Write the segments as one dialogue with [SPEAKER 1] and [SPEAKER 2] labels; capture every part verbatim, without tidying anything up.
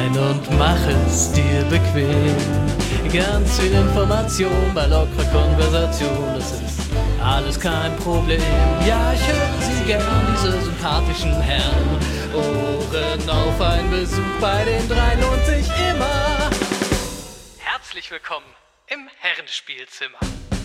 [SPEAKER 1] rein und mach es dir bequem. Ganz viel Information bei lockerer Konversation, das ist alles kein Problem. Ja, ich höre Sie gern, diese sympathischen Herren. Ohren auf, ein Besuch bei den dreien lohnt sich immer. Herzlich willkommen im Herrenspielzimmer.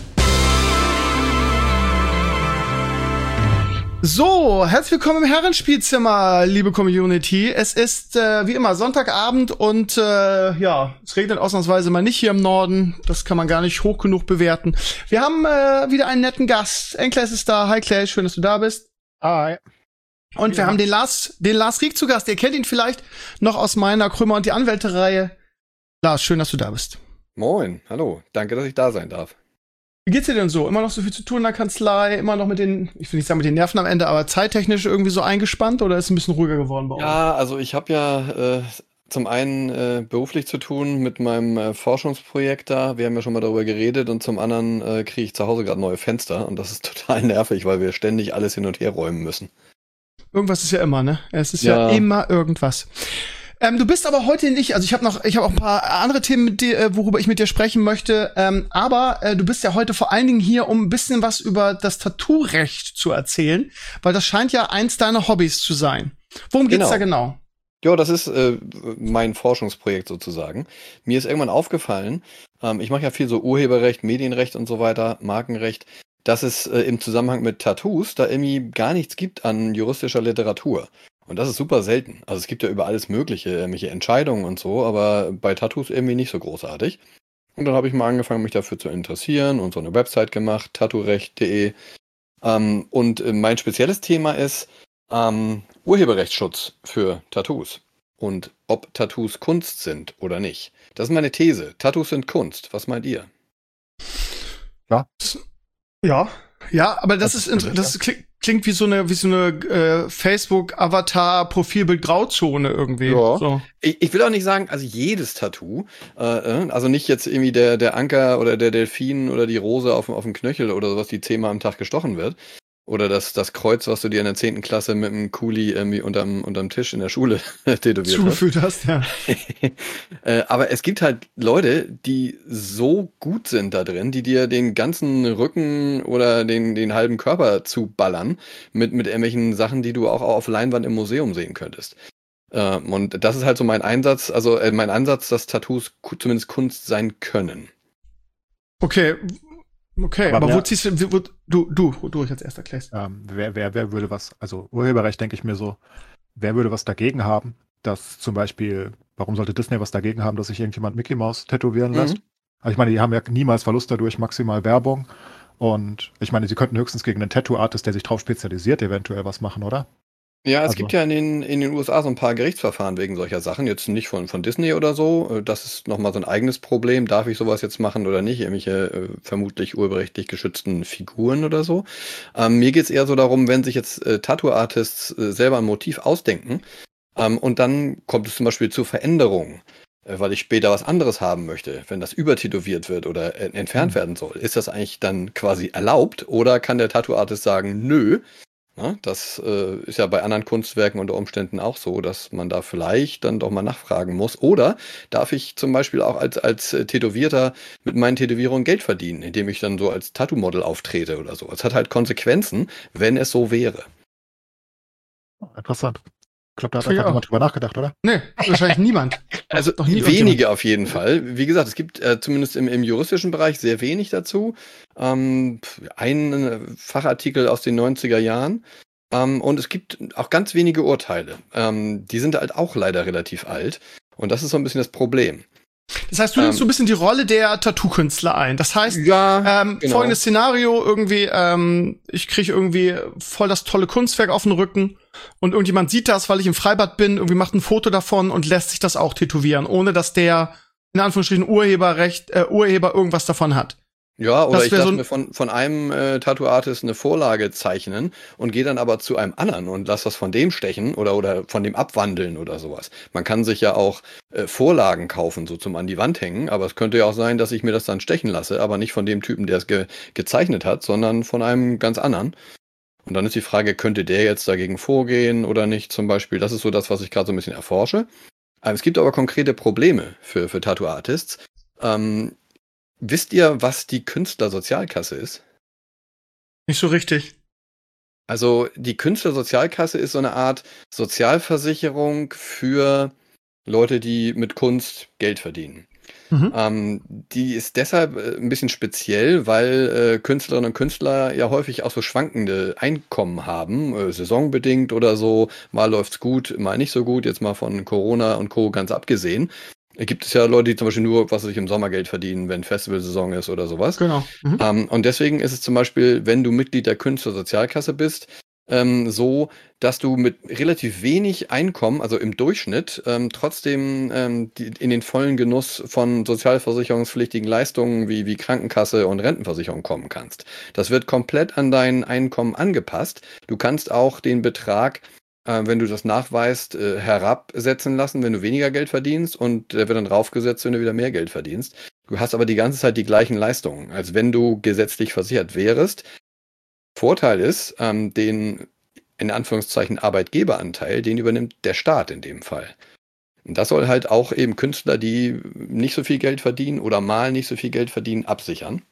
[SPEAKER 2] So, herzlich willkommen im Herrenspielzimmer, liebe Community. Es ist äh, wie immer Sonntagabend und äh, ja, es regnet ausnahmsweise mal nicht hier im Norden. Das kann man gar nicht hoch genug bewerten. Wir haben äh, wieder einen netten Gast. Enkles ist da. Hi Clay, schön, dass du da bist.
[SPEAKER 3] Hi.
[SPEAKER 2] Und wir haben den Lars, den Lars Rieck zu Gast. Ihr kennt ihn vielleicht noch aus meiner Krümmer und die Anwälte-Reihe. Lars, schön, dass du da bist.
[SPEAKER 3] Moin, hallo. Danke, dass ich da sein darf.
[SPEAKER 2] Wie geht's dir denn so? Immer noch so viel zu tun in der Kanzlei? Immer noch mit den, ich will nicht sagen mit den Nerven am Ende, aber zeittechnisch irgendwie so eingespannt oder ist es ein bisschen ruhiger geworden bei euch?
[SPEAKER 3] Ja, also ich habe ja äh, zum einen äh, beruflich zu tun mit meinem äh, Forschungsprojekt da. Wir haben ja schon mal darüber geredet und zum anderen äh, kriege ich zu Hause gerade neue Fenster und das ist total nervig, weil wir ständig alles hin und her räumen müssen.
[SPEAKER 2] Irgendwas ist ja immer, ne? Es ist ja, ja immer irgendwas. Ähm, du bist aber heute nicht, also ich habe noch, ich habe auch ein paar andere Themen mit dir, äh, worüber ich mit dir sprechen möchte, ähm, aber äh, du bist ja heute vor allen Dingen hier, um ein bisschen was über das Tattoo-Recht zu erzählen, weil das scheint ja eins deiner Hobbys zu sein. Worum geht's
[SPEAKER 3] Genau.
[SPEAKER 2] da genau?
[SPEAKER 3] Ja, das ist äh, mein Forschungsprojekt sozusagen. Mir ist irgendwann aufgefallen, ähm, ich mache ja viel so Urheberrecht, Medienrecht und so weiter, Markenrecht, dass es äh, im Zusammenhang mit Tattoos da irgendwie gar nichts gibt an juristischer Literatur. Und das ist super selten. Also es gibt ja über alles Mögliche, irgendwelche Entscheidungen und so, aber bei Tattoos irgendwie nicht so großartig. Und dann habe ich mal angefangen, mich dafür zu interessieren und so eine Website gemacht, tattoorecht punkt de. Ähm, und äh, mein spezielles Thema ist ähm, Urheberrechtsschutz für Tattoos. Und ob Tattoos Kunst sind oder nicht. Das ist meine These. Tattoos sind Kunst. Was meint ihr?
[SPEAKER 2] Ja. Ja, ja, aber das, das ist, inter- das klingt, klingt wie so eine, wie so eine äh, Facebook-Avatar-Profilbild-Grauzone irgendwie.
[SPEAKER 3] Ja.
[SPEAKER 2] So.
[SPEAKER 3] Ich, ich will auch nicht sagen, also jedes Tattoo, äh, also nicht jetzt irgendwie der, der Anker oder der Delfin oder die Rose auf, auf dem Knöchel oder sowas, die zehnmal am Tag gestochen wird. Oder das, das Kreuz, was du dir in der zehnten Klasse mit einem Kuli irgendwie unterm, unterm Tisch in der Schule tätowiert hast.
[SPEAKER 2] Zugefügt hast, ja.
[SPEAKER 3] äh, aber es gibt halt Leute, die so gut sind da drin, die dir den ganzen Rücken oder den, den halben Körper zuballern mit, mit irgendwelchen Sachen, die du auch auf Leinwand im Museum sehen könntest. Äh, und das ist halt so mein Einsatz, also äh, mein Ansatz, dass Tattoos ku- zumindest Kunst sein können.
[SPEAKER 2] Okay. Okay, aber,
[SPEAKER 4] Aber
[SPEAKER 2] wo
[SPEAKER 4] wer-
[SPEAKER 2] ziehst du, wo, du, du, du jetzt erst erklärst.
[SPEAKER 4] Ähm, wer, wer, wer würde was, also Urheberrecht denke ich mir so, wer würde was dagegen haben, dass zum Beispiel, warum sollte Disney was dagegen haben, dass sich irgendjemand Mickey Mouse tätowieren lässt?
[SPEAKER 3] Mhm.
[SPEAKER 4] Also ich meine, die haben ja niemals Verlust dadurch, maximal Werbung. Und ich meine, sie könnten höchstens gegen einen Tattoo-Artist, der sich drauf spezialisiert, eventuell was machen, oder?
[SPEAKER 3] Ja, es
[SPEAKER 4] Also-
[SPEAKER 3] gibt ja in den, in den U S A so ein paar Gerichtsverfahren wegen solcher Sachen. Jetzt nicht von, von Disney oder so. Das ist nochmal so ein eigenes Problem. Darf ich sowas jetzt machen oder nicht? Irgendwelche äh, vermutlich urheberrechtlich geschützten Figuren oder so. Ähm, mir geht's eher so darum, wenn sich jetzt äh, Tattoo-Artists äh, selber ein Motiv ausdenken ähm, und dann kommt es zum Beispiel zu Veränderungen, äh, weil ich später was anderes haben möchte, wenn das übertätowiert wird oder äh, entfernt
[SPEAKER 4] Mhm.
[SPEAKER 3] werden soll. Ist das eigentlich dann quasi erlaubt oder kann der Tattoo-Artist sagen, nö? Ja, das äh, ist ja bei anderen Kunstwerken unter Umständen auch so, dass man da vielleicht dann doch mal nachfragen muss. Oder darf ich zum Beispiel auch als, als äh, Tätowierter mit meinen Tätowierungen Geld verdienen, indem ich dann so als Tattoo-Model auftrete oder so. Es hat halt Konsequenzen, wenn es so wäre.
[SPEAKER 4] Interessant. Ich glaube, da hat
[SPEAKER 2] Finde ich
[SPEAKER 4] einfach
[SPEAKER 2] auch.
[SPEAKER 4] niemand drüber nachgedacht, oder?
[SPEAKER 2] Nee, wahrscheinlich niemand.
[SPEAKER 3] Also
[SPEAKER 2] Noch nie
[SPEAKER 3] wenige auf jeden Fall. Wie gesagt, es gibt äh, zumindest im, im juristischen Bereich sehr wenig dazu. Ähm, pf, ein äh, Fachartikel aus den neunziger Jahren. Ähm, und es gibt auch ganz wenige Urteile. Ähm, die sind halt auch leider relativ alt. Und das ist so ein bisschen das Problem.
[SPEAKER 2] Das heißt, du nimmst
[SPEAKER 3] Ähm.
[SPEAKER 2] so ein bisschen die Rolle der Tattoo-Künstler ein. Das heißt,
[SPEAKER 3] Ja,
[SPEAKER 2] ähm,
[SPEAKER 3] genau.
[SPEAKER 2] folgendes Szenario, irgendwie, ähm, ich kriege irgendwie voll das tolle Kunstwerk auf den Rücken und irgendjemand sieht das, weil ich im Freibad bin, irgendwie macht ein Foto davon und lässt sich das auch tätowieren, ohne dass der, in Anführungsstrichen, Urheberrecht, äh, Urheber irgendwas davon hat.
[SPEAKER 3] Ja, oder
[SPEAKER 2] Das
[SPEAKER 3] ich
[SPEAKER 2] wär
[SPEAKER 3] lasse
[SPEAKER 2] so ein-
[SPEAKER 3] mir von, von einem äh, Tattoo-Artist eine Vorlage zeichnen und gehe dann aber zu einem anderen und lasse das von dem stechen oder, oder von dem abwandeln oder sowas. Man kann sich ja auch äh, Vorlagen kaufen, so zum an die Wand hängen, aber es könnte ja auch sein, dass ich mir das dann stechen lasse, aber nicht von dem Typen, der es ge gezeichnet hat, sondern von einem ganz anderen. Und dann ist die Frage, könnte der jetzt dagegen vorgehen oder nicht zum Beispiel? Das ist so das, was ich gerade so ein bisschen erforsche. Ähm, es gibt aber konkrete Probleme für, für Tattoo-Artists. Ähm, wisst ihr, was die Künstlersozialkasse ist?
[SPEAKER 2] Nicht so richtig.
[SPEAKER 3] Also die Künstlersozialkasse ist so eine Art Sozialversicherung für Leute, die mit Kunst Geld verdienen. Mhm. Ähm, die ist deshalb äh, ein bisschen speziell, weil äh, Künstlerinnen und Künstler ja häufig auch so schwankende Einkommen haben, äh, saisonbedingt oder so. Mal läuft's gut, mal nicht so gut, jetzt mal von Corona und Co. ganz abgesehen. Gibt es ja Leute, die zum Beispiel nur, was weiß ich, im Sommer Geld verdienen, wenn Festivalsaison ist oder sowas.
[SPEAKER 2] Genau. Mhm.
[SPEAKER 3] Ähm, und deswegen ist es zum Beispiel, wenn du Mitglied der Künstlersozialkasse bist, ähm, so, dass du mit relativ wenig Einkommen, also im Durchschnitt, ähm, trotzdem ähm, die, in den vollen Genuss von sozialversicherungspflichtigen Leistungen wie, wie Krankenkasse und Rentenversicherung kommen kannst. Das wird komplett an dein Einkommen angepasst. Du kannst auch den Betrag, äh, wenn du das nachweist, äh, herabsetzen lassen, wenn du weniger Geld verdienst, und der wird dann raufgesetzt, wenn du wieder mehr Geld verdienst. Du hast aber die ganze Zeit die gleichen Leistungen, als wenn du gesetzlich versichert wärst. Vorteil ist, ähm, den in Anführungszeichen Arbeitgeberanteil, den übernimmt der Staat in dem Fall. Und das soll halt auch eben Künstler, die nicht so viel Geld verdienen oder mal nicht so viel Geld verdienen, absichern.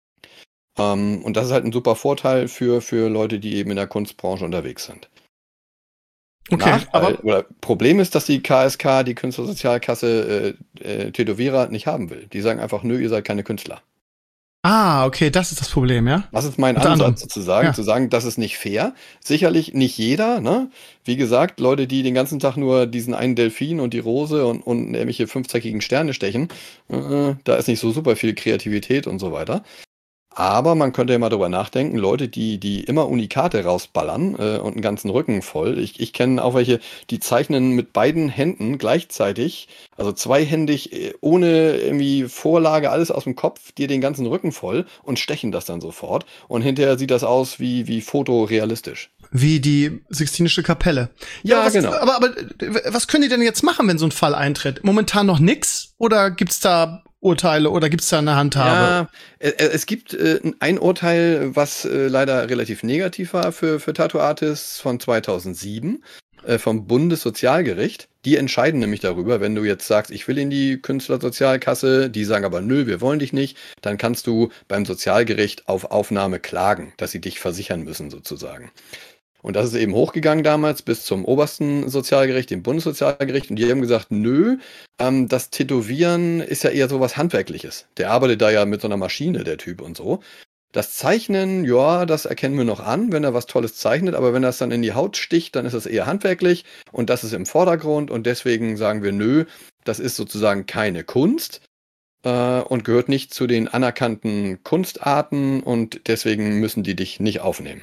[SPEAKER 3] Ähm, und das ist halt ein super Vorteil für, für Leute, die eben in der Kunstbranche unterwegs sind.
[SPEAKER 2] Okay,
[SPEAKER 3] Nachteil,
[SPEAKER 2] aber
[SPEAKER 3] oder Problem ist, dass die K S K, die Künstlersozialkasse, äh, äh, Tätowierer nicht haben will. Die sagen einfach, nö, ihr seid keine Künstler.
[SPEAKER 2] Ah, okay, das ist das Problem, ja?
[SPEAKER 3] Das ist mein
[SPEAKER 2] Unter
[SPEAKER 3] Ansatz
[SPEAKER 2] anderem.
[SPEAKER 3] sozusagen,
[SPEAKER 2] Ja.
[SPEAKER 3] zu sagen, das ist nicht fair. Sicherlich nicht jeder, ne? Wie gesagt, Leute, die den ganzen Tag nur diesen einen Delfin und die Rose und, und irgendwelche fünfzackigen Sterne stechen, äh, da ist nicht so super viel Kreativität und so weiter. Aber man könnte ja mal drüber nachdenken, Leute, die, die immer Unikate rausballern äh, und einen ganzen Rücken voll. Ich, ich kenne auch welche, die zeichnen mit beiden Händen gleichzeitig, also zweihändig, äh, ohne irgendwie Vorlage, alles aus dem Kopf, dir den ganzen Rücken voll und stechen das dann sofort. Und hinterher sieht das aus wie, wie fotorealistisch.
[SPEAKER 2] Wie die Sixtinische Kapelle.
[SPEAKER 3] Ja,
[SPEAKER 2] was,
[SPEAKER 3] genau.
[SPEAKER 2] Aber, aber was können die denn jetzt machen, wenn so ein Fall eintritt? Momentan noch nix? Oder gibt's da Urteile oder gibt's da eine Handhabe?
[SPEAKER 3] Ja, äh, es gibt äh, ein Urteil, was äh, leider relativ negativ war für, für Tattoo-Artists von zweitausendsieben äh, vom Bundessozialgericht. Die entscheiden nämlich darüber, wenn du jetzt sagst, ich will in die Künstlersozialkasse, die sagen aber, nö, wir wollen dich nicht, dann kannst du beim Sozialgericht auf Aufnahme klagen, dass sie dich versichern müssen sozusagen. Und das ist eben hochgegangen damals bis zum obersten Sozialgericht, dem Bundessozialgericht. Und die haben gesagt, nö, ähm, das Tätowieren ist ja eher so was Handwerkliches. Der arbeitet da ja mit so einer Maschine, der Typ und so. Das Zeichnen, ja, das erkennen wir noch an, wenn er was Tolles zeichnet. Aber wenn das dann in die Haut sticht, dann ist das eher handwerklich. Und das ist im Vordergrund. Und deswegen sagen wir, nö, das ist sozusagen keine Kunst. Äh, und gehört nicht zu den anerkannten Kunstarten. Und deswegen müssen die dich nicht aufnehmen.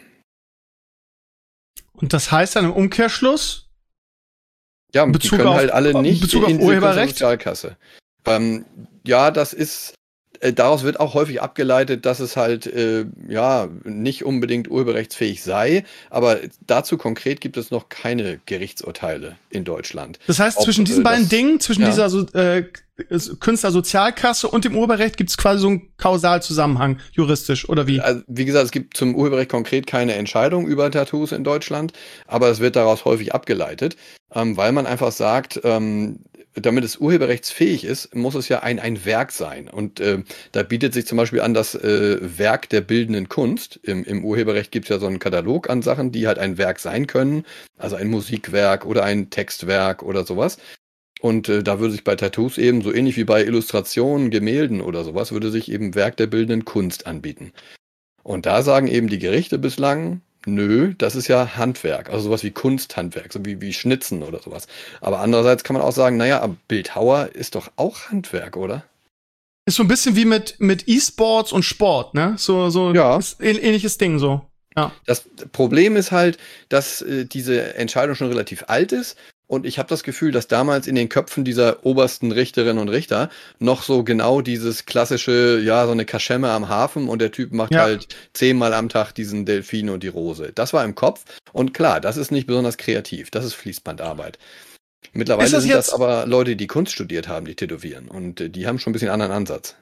[SPEAKER 2] Und das heißt dann im Umkehrschluss?
[SPEAKER 3] Ja,
[SPEAKER 2] in
[SPEAKER 3] die
[SPEAKER 2] Bezug
[SPEAKER 3] können
[SPEAKER 2] auf,
[SPEAKER 3] halt alle nicht
[SPEAKER 2] Bezug auf
[SPEAKER 3] in die
[SPEAKER 2] Urheberrecht?
[SPEAKER 3] Sozialkasse. Ähm, ja, das ist, äh, daraus wird auch häufig abgeleitet, dass es halt, äh, ja, nicht unbedingt urheberrechtsfähig sei, aber dazu konkret gibt es noch keine Gerichtsurteile in Deutschland.
[SPEAKER 2] Das heißt,
[SPEAKER 3] Ob,
[SPEAKER 2] zwischen diesen
[SPEAKER 3] äh,
[SPEAKER 2] beiden
[SPEAKER 3] das,
[SPEAKER 2] Dingen, zwischen
[SPEAKER 3] ja.
[SPEAKER 2] dieser so, äh, Künstlersozialkasse und dem Urheberrecht gibt es quasi so einen Kausalzusammenhang, juristisch, oder wie?
[SPEAKER 3] Also, wie gesagt, es gibt zum Urheberrecht konkret keine Entscheidung über Tattoos in Deutschland, aber es wird daraus häufig abgeleitet, ähm, weil man einfach sagt, ähm, damit es urheberrechtsfähig ist, muss es ja ein, ein Werk sein. Und äh, da bietet sich zum Beispiel an das äh, Werk der bildenden Kunst. Im, im Urheberrecht gibt es ja so einen Katalog an Sachen, die halt ein Werk sein können, also ein Musikwerk oder ein Textwerk oder sowas. Und äh, da würde sich bei Tattoos eben, so ähnlich wie bei Illustrationen, Gemälden oder sowas, würde sich eben Werk der bildenden Kunst anbieten. Und da sagen eben die Gerichte bislang, nö, das ist ja Handwerk, also sowas wie Kunsthandwerk, so wie, wie Schnitzen oder sowas. Aber andererseits kann man auch sagen, naja, Bildhauer ist doch auch Handwerk, oder?
[SPEAKER 2] Ist so ein bisschen wie mit, mit E-Sports und Sport, ne? So, so
[SPEAKER 3] Ja.
[SPEAKER 2] ist ein ähnliches Ding so. Ja.
[SPEAKER 3] Das Problem ist halt, dass äh, diese Entscheidung schon relativ alt ist. Und ich habe das Gefühl, dass damals in den Köpfen dieser obersten Richterinnen und Richter noch so genau dieses klassische, ja, so eine Kaschemme am Hafen und der Typ macht
[SPEAKER 2] Ja.
[SPEAKER 3] halt zehnmal am Tag diesen Delfin und die Rose. Das war im Kopf. Und klar, das ist nicht besonders kreativ. Das ist Fließbandarbeit. Mittlerweile
[SPEAKER 2] Ist das
[SPEAKER 3] sind
[SPEAKER 2] jetzt-
[SPEAKER 3] das aber Leute, die Kunst studiert haben, die tätowieren. Und äh, die haben schon ein bisschen anderen Ansatz.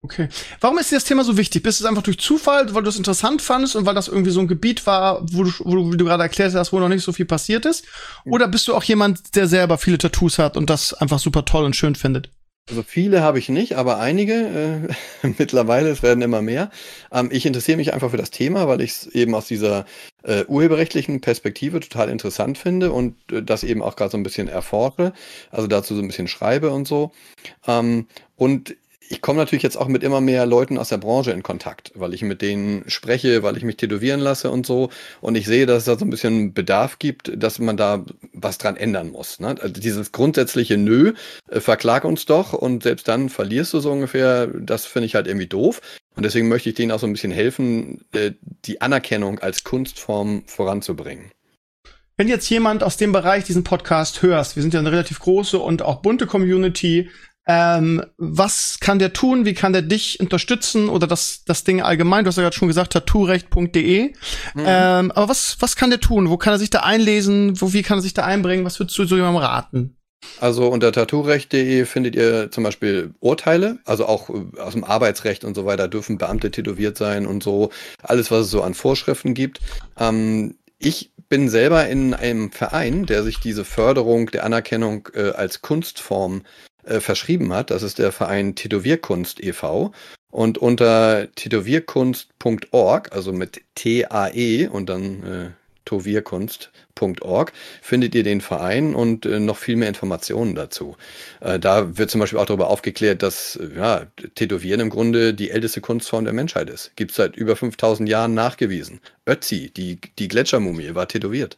[SPEAKER 2] Okay. Warum ist dir das Thema so wichtig? Bist du es einfach durch Zufall, weil du es interessant fandest und weil das irgendwie so ein Gebiet war, wo du, wo du, wie du gerade erklärt hast, wo noch nicht so viel passiert ist? Oder bist du auch jemand, der selber viele Tattoos hat und das einfach super toll und schön findet?
[SPEAKER 3] Also viele habe ich nicht, aber einige äh, mittlerweile, es werden immer mehr. Ähm, ich interessiere mich einfach für das Thema, weil ich es eben aus dieser äh, urheberrechtlichen Perspektive total interessant finde und äh, das eben auch gerade so ein bisschen erforsche, also dazu so ein bisschen schreibe und so. Ähm, und ich komme natürlich jetzt auch mit immer mehr Leuten aus der Branche in Kontakt, weil ich mit denen spreche, weil ich mich tätowieren lasse und so. Und ich sehe, dass es da so ein bisschen Bedarf gibt, dass man da was dran ändern muss. Ne? Also dieses grundsätzliche Nö, äh, verklag uns doch und selbst dann verlierst du so ungefähr, das finde ich halt irgendwie doof. Und deswegen möchte ich denen auch so ein bisschen helfen, äh, die Anerkennung als Kunstform voranzubringen.
[SPEAKER 2] Wenn jetzt jemand aus dem Bereich diesen Podcast hörst, wir sind ja eine relativ große und auch bunte Community, Ähm, was kann der tun? Wie kann der dich unterstützen oder das, das Ding allgemein? Du hast ja gerade schon gesagt, tattoorecht punkt de. Mhm. Ähm, aber was, was kann der tun? Wo kann er sich da einlesen? Wo, wie kann er sich da einbringen? Was würdest du so jemandem raten?
[SPEAKER 3] Also unter tattoorecht punkt de findet ihr zum Beispiel Urteile, also auch aus dem Arbeitsrecht und so weiter dürfen Beamte tätowiert sein und so. Alles, was es so an Vorschriften gibt. Ähm, ich bin selber in einem Verein, der sich diese Förderung der Anerkennung äh, als Kunstform Äh, verschrieben hat. Das ist der Verein Tätowierkunst e V. Und unter tätowierkunst punkt org, also mit T A E und dann äh, tätowierkunst punkt org, findet ihr den Verein und äh, noch viel mehr Informationen dazu. Äh, da wird zum Beispiel auch darüber aufgeklärt, dass äh, ja, Tätowieren im Grunde die älteste Kunstform der Menschheit ist. Gibt es seit über fünftausend Jahren nachgewiesen. Ötzi, die, die Gletschermumie, war tätowiert.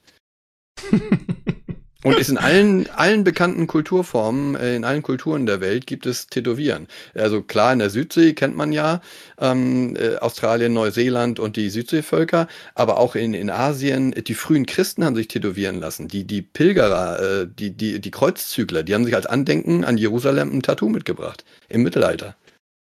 [SPEAKER 3] Und ist in allen, allen bekannten Kulturformen, äh, in allen Kulturen der Welt gibt es Tätowieren. Also klar, in der Südsee kennt man ja ähm, äh, Australien, Neuseeland und die Südseevölker, aber auch in, in Asien, die frühen Christen haben sich tätowieren lassen. Die, die Pilgerer, äh, die, die, die Kreuzzügler, die haben sich als Andenken an Jerusalem ein Tattoo mitgebracht. Im Mittelalter.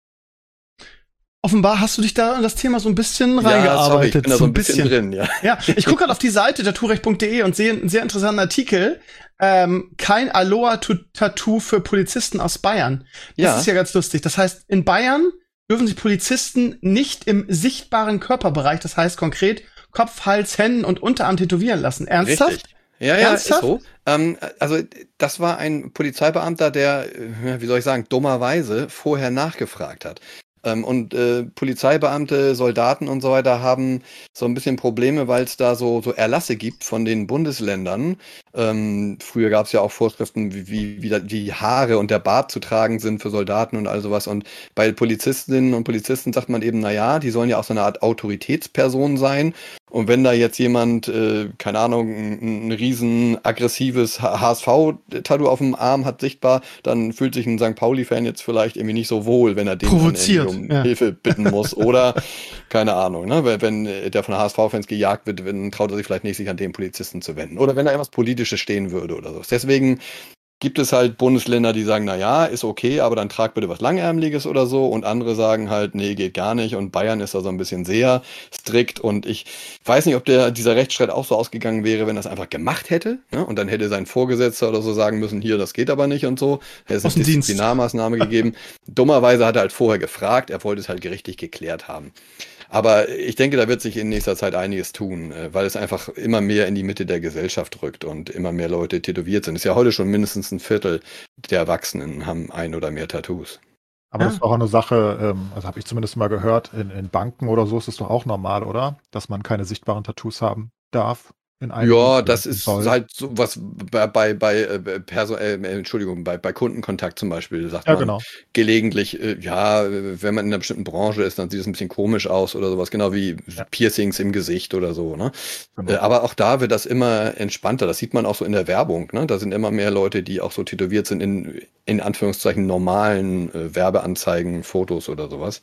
[SPEAKER 2] Offenbar hast du dich da an das Thema so ein bisschen
[SPEAKER 3] ja,
[SPEAKER 2] reingearbeitet.
[SPEAKER 3] Sorry, ich bin da so ein bisschen,
[SPEAKER 2] bisschen
[SPEAKER 3] drin, ja.
[SPEAKER 2] Ja, ich gucke gerade auf die Seite tattoorecht punkt de und sehe einen sehr interessanten Artikel. Ähm, kein Aloha-Tattoo für Polizisten aus Bayern. Das
[SPEAKER 3] Ja.
[SPEAKER 2] ist ja ganz lustig. Das heißt, in Bayern dürfen sich Polizisten nicht im sichtbaren Körperbereich, das heißt konkret Kopf, Hals, Händen und Unterarm tätowieren lassen. Ernsthaft?
[SPEAKER 3] Richtig. Ja, ja,
[SPEAKER 2] Ernsthaft?
[SPEAKER 3] ist so. Ähm, also das war ein Polizeibeamter, der, äh, wie soll ich sagen, dummerweise vorher nachgefragt hat. Ähm, und äh, Polizeibeamte, Soldaten und so weiter haben so ein bisschen Probleme, weil es da so, so Erlasse gibt von den Bundesländern. Ähm, früher gab es ja auch Vorschriften, wie, wie, wie da die Haare und der Bart zu tragen sind für Soldaten und all sowas. Und bei Polizistinnen und Polizisten sagt man eben, naja, die sollen ja auch so eine Art Autoritätsperson sein. Und wenn da jetzt jemand, äh, keine Ahnung, ein, ein riesen aggressives H S V-Tattoo auf dem Arm hat, sichtbar, dann fühlt sich ein Sankt Pauli-Fan jetzt vielleicht irgendwie nicht so wohl, wenn er den
[SPEAKER 2] Provoziert,
[SPEAKER 3] dann um
[SPEAKER 2] ja.
[SPEAKER 3] Hilfe bitten muss. Oder, keine Ahnung, ne? wenn, wenn der von H S V-Fans gejagt wird, dann traut er sich vielleicht nicht, sich an den Polizisten zu wenden. Oder wenn da irgendwas Politisches stehen würde oder so. Deswegen gibt es halt Bundesländer, die sagen, na ja, ist okay, aber dann trag bitte was Langärmeliges oder so. Und andere sagen halt, nee, geht gar nicht. Und Bayern ist da so ein bisschen sehr strikt. Und ich weiß nicht, ob der, dieser Rechtsstreit auch so ausgegangen wäre, wenn er es einfach gemacht hätte. Ne? Und dann hätte sein Vorgesetzter oder so sagen müssen, hier, das geht aber nicht und so. Er ist eine Disziplinarmaßnahme gegeben. Dummerweise hat er halt vorher gefragt. Er wollte es halt gerichtlich geklärt haben. Aber ich denke, da wird sich in nächster Zeit einiges tun, weil es einfach immer mehr in die Mitte der Gesellschaft rückt und immer mehr Leute tätowiert sind. Es ist ja heute schon mindestens ein Viertel der Erwachsenen haben ein oder mehr Tattoos.
[SPEAKER 4] Aber
[SPEAKER 2] Ja.
[SPEAKER 4] das ist auch eine Sache, ähm, also habe ich zumindest mal gehört, in, in Banken oder so ist es doch auch normal, oder? Dass man keine sichtbaren Tattoos haben darf. In
[SPEAKER 3] Ja, das ist halt so was bei, bei, bei äh, Perso äh, Entschuldigung, bei, bei Kundenkontakt zum Beispiel, sagt
[SPEAKER 4] Ja,
[SPEAKER 3] man
[SPEAKER 4] genau.
[SPEAKER 3] gelegentlich, äh, ja, wenn man in einer bestimmten Branche ist, dann sieht es ein bisschen komisch aus oder sowas, genau wie
[SPEAKER 4] Ja.
[SPEAKER 3] Piercings im Gesicht oder so, ne?
[SPEAKER 4] Genau.
[SPEAKER 3] Äh, aber auch da wird das immer entspannter. Das sieht man auch so in der Werbung, ne? Da sind immer mehr Leute, die auch so tätowiert sind in, in Anführungszeichen normalen äh, Werbeanzeigen, Fotos oder sowas.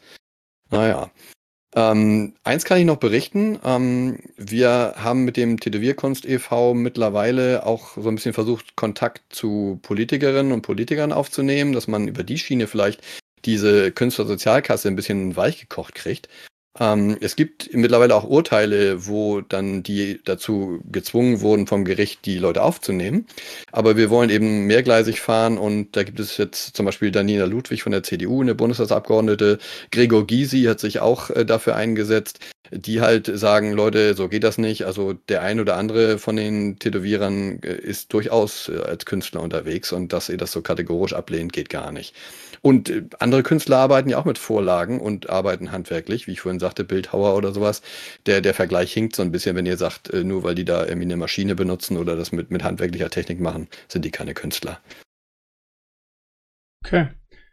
[SPEAKER 3] Naja. Ähm, eins kann ich noch berichten. Ähm, wir haben mit dem Tätowierkunst e V mittlerweile auch so ein bisschen versucht, Kontakt zu Politikerinnen und Politikern aufzunehmen, dass man über die Schiene vielleicht diese Künstlersozialkasse ein bisschen weich gekocht kriegt. Ähm, es gibt mittlerweile auch Urteile, wo dann die dazu gezwungen wurden, vom Gericht die Leute aufzunehmen. Aber wir wollen eben mehrgleisig fahren und da gibt es jetzt zum Beispiel Daniela Ludwig von der C D U, eine Bundestagsabgeordnete. Gregor Gysi hat sich auch äh, dafür eingesetzt, die halt sagen, Leute, so geht das nicht. Also der ein oder andere von den Tätowierern äh, ist durchaus äh, als Künstler unterwegs und dass ihr das so kategorisch ablehnt, geht gar nicht. Und äh, andere Künstler arbeiten ja auch mit Vorlagen und arbeiten handwerklich, wie ich vorhin sagte, Bildhauer oder sowas. Der, der Vergleich hinkt so ein bisschen, wenn ihr sagt, äh, nur weil die da irgendwie eine Maschine benutzen oder das mit, mit handwerklicher Technik machen, sind die keine Künstler.
[SPEAKER 2] Okay.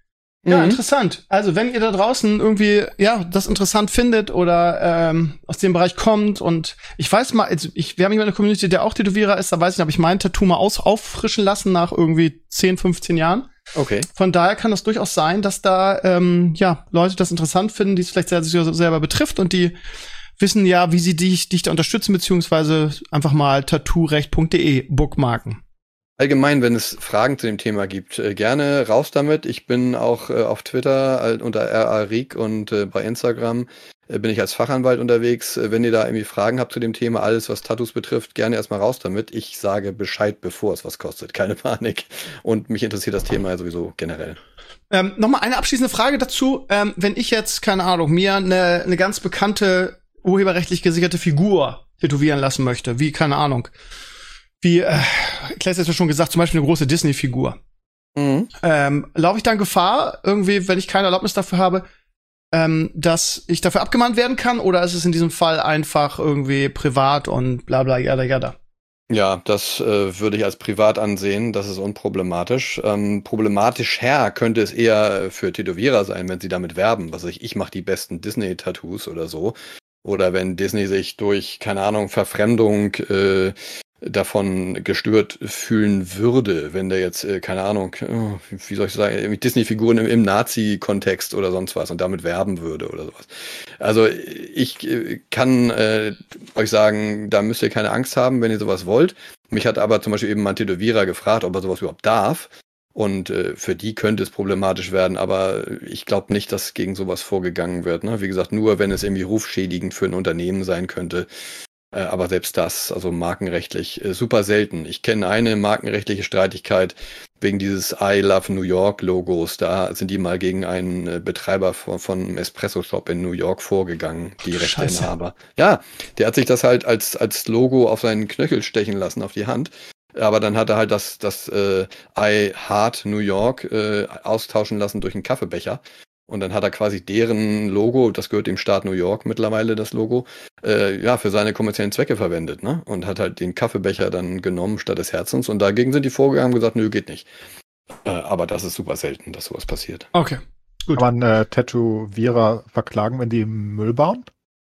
[SPEAKER 2] Ja,
[SPEAKER 3] Mhm.
[SPEAKER 2] interessant. Also, wenn ihr da draußen irgendwie, ja, das interessant findet oder ähm, aus dem Bereich kommt und ich weiß mal, also ich, wir haben jemanden in der Community, der auch Tätowierer ist, da weiß ich nicht, habe ich mein Tattoo mal aus, auffrischen lassen nach irgendwie zehn, fünfzehn Jahren.
[SPEAKER 3] Okay.
[SPEAKER 2] Von daher kann das durchaus sein, dass da, ähm, ja, Leute das interessant finden, die es vielleicht sehr, sehr selber betrifft und die wissen ja, wie sie dich, dich da unterstützen, beziehungsweise einfach mal tattoorecht punkt de bookmarken.
[SPEAKER 3] Allgemein, wenn es Fragen zu dem Thema gibt, äh, gerne raus damit. Ich bin auch äh, auf Twitter äh, unter R A Rieck und äh, bei Instagram äh, bin ich als Fachanwalt unterwegs. Äh, wenn ihr da irgendwie Fragen habt zu dem Thema, alles was Tattoos betrifft, gerne erstmal raus damit. Ich sage Bescheid, bevor es was kostet. Keine Panik. Und mich interessiert das Thema ja sowieso generell.
[SPEAKER 2] Ähm, Nochmal eine abschließende Frage dazu. Ähm, wenn ich jetzt, keine Ahnung, mir eine eine ganz bekannte, urheberrechtlich gesicherte Figur tätowieren lassen möchte, wie, keine Ahnung, wie, äh, Klaas hat ja schon gesagt, zum Beispiel eine große Disney-Figur.
[SPEAKER 3] Mhm.
[SPEAKER 2] Ähm, laufe ich dann Gefahr, irgendwie, wenn ich keine Erlaubnis dafür habe, ähm, dass ich dafür abgemahnt werden kann? Oder ist es in diesem Fall einfach irgendwie privat und bla bla, jada, jada?
[SPEAKER 3] Ja, das äh, würde ich als privat ansehen. Das ist unproblematisch. Ähm, problematisch her könnte es eher für Tätowierer sein, wenn sie damit werben. Was weiß ich, ich mache die besten Disney-Tattoos oder so. Oder wenn Disney sich durch, keine Ahnung, Verfremdung äh, davon gestört fühlen würde, wenn der jetzt, äh, keine Ahnung, oh, wie soll ich sagen, mit Disney-Figuren im, im Nazi-Kontext oder sonst was und damit werben würde oder sowas. Also ich äh, kann äh, euch sagen, da müsst ihr keine Angst haben, wenn ihr sowas wollt. Mich hat aber zum Beispiel eben mein Tätowierer gefragt, ob er sowas überhaupt darf. Und äh, für die könnte es problematisch werden, aber ich glaube nicht, dass gegen sowas vorgegangen wird. Ne? Wie gesagt, nur wenn es irgendwie rufschädigend für ein Unternehmen sein könnte. Äh, aber selbst das, also markenrechtlich, äh, super selten. Ich kenne eine markenrechtliche Streitigkeit wegen dieses I Love New York Logos. Da sind die mal gegen einen äh, Betreiber von, von einem Espresso-Shop in New York vorgegangen, die Rechteinhaber. Ja, der hat sich das halt als, als Logo auf seinen Knöchel stechen lassen, auf die Hand. Aber dann hat er halt das, das äh, I Heart New York äh, austauschen lassen durch einen Kaffeebecher. Und dann hat er quasi deren Logo, das gehört dem Staat New York mittlerweile, das Logo, äh, ja, für seine kommerziellen Zwecke verwendet, ne? Und hat halt den Kaffeebecher dann genommen statt des Herzens. Und dagegen sind die vorgegangen und gesagt, nö, geht nicht. Äh, aber das ist super selten, dass sowas passiert.
[SPEAKER 2] Okay, gut.
[SPEAKER 4] Kann man äh, Tätowierer verklagen, wenn die Müll bauen?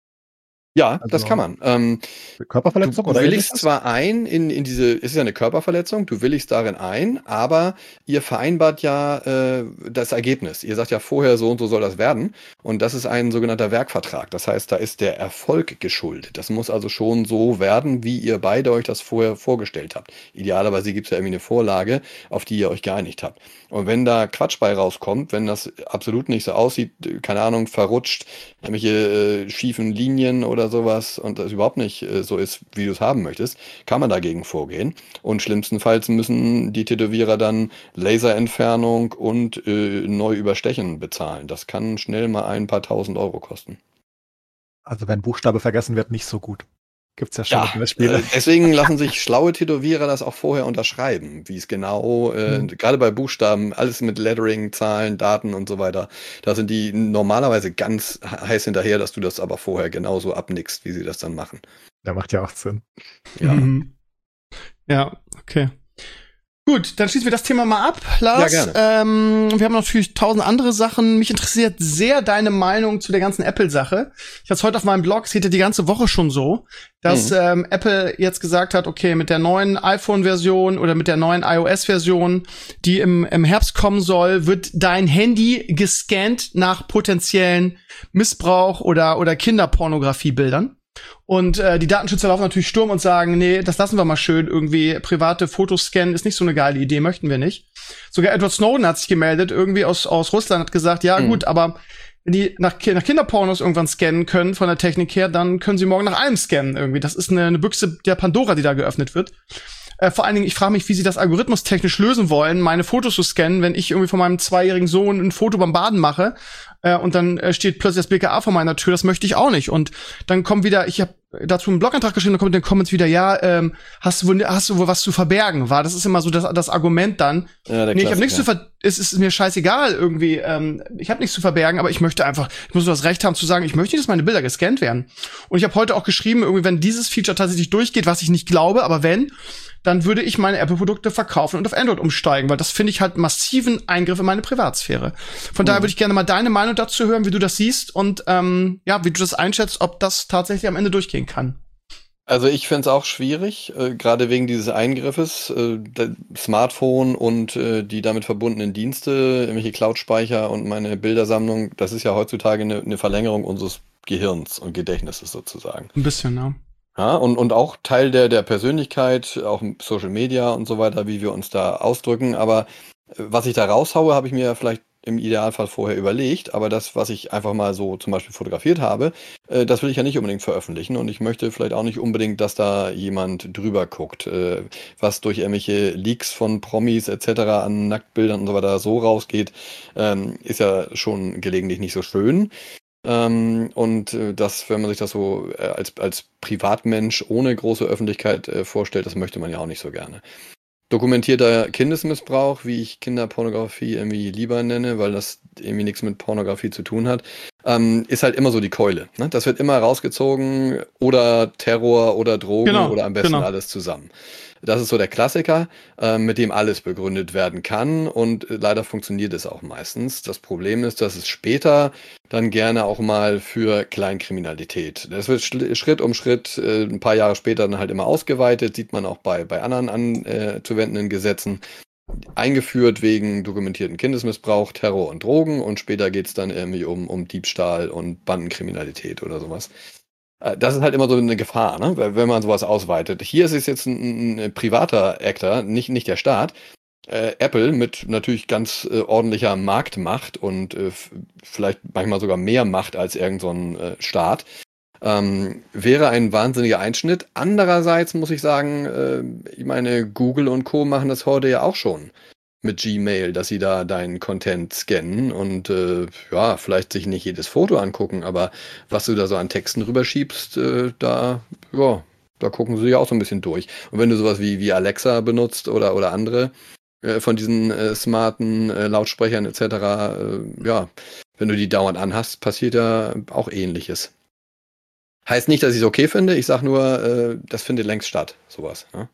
[SPEAKER 3] Ja,
[SPEAKER 4] Also
[SPEAKER 3] das kann man. Ähm,
[SPEAKER 4] Körperverletzung
[SPEAKER 3] du,
[SPEAKER 4] oder
[SPEAKER 3] du willigst
[SPEAKER 4] ähnliches?
[SPEAKER 3] zwar ein in, in diese, es ist ja eine Körperverletzung, du willigst darin ein, aber ihr vereinbart ja äh, das Ergebnis. Ihr sagt ja vorher, so und so soll das werden. Und das ist ein sogenannter Werkvertrag. Das heißt, da ist der Erfolg geschuldet. Das muss also schon so werden, wie ihr beide euch das vorher vorgestellt habt. Idealerweise gibt es ja irgendwie eine Vorlage, auf die ihr euch geeinigt habt. Und wenn da Quatsch bei rauskommt, wenn das absolut nicht so aussieht, keine Ahnung, verrutscht, irgendwelche äh, schiefen Linien oder sowas und das überhaupt nicht äh, so ist, wie du es haben möchtest, kann man dagegen vorgehen. Und schlimmstenfalls müssen die Tätowierer dann Laserentfernung und äh, neu überstechen bezahlen. Das kann schnell mal ein paar tausend Euro kosten.
[SPEAKER 4] Also wenn Buchstabe vergessen wird, nicht so gut. Gibt's ja schon
[SPEAKER 3] Ja,
[SPEAKER 4] Beispiele.
[SPEAKER 3] äh, deswegen lassen sich schlaue Tätowierer das auch vorher unterschreiben, wie es genau, äh,
[SPEAKER 4] Mhm.
[SPEAKER 3] gerade bei Buchstaben, alles mit Lettering, Zahlen, Daten und so weiter, da sind die normalerweise ganz heiß hinterher, dass du das aber vorher genauso abnickst, wie sie das dann machen.
[SPEAKER 4] Der macht ja auch Sinn.
[SPEAKER 3] Ja,
[SPEAKER 2] Mhm. Ja, okay. Gut, dann schließen wir das Thema mal ab, Lars.
[SPEAKER 3] Ja,
[SPEAKER 2] Ähm, wir haben natürlich tausend andere Sachen. Mich interessiert sehr deine Meinung zu der ganzen Apple-Sache. Ich hatte es heute auf meinem Blog, es geht ja die ganze Woche schon so, dass
[SPEAKER 3] Mhm.
[SPEAKER 2] ähm, Apple jetzt gesagt hat, okay, mit der neuen iPhone-Version oder mit der neuen iOS-Version, die im, im Herbst kommen soll, wird dein Handy gescannt nach potenziellen Missbrauch oder, oder Kinderpornografiebildern. Und äh, die Datenschützer laufen natürlich Sturm und sagen, nee, das lassen wir mal schön. Irgendwie private Fotos scannen ist nicht so eine geile Idee, möchten wir nicht. Sogar Edward Snowden hat sich gemeldet, irgendwie aus aus Russland, hat gesagt, ja
[SPEAKER 3] Mhm.
[SPEAKER 2] gut, aber wenn die nach, nach Kinderpornos irgendwann scannen können von der Technik her, dann können sie morgen nach allem scannen irgendwie. Das ist eine, eine Büchse der Pandora, die da geöffnet wird. Äh, vor allen Dingen, ich frage mich, wie sie das algorithmustechnisch lösen wollen, meine Fotos zu scannen, wenn ich irgendwie von meinem zweijährigen Sohn ein Foto beim Baden mache äh, und dann äh, steht plötzlich das B K A vor meiner Tür. Das möchte ich auch nicht. Und dann kommt wieder, ich habe dazu einen Blogantrag geschrieben, dann kommt in den Comments wieder, ja, ähm, hast du wohl, hast du wohl was zu verbergen? War das ist immer so das, das Argument dann. Ja, nee, ich habe nichts zu ver, es ist mir scheißegal irgendwie. Ähm, ich habe nichts zu verbergen, aber ich möchte einfach, ich muss das Recht haben zu sagen, ich möchte nicht, dass meine Bilder gescannt werden. Und ich habe heute auch geschrieben, irgendwie, wenn dieses Feature tatsächlich durchgeht, was ich nicht glaube, aber wenn, dann würde ich meine Apple-Produkte verkaufen und auf Android umsteigen, weil das finde ich halt massiven Eingriff in meine Privatsphäre. Von mhm. daher würde ich gerne mal deine Meinung dazu hören, wie du das siehst und ähm, ja, wie du das einschätzt, ob das tatsächlich am Ende durchgehen kann.
[SPEAKER 3] Also ich finde es auch schwierig, äh, gerade wegen dieses Eingriffes, äh, Smartphone und äh, die damit verbundenen Dienste, irgendwelche Cloud-Speicher und meine Bildersammlung, das ist ja heutzutage eine, eine Verlängerung unseres Gehirns und Gedächtnisses sozusagen.
[SPEAKER 2] Ein bisschen, ja.
[SPEAKER 3] Ja, und, und auch Teil der, der Persönlichkeit, auch Social Media und so weiter, wie wir uns da ausdrücken. Aber was ich da raushaue, habe ich mir vielleicht im Idealfall vorher überlegt. Aber das, was ich einfach mal so zum Beispiel fotografiert habe, äh, das will ich ja nicht unbedingt veröffentlichen. Und ich möchte vielleicht auch nicht unbedingt, dass da jemand drüber guckt, äh, was durch irgendwelche Leaks von Promis et cetera an Nacktbildern und so weiter so rausgeht, ähm, ist ja schon gelegentlich nicht so schön. Ähm, und äh, das, wenn man sich das so äh, als, als Privatmensch ohne große Öffentlichkeit äh, vorstellt, das möchte man ja auch nicht so gerne. Dokumentierter Kindesmissbrauch, wie ich Kinderpornografie irgendwie lieber nenne, weil das irgendwie nichts mit Pornografie zu tun hat, ähm, ist halt immer so die Keule. Ne? Das wird immer rausgezogen oder Terror oder Drogen genau, oder am besten genau. alles zusammen. Das ist so der Klassiker, äh, mit dem alles begründet werden kann und äh, leider funktioniert es auch meistens. Das Problem ist, dass es später dann gerne auch mal für Kleinkriminalität. Das wird Schritt um Schritt äh, ein paar Jahre später dann halt immer ausgeweitet, sieht man auch bei, bei anderen anzuwendenden äh, Gesetzen. Eingeführt wegen dokumentierten Kindesmissbrauch, Terror und Drogen und später geht's dann irgendwie um, um Diebstahl und Bandenkriminalität oder sowas. Das ist halt immer so eine Gefahr, ne? Wenn man sowas ausweitet. Hier ist es jetzt ein, ein privater Actor, nicht, nicht der Staat. Äh, Apple mit natürlich ganz äh, ordentlicher Marktmacht und äh, f- vielleicht manchmal sogar mehr Macht als irgend so ein äh, Staat. Ähm, wäre ein wahnsinniger Einschnitt. Andererseits muss ich sagen, äh, ich meine, Google und Co. machen das heute ja auch schon mit Gmail, dass sie da deinen Content scannen und äh, ja, vielleicht sich nicht jedes Foto angucken, aber was du da so an Texten rüberschiebst, äh, da, ja, da gucken sie ja auch so ein bisschen durch. Und wenn du sowas wie, wie Alexa benutzt oder, oder andere äh, von diesen äh, smarten äh, Lautsprechern et cetera, äh, ja, wenn du die dauernd anhast, passiert ja auch Ähnliches. Heißt nicht, dass ich es okay finde, ich sag nur, äh, das findet längst statt, sowas. Ja?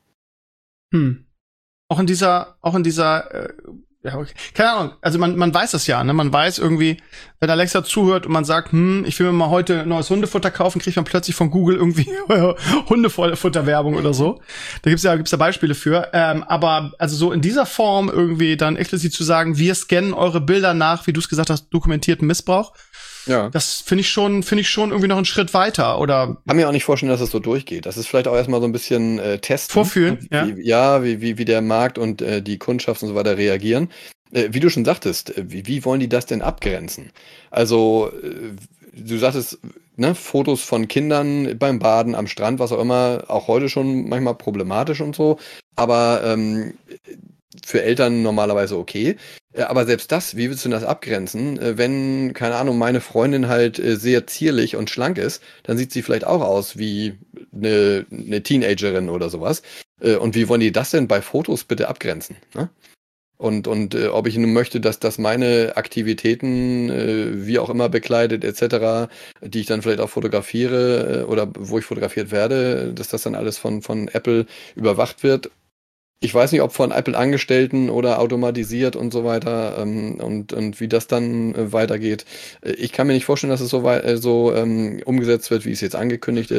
[SPEAKER 2] Hm. Auch in dieser, auch in dieser, äh, ja, okay. Keine Ahnung, also man, man weiß das ja, ne? Man weiß irgendwie, wenn Alexa zuhört und man sagt, hm, ich will mir mal heute neues Hundefutter kaufen, kriegt man plötzlich von Google irgendwie Hundefutterwerbung oder so. Da gibt's ja, gibt's ja Beispiele für. Ähm, aber also so in dieser Form irgendwie dann explizit zu sagen, wir scannen eure Bilder nach, wie du es gesagt hast, dokumentierten Missbrauch. Ja. Das finde ich schon, finde ich schon irgendwie noch einen Schritt weiter, oder?
[SPEAKER 3] Kann mir auch nicht vorstellen, dass es so durchgeht. Das ist vielleicht auch erstmal so ein bisschen äh, testen.
[SPEAKER 2] Vorfühlen,
[SPEAKER 3] ja. Wie, ja, wie, wie, wie der Markt und äh, die Kundschaft und so weiter reagieren. Äh, wie du schon sagtest, äh, wie, wie wollen die das denn abgrenzen? Also, äh, du sagtest, ne, Fotos von Kindern beim Baden, am Strand, was auch immer, auch heute schon manchmal problematisch und so. Aber, ähm, für Eltern normalerweise okay. Aber selbst das, wie willst du das abgrenzen? Wenn, keine Ahnung, meine Freundin halt sehr zierlich und schlank ist, dann sieht sie vielleicht auch aus wie eine, eine Teenagerin oder sowas. Und wie wollen die das denn bei Fotos bitte abgrenzen? Ne? Und, und äh, ob ich nun möchte, dass, dass meine Aktivitäten, äh, wie auch immer bekleidet et cetera, die ich dann vielleicht auch fotografiere äh, oder wo ich fotografiert werde, dass das dann alles von, von Apple überwacht wird. Ich weiß nicht, ob von Apple-Angestellten oder automatisiert und so weiter ähm, und, und wie das dann äh, weitergeht. Ich kann mir nicht vorstellen, dass es so, wei- äh, so ähm, umgesetzt wird, wie es jetzt angekündigt ist.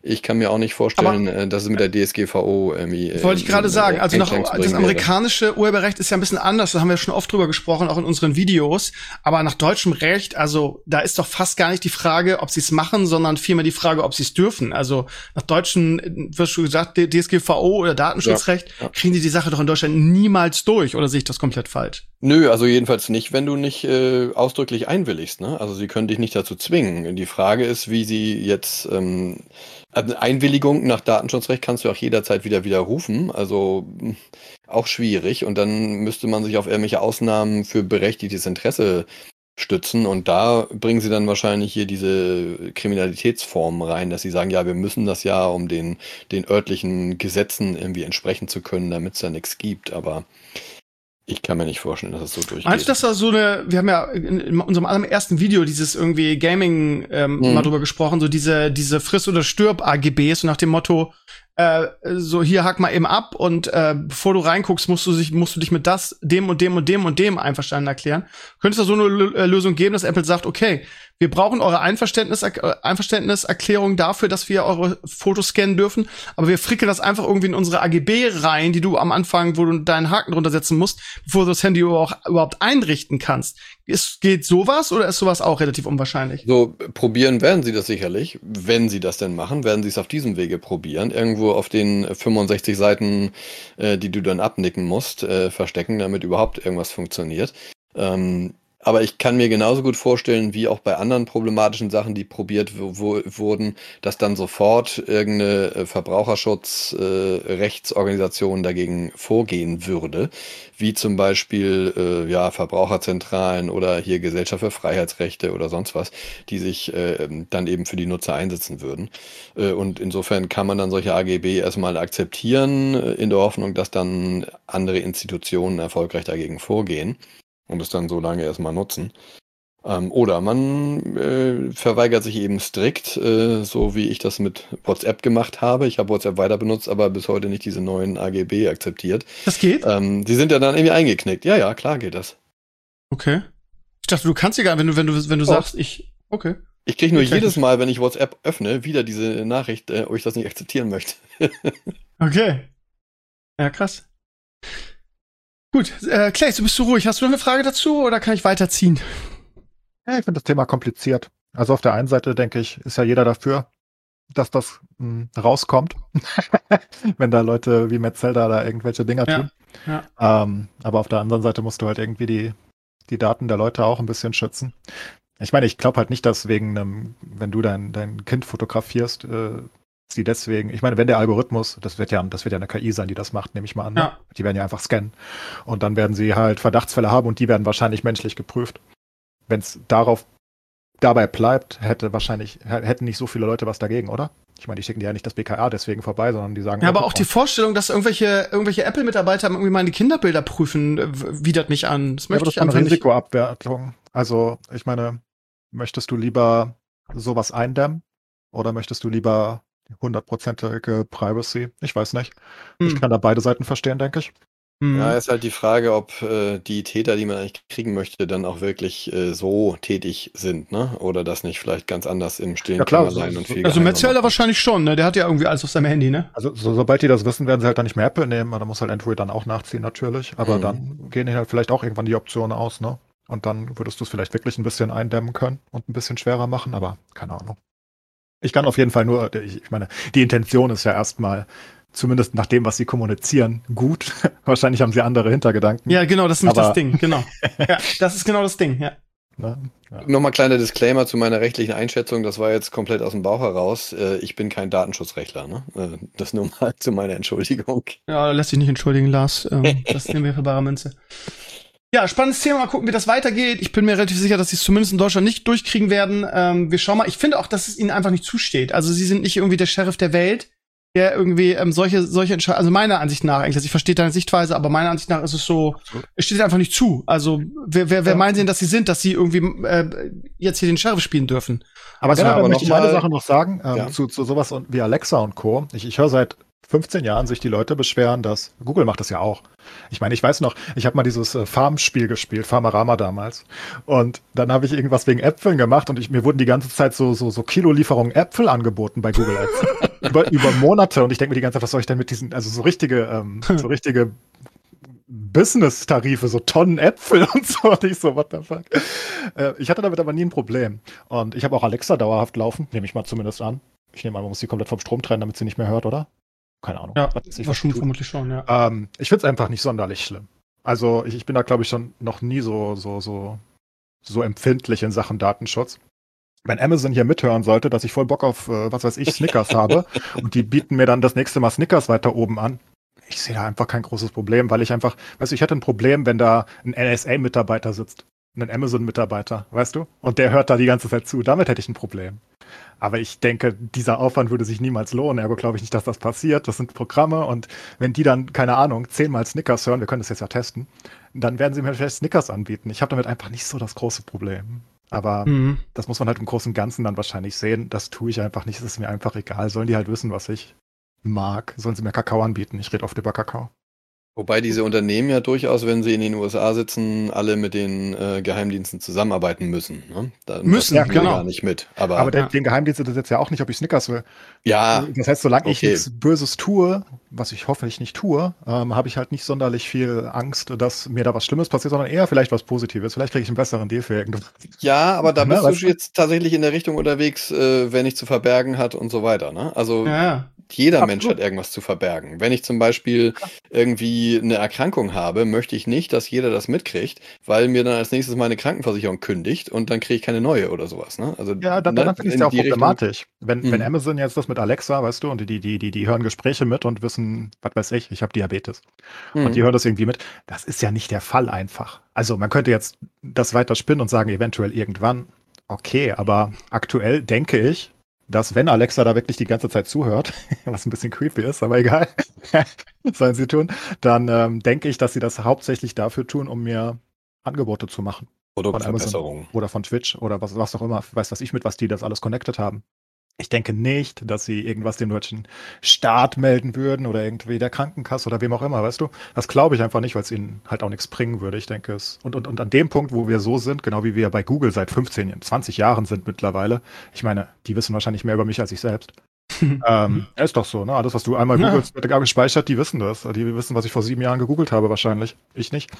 [SPEAKER 3] Ich kann mir auch nicht vorstellen, aber, dass es mit der D S G V O irgendwie.
[SPEAKER 2] Äh, wollte ich gerade sagen. Also noch, das amerikanische Urheberrecht ist ja ein bisschen anders. Da haben wir schon oft drüber gesprochen, auch in unseren Videos. Aber nach deutschem Recht, also da ist doch fast gar nicht die Frage, ob sie es machen, sondern vielmehr die Frage, ob sie es dürfen. Also nach deutschem, wirst du gesagt, D S G V O oder Datenschutzrecht, ja, ja. kriegen die die Sache doch in Deutschland niemals durch. Oder sehe ich das komplett falsch?
[SPEAKER 3] Nö, also jedenfalls nicht, wenn du nicht äh, ausdrücklich einwilligst. Ne? Also sie können dich nicht dazu zwingen. Die Frage ist, wie sie jetzt ähm, also Einwilligung nach Datenschutzrecht kannst du auch jederzeit wieder widerrufen, also auch schwierig. Und dann müsste man sich auf irgendwelche Ausnahmen für berechtigtes Interesse stützen. Und da bringen sie dann wahrscheinlich hier diese Kriminalitätsformen rein, dass sie sagen, ja, wir müssen das ja, um den, den örtlichen Gesetzen irgendwie entsprechen zu können, damit es da nichts gibt. Aber ich kann mir nicht vorstellen, dass es so durchgeht.
[SPEAKER 2] Meinst du, dass da so eine, wir haben ja in, in unserem allerersten Video dieses irgendwie Gaming ähm, mhm. mal drüber gesprochen, so diese diese Friss- oder Stirb-A G Bs, so nach dem Motto, äh, so hier hack mal eben ab und äh, bevor du reinguckst, musst du sich musst du dich mit das, dem und dem und dem und dem einverstanden erklären. Könnte es da so eine L- Lösung geben, dass Apple sagt, okay, wir brauchen eure Einverständnis, äh, Einverständniserklärung dafür, dass wir eure Fotos scannen dürfen, aber wir frickeln das einfach irgendwie in unsere A G B rein, die du am Anfang, wo du deinen Haken drunter setzen musst, bevor du das Handy auch überhaupt einrichten kannst. Ist, geht sowas oder ist sowas auch relativ unwahrscheinlich?
[SPEAKER 3] So, probieren werden sie das sicherlich. Wenn sie das denn machen, werden sie es auf diesem Wege probieren. Irgendwo auf den fünfundsechzig Seiten, äh, die du dann abnicken musst, äh, verstecken, damit überhaupt irgendwas funktioniert. Ähm, Aber ich kann mir genauso gut vorstellen, wie auch bei anderen problematischen Sachen, die probiert w- wo- wurden, dass dann sofort irgendeine äh, Verbraucherschutzrechtsorganisation äh, dagegen vorgehen würde, wie zum Beispiel äh, ja Verbraucherzentralen oder hier Gesellschaft für Freiheitsrechte oder sonst was, die sich äh, dann eben für die Nutzer einsetzen würden. Äh, und insofern kann man dann solche A G B erstmal akzeptieren, äh, in der Hoffnung, dass dann andere Institutionen erfolgreich dagegen vorgehen und es dann so lange erstmal nutzen. Ähm, oder man äh, verweigert sich eben strikt, äh, so wie ich das mit WhatsApp gemacht habe. Ich habe WhatsApp weiter benutzt, aber bis heute nicht diese neuen A G B akzeptiert.
[SPEAKER 2] Das geht?
[SPEAKER 3] Ähm, die sind ja dann irgendwie eingeknickt. Ja, ja, klar geht das.
[SPEAKER 2] Okay. Ich dachte, du kannst sie gar nicht, wenn du, wenn du, wenn du
[SPEAKER 3] oh.
[SPEAKER 2] sagst, ich, okay.
[SPEAKER 3] Ich kriege nur
[SPEAKER 2] ich
[SPEAKER 3] jedes Mal, wenn ich WhatsApp öffne, wieder diese Nachricht, äh, ob ich das nicht akzeptieren möchte.
[SPEAKER 2] Okay. Ja, krass. Gut, äh, Clay, du bist so ruhig. Hast du noch eine Frage dazu oder kann ich weiterziehen?
[SPEAKER 4] Ja, ich finde das Thema kompliziert. Also auf der einen Seite, denke ich, ist ja jeder dafür, dass das mh, rauskommt, wenn da Leute wie Metzelder da irgendwelche Dinger
[SPEAKER 2] Ja,
[SPEAKER 4] tun.
[SPEAKER 2] ja.
[SPEAKER 4] Ähm, aber auf der anderen Seite musst du halt irgendwie die, die Daten der Leute auch ein bisschen schützen. Ich meine, ich glaube halt nicht, dass wegen einem, wenn du dein, dein Kind fotografierst, äh, sie deswegen, ich meine, wenn der Algorithmus, das wird ja, das wird ja eine K I sein, die das macht, nehme ich mal an. Ne?
[SPEAKER 2] Ja.
[SPEAKER 4] Die werden ja einfach scannen. Und dann werden sie halt Verdachtsfälle haben und die werden wahrscheinlich menschlich geprüft. Wenn es darauf dabei bleibt, hätte wahrscheinlich, hätten nicht so viele Leute was dagegen, oder? Ich meine, die schicken die ja nicht das B K A deswegen vorbei, sondern die sagen.
[SPEAKER 2] Ja, aber
[SPEAKER 4] oh,
[SPEAKER 2] auch die Vorstellung, dass irgendwelche, irgendwelche Apple-Mitarbeiter irgendwie meine Kinderbilder prüfen, w- widert mich an. Das
[SPEAKER 4] ja,
[SPEAKER 2] möchte
[SPEAKER 4] aber das
[SPEAKER 2] ich
[SPEAKER 4] ist eine
[SPEAKER 2] einfach nicht.
[SPEAKER 4] Risikoabwertung. Also, ich meine, möchtest du lieber sowas eindämmen oder möchtest du lieber hundertprozentige Privacy? Ich weiß nicht. Ich
[SPEAKER 2] Hm.
[SPEAKER 4] kann da beide Seiten verstehen, denke ich.
[SPEAKER 2] Hm.
[SPEAKER 3] Ja, ist halt die Frage, ob äh, die Täter, die man eigentlich kriegen möchte, dann auch wirklich äh, so tätig sind, ne? Oder das nicht vielleicht ganz anders im stillen
[SPEAKER 4] Ja, klar,
[SPEAKER 3] Kämmerlein
[SPEAKER 4] so-
[SPEAKER 3] und
[SPEAKER 4] so-
[SPEAKER 3] viel
[SPEAKER 2] Also
[SPEAKER 3] geheimer
[SPEAKER 2] Metzelder
[SPEAKER 3] machen.
[SPEAKER 2] wahrscheinlich schon, ne? Der hat ja irgendwie alles auf seinem Handy, ne?
[SPEAKER 4] Also, so, sobald die das wissen, werden sie halt dann nicht mehr Apple nehmen, aber da muss halt Android dann auch nachziehen, natürlich. Aber
[SPEAKER 3] Mhm.
[SPEAKER 4] dann gehen ihnen halt vielleicht auch irgendwann die Optionen aus, ne? Und dann würdest du es vielleicht wirklich ein bisschen eindämmen können und ein bisschen schwerer machen, aber keine Ahnung. Ich kann auf jeden Fall nur, ich, ich meine, die Intention ist ja erstmal, zumindest nach dem, was sie kommunizieren, gut. Wahrscheinlich haben sie andere Hintergedanken.
[SPEAKER 2] Ja, genau, das ist nämlich
[SPEAKER 4] Aber-
[SPEAKER 2] das Ding, genau. Ja, das ist genau das Ding, ja.
[SPEAKER 4] Ne? Ja.
[SPEAKER 3] Nochmal kleiner Disclaimer zu meiner rechtlichen Einschätzung. Das war jetzt komplett aus dem Bauch heraus. Äh, Ich bin kein Datenschutzrechtler. Ne? Äh, Das nur mal zu meiner Entschuldigung.
[SPEAKER 2] Ja, lässt sich nicht entschuldigen, Lars. Ähm, das nehmen wir für bare Münze. Ja, spannendes Thema. Mal gucken, wie das weitergeht. Ich bin mir relativ sicher, dass sie es zumindest in Deutschland nicht durchkriegen werden. Ähm, wir schauen mal. Ich finde auch, dass es ihnen einfach nicht zusteht. Also sie sind nicht irgendwie der Sheriff der Welt, der irgendwie ähm, solche solche Entscheidungen, also meiner Ansicht nach eigentlich, also ich verstehe deine Sichtweise, aber meiner Ansicht nach ist es so, es steht einfach nicht zu. Also wer, wer, wer
[SPEAKER 4] Ja.
[SPEAKER 2] meinen sie denn, dass sie sind, dass sie irgendwie äh, jetzt hier den Sheriff spielen dürfen?
[SPEAKER 4] Aber
[SPEAKER 3] Ja,
[SPEAKER 4] generell
[SPEAKER 3] aber
[SPEAKER 4] möchte ich
[SPEAKER 3] noch
[SPEAKER 4] eine
[SPEAKER 3] mal-
[SPEAKER 4] Sache noch sagen, ähm,
[SPEAKER 3] Ja.
[SPEAKER 4] zu, zu sowas und- wie Alexa und Co. Ich, ich höre seit fünfzehn Jahren sich die Leute beschweren, dass Google macht das ja auch. Ich meine, ich weiß noch, ich habe mal dieses äh, Farm-Spiel gespielt, Farmerama damals. Und dann habe ich irgendwas wegen Äpfeln gemacht und ich, mir wurden die ganze Zeit so so so Kilolieferungen Äpfel angeboten bei Google Ads. über, über Monate. Und ich denke mir die ganze Zeit, was soll ich denn mit diesen, also so richtige, ähm, so richtige Business-Tarife, so Tonnen Äpfel und so. Und ich so, what the fuck. Äh, ich hatte damit aber nie ein Problem. Und ich habe auch Alexa dauerhaft laufen, nehme ich mal zumindest an. Ich nehme an, man muss sie komplett vom Strom trennen, damit sie nicht mehr hört, oder? Keine Ahnung.
[SPEAKER 2] Ja,
[SPEAKER 4] was ich
[SPEAKER 2] war schon vermutlich schon, ja.
[SPEAKER 4] Ähm, ich finde es einfach nicht sonderlich schlimm. Also ich, ich bin da, glaube ich, schon noch nie so, so, so, so empfindlich in Sachen Datenschutz. Wenn Amazon hier mithören sollte, dass ich voll Bock auf, äh, was weiß ich, Snickers habe und die bieten mir dann das nächste Mal Snickers weiter oben an, ich sehe da einfach kein großes Problem, weil ich einfach, weißt du, ich hätte ein Problem, wenn da ein N S A-Mitarbeiter sitzt, ein Amazon-Mitarbeiter, weißt du? Und der hört da die ganze Zeit zu. Damit hätte ich ein Problem. Aber ich denke, dieser Aufwand würde sich niemals lohnen. Ergo glaube ich nicht, dass das passiert. Das sind Programme und wenn die dann, keine Ahnung, zehnmal Snickers hören, wir können das jetzt ja testen, dann werden sie mir vielleicht Snickers anbieten. Ich habe damit einfach nicht so das große Problem. Aber mhm. das muss man halt im Großen und Ganzen dann wahrscheinlich sehen. Das tue ich einfach nicht. Es ist mir einfach egal. Sollen die halt wissen, was ich mag? Sollen sie mir Kakao anbieten? Ich rede oft über Kakao.
[SPEAKER 3] Wobei diese Unternehmen ja durchaus, wenn sie in den U S A sitzen, alle mit den äh, Geheimdiensten zusammenarbeiten müssen. Ne? Da
[SPEAKER 2] müssen, ja, genau.
[SPEAKER 3] Gar nicht mit. Aber,
[SPEAKER 4] aber der,
[SPEAKER 2] ja.
[SPEAKER 4] den Geheimdienst interessiert ja auch nicht, ob ich Snickers will.
[SPEAKER 3] Ja.
[SPEAKER 4] Das heißt, solange
[SPEAKER 3] okay.
[SPEAKER 4] ich nichts Böses tue, was ich hoffentlich nicht tue, ähm, habe ich halt nicht sonderlich viel Angst, dass mir da was Schlimmes passiert, sondern eher vielleicht was Positives. Vielleicht kriege ich einen besseren Deal für irgendwas.
[SPEAKER 3] Ja, aber da bist
[SPEAKER 4] ja,
[SPEAKER 3] du jetzt tatsächlich in der Richtung unterwegs, äh, wer nichts zu verbergen hat und so weiter. Ne? Also
[SPEAKER 2] ja.
[SPEAKER 3] jeder
[SPEAKER 4] Absolut.
[SPEAKER 3] Mensch hat irgendwas zu verbergen. Wenn ich zum Beispiel irgendwie eine Erkrankung habe, möchte ich nicht, dass jeder das mitkriegt, weil mir dann als nächstes meine Krankenversicherung kündigt und dann kriege ich keine neue oder sowas. Ne? Also,
[SPEAKER 4] ja, dann,
[SPEAKER 3] ne,
[SPEAKER 4] dann finde ich es ja auch problematisch.
[SPEAKER 3] Richtung,
[SPEAKER 4] wenn, wenn Amazon jetzt das mit Alexa, weißt du, und die, die, die, die hören Gespräche mit und wissen, was weiß ich, ich habe Diabetes. Mhm. Und die hören das irgendwie mit. Das ist ja nicht der Fall einfach. Also man könnte jetzt das weiter spinnen und sagen, eventuell irgendwann, okay, aber aktuell denke ich, dass wenn Alexa da wirklich die ganze Zeit zuhört, was ein bisschen creepy ist, aber egal, sollen sie tun, dann ähm, denke ich, dass sie das hauptsächlich dafür tun, um mir Angebote zu machen.
[SPEAKER 3] Produktverbesserungen.
[SPEAKER 4] Oder von Twitch oder was, was auch immer, weiß was ich mit, was die das alles connected haben. Ich denke nicht, dass sie irgendwas dem deutschen Staat melden würden oder irgendwie der Krankenkasse oder wem auch immer, weißt du? Das glaube ich einfach nicht, weil es ihnen halt auch nichts bringen würde. Ich denke es. Und, und, und an dem Punkt, wo wir so sind, genau wie wir bei Google seit fünfzehn, zwanzig Jahren sind mittlerweile, ich meine, die wissen wahrscheinlich mehr über mich als ich selbst. ähm, ist doch so, ne? Alles, was du einmal
[SPEAKER 2] ja.
[SPEAKER 4] googelst, wird gespeichert, die wissen das. Die wissen, was ich vor sieben Jahren gegoogelt habe, wahrscheinlich. Ich nicht.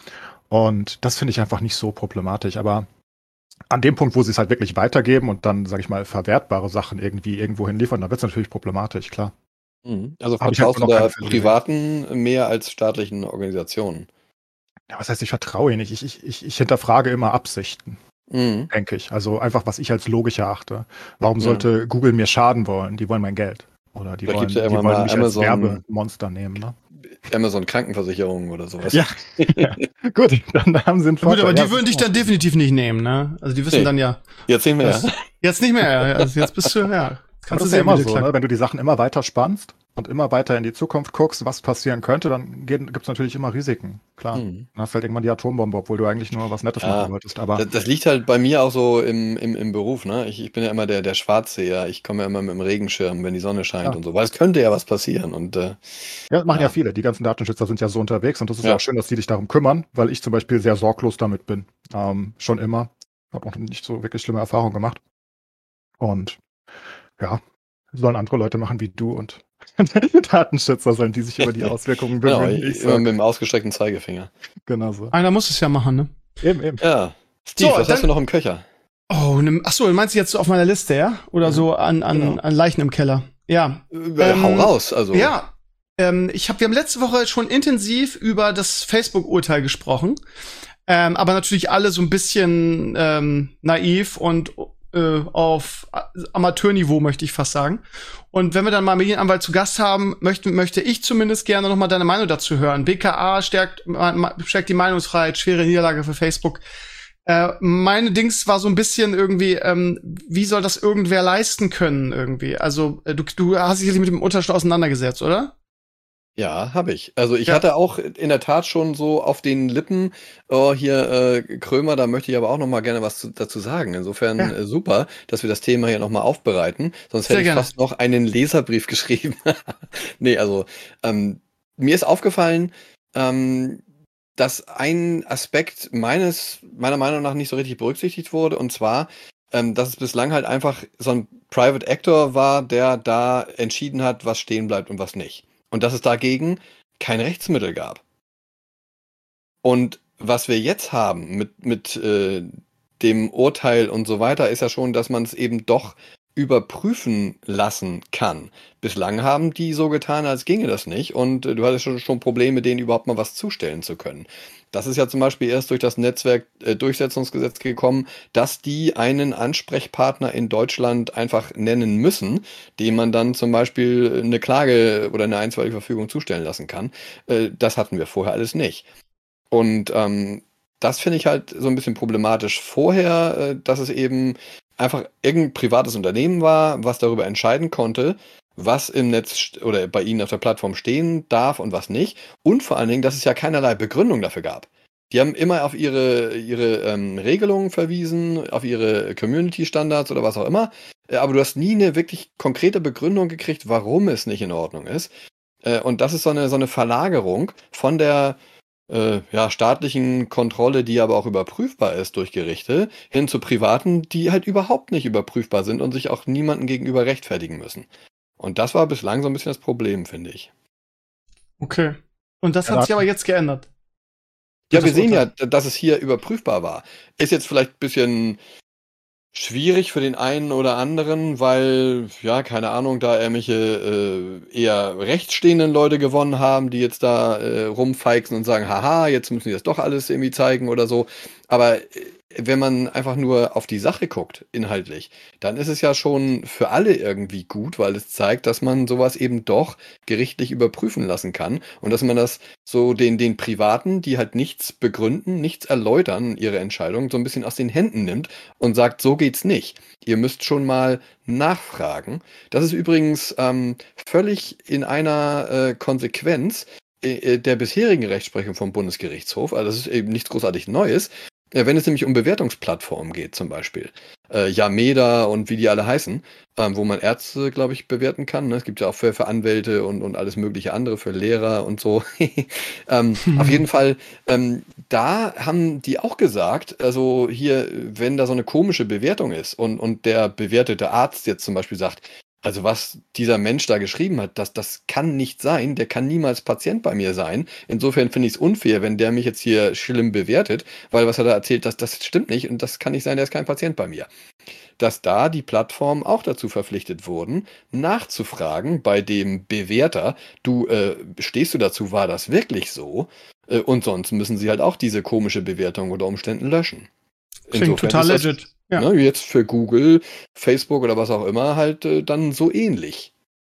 [SPEAKER 4] Und das finde ich einfach nicht so problematisch. Aber an dem Punkt, wo sie es halt wirklich weitergeben und dann, sag ich mal, verwertbare Sachen irgendwie irgendwo hinliefern, da wird es natürlich problematisch, klar.
[SPEAKER 3] Also vertraust du da privaten mehr als staatlichen Organisationen?
[SPEAKER 4] Ja, was heißt, ich vertraue ihnen nicht? Ich, ich, ich, ich hinterfrage immer Absichten, mhm. denke ich. Also einfach, was ich als logisch erachte. Warum ja. sollte Google mir schaden wollen? Die wollen mein Geld. Oder die
[SPEAKER 3] Vielleicht
[SPEAKER 4] wollen,
[SPEAKER 3] ja
[SPEAKER 4] die wollen mich
[SPEAKER 3] Amazon,
[SPEAKER 4] als Werbemonster nehmen, ne?
[SPEAKER 3] Amazon Krankenversicherung oder sowas.
[SPEAKER 4] Ja, ja. Gut, dann haben sie einen
[SPEAKER 2] Vorteil. Gut, aber die ja, würden dich dann definitiv nicht nehmen, ne? Also die wissen nee. dann ja.
[SPEAKER 3] Jetzt nicht mehr.
[SPEAKER 2] Das, jetzt nicht mehr, also jetzt bist du, ja.
[SPEAKER 4] Kannst du ja immer so, ne? Wenn du die Sachen immer weiter spannst und immer weiter in die Zukunft guckst, was passieren könnte, dann gibt es natürlich immer Risiken. Klar. Mhm. Dann hast du halt irgendwann die Atombombe, obwohl du eigentlich nur was Nettes ja, machen wolltest. Aber
[SPEAKER 3] das, das liegt halt bei mir auch so im, im, im Beruf, ne? Ich, ich bin ja immer der, der Schwarzseher. Ich komme ja immer mit dem Regenschirm, wenn die Sonne scheint ja. und so. Weil es könnte ja was passieren. Und, äh,
[SPEAKER 4] ja, machen ja. ja viele. Die ganzen Datenschützer sind ja so unterwegs und das ist ja auch schön, dass die dich darum kümmern, weil ich zum Beispiel sehr sorglos damit bin. Ähm, schon immer. Habe auch nicht so wirklich schlimme Erfahrungen gemacht. Und ja, sollen andere Leute machen wie du und Datenschützer sollen, die sich über die Auswirkungen bemühen.
[SPEAKER 3] Genau, ich immer mit dem ausgestreckten Zeigefinger.
[SPEAKER 4] Genau so.
[SPEAKER 2] Einer muss es ja machen, ne?
[SPEAKER 4] Eben, eben.
[SPEAKER 3] Ja. Steve, so, was dann, hast du noch im Köcher?
[SPEAKER 2] Oh, ne, ach so, meinst du jetzt so auf meiner Liste, ja? Oder ja, so an, an, genau. an Leichen im Keller? Ja.
[SPEAKER 3] Äh, ähm, hau raus, also.
[SPEAKER 2] Ja. Ähm, ich hab, wir haben letzte Woche schon intensiv über das Facebook-Urteil gesprochen. Ähm, aber natürlich alle so ein bisschen ähm, naiv und auf Amateurniveau, möchte ich fast sagen. Und wenn wir dann mal einen Medienanwalt zu Gast haben, möchte, möchte ich zumindest gerne noch mal deine Meinung dazu hören. B K A stärkt, stärkt die Meinungsfreiheit, schwere Niederlage für Facebook. Äh, meine Dings war so ein bisschen irgendwie, ähm, wie soll das irgendwer leisten können irgendwie? Also du, du hast dich mit dem Urteil schon auseinandergesetzt, oder?
[SPEAKER 3] Ja, habe ich. Also ich
[SPEAKER 2] Ja.
[SPEAKER 3] hatte auch in der Tat schon so auf den Lippen, oh, hier äh, Krömer, da möchte ich aber auch noch mal gerne was zu, dazu sagen. Insofern
[SPEAKER 2] Ja.
[SPEAKER 3] äh, super, dass wir das Thema hier noch mal aufbereiten. Sonst
[SPEAKER 2] Sehr
[SPEAKER 3] hätte ich
[SPEAKER 2] gerne.
[SPEAKER 3] fast noch einen Leserbrief geschrieben. Nee, also ähm, mir ist aufgefallen, ähm, dass ein Aspekt meines meiner Meinung nach nicht so richtig berücksichtigt wurde, und zwar, ähm, dass es bislang halt einfach so ein Private Actor war, der da entschieden hat, was stehen bleibt und was nicht. Und dass es dagegen kein Rechtsmittel gab. Und was wir jetzt haben mit, mit äh, dem Urteil und so weiter, ist ja schon, dass man es eben doch überprüfen lassen kann. Bislang haben die so getan, als ginge das nicht. Und äh, du hattest schon, schon Probleme, denen überhaupt mal was zustellen zu können. Das ist ja zum Beispiel erst durch das Netzwerkdurchsetzungsgesetz äh, gekommen, dass die einen Ansprechpartner in Deutschland einfach nennen müssen, dem man dann zum Beispiel eine Klage oder eine einstweilige Verfügung zustellen lassen kann. Äh, das hatten wir vorher alles nicht. Und ähm, das finde ich halt so ein bisschen problematisch vorher, äh, dass es eben einfach irgendein privates Unternehmen war, was darüber entscheiden konnte, was im Netz st- oder bei ihnen auf der Plattform stehen darf und was nicht. Und vor allen Dingen, dass es ja keinerlei Begründung dafür gab. Die haben immer auf ihre, ihre ähm, Regelungen verwiesen, auf ihre Community-Standards oder was auch immer. Äh, aber du hast nie eine wirklich konkrete Begründung gekriegt, warum es nicht in Ordnung ist. Äh, und das ist so eine, so eine Verlagerung von der äh, ja, staatlichen Kontrolle, die aber auch überprüfbar ist durch Gerichte, hin zu privaten, die halt überhaupt nicht überprüfbar sind und sich auch niemandem gegenüber rechtfertigen müssen. Und das war bislang so ein bisschen das Problem, finde ich.
[SPEAKER 2] Okay. Und das
[SPEAKER 4] Ja,
[SPEAKER 2] hat sich
[SPEAKER 4] da-
[SPEAKER 2] aber jetzt geändert.
[SPEAKER 3] Ja,
[SPEAKER 2] Durch
[SPEAKER 3] wir
[SPEAKER 2] das
[SPEAKER 3] sehen ja,
[SPEAKER 2] Urteil.
[SPEAKER 3] dass es hier überprüfbar war. Ist jetzt vielleicht ein bisschen schwierig für den einen oder anderen, weil, ja, keine Ahnung, da irgendwelche äh, eher rechtsstehenden Leute gewonnen haben, die jetzt da äh, rumfeixen und sagen, haha, jetzt müssen die das doch alles irgendwie zeigen oder so. Aber äh, wenn man einfach nur auf die Sache guckt, inhaltlich, dann ist es ja schon für alle irgendwie gut, weil es zeigt, dass man sowas eben doch gerichtlich überprüfen lassen kann und dass man das so den, den Privaten, die halt nichts begründen, nichts erläutern, ihre Entscheidung, so ein bisschen aus den Händen nimmt und sagt, so geht's nicht. Ihr müsst schon mal nachfragen. Das ist übrigens ähm, völlig in einer äh, Konsequenz äh, der bisherigen Rechtsprechung vom Bundesgerichtshof. Also das ist eben nichts großartig Neues. Ja, wenn es nämlich um Bewertungsplattformen geht, zum Beispiel. Äh, Yameda und wie die alle heißen, ähm, wo man Ärzte, glaube ich, bewerten kann. Ne? Es gibt ja auch für, für Anwälte und, und alles mögliche andere, für Lehrer und so. ähm, auf jeden Fall, ähm, da haben die auch gesagt, also hier, wenn da so eine komische Bewertung ist und, und der bewertete Arzt jetzt zum Beispiel sagt, also was dieser Mensch da geschrieben hat, das, das kann nicht sein, der kann niemals Patient bei mir sein. Insofern finde ich es unfair, wenn der mich jetzt hier schlimm bewertet, weil was er da erzählt, das, das stimmt nicht und das kann nicht sein, der ist kein Patient bei mir. Dass da die Plattformen auch dazu verpflichtet wurden, nachzufragen bei dem Bewerter, du, äh, stehst du dazu, war das wirklich so? Äh, und sonst müssen sie halt auch diese komische Bewertung unter Umständen löschen.
[SPEAKER 2] Klingt
[SPEAKER 3] Insofern
[SPEAKER 2] total
[SPEAKER 3] ist das,
[SPEAKER 2] legit. Ja.
[SPEAKER 3] ne, jetzt für Google, Facebook oder was auch immer halt äh, dann so ähnlich.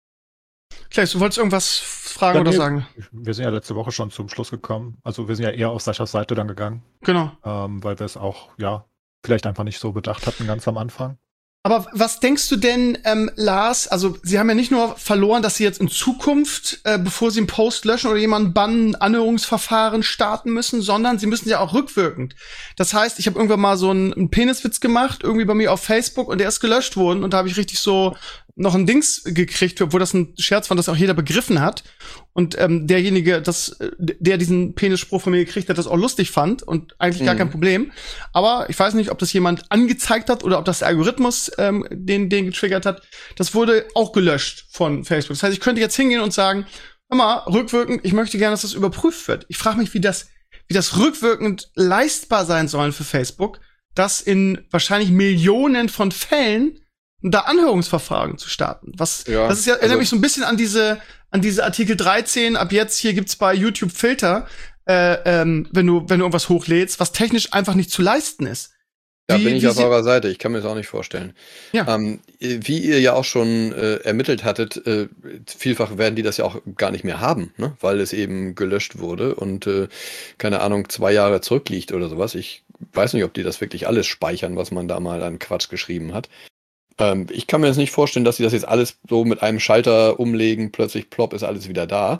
[SPEAKER 2] Claes, du wolltest irgendwas fragen
[SPEAKER 4] Ja,
[SPEAKER 2] oder
[SPEAKER 4] nee,
[SPEAKER 2] sagen?
[SPEAKER 4] Wir sind ja letzte Woche schon zum Schluss gekommen. Also wir sind ja eher auf Saschas Seite dann gegangen,
[SPEAKER 2] Genau.
[SPEAKER 4] ähm, weil wir es auch, ja, vielleicht einfach nicht so bedacht hatten ganz am Anfang.
[SPEAKER 2] Aber was denkst du denn, ähm, Lars, also sie haben ja nicht nur verloren, dass sie jetzt in Zukunft, äh, bevor sie einen Post löschen oder jemanden bannen, Anhörungsverfahren starten müssen, sondern sie müssen ja auch rückwirkend. Das heißt, ich habe irgendwann mal so einen, einen Peniswitz gemacht, irgendwie bei mir auf Facebook und der ist gelöscht worden und da habe ich richtig so noch ein Dings gekriegt, wo das ein Scherz war, das auch jeder begriffen hat. Und ähm, derjenige, das, der diesen Penisspruch von mir gekriegt hat, das auch lustig fand und eigentlich gar
[SPEAKER 3] Mhm.
[SPEAKER 2] kein Problem. Aber ich weiß nicht, ob das jemand angezeigt hat oder ob das der Algorithmus ähm, den, den getriggert hat. Das wurde auch gelöscht von Facebook. Das heißt, ich könnte jetzt hingehen und sagen, hör mal, rückwirkend, ich möchte gerne, dass das überprüft wird. Ich frage mich, wie das, wie das rückwirkend leistbar sein soll für Facebook, dass in wahrscheinlich Millionen von Fällen da Anhörungsverfahren zu starten. Was,
[SPEAKER 3] Ja,
[SPEAKER 2] das ist ja, erinnert
[SPEAKER 3] also-
[SPEAKER 2] mich so ein bisschen an diese, an diese Artikel dreizehn, ab jetzt hier gibt's bei YouTube Filter, äh, ähm, wenn du, wenn du irgendwas hochlädst, was technisch einfach nicht zu leisten ist.
[SPEAKER 3] Da
[SPEAKER 2] Wie-
[SPEAKER 3] bin ich
[SPEAKER 2] wie
[SPEAKER 3] auf
[SPEAKER 2] sie-
[SPEAKER 3] eurer Seite, ich kann mir das auch nicht vorstellen.
[SPEAKER 2] Ja.
[SPEAKER 3] Ähm, wie ihr ja auch schon äh, ermittelt hattet, äh, vielfach werden die das ja auch gar nicht mehr haben, ne? Weil es eben gelöscht wurde und äh, keine Ahnung, zwei Jahre zurückliegt oder sowas. Ich weiß nicht, ob die das wirklich alles speichern, was man da mal an Quatsch geschrieben hat. Ähm, ich kann mir jetzt nicht vorstellen, dass sie das jetzt alles so mit einem Schalter umlegen, plötzlich plopp ist alles wieder da.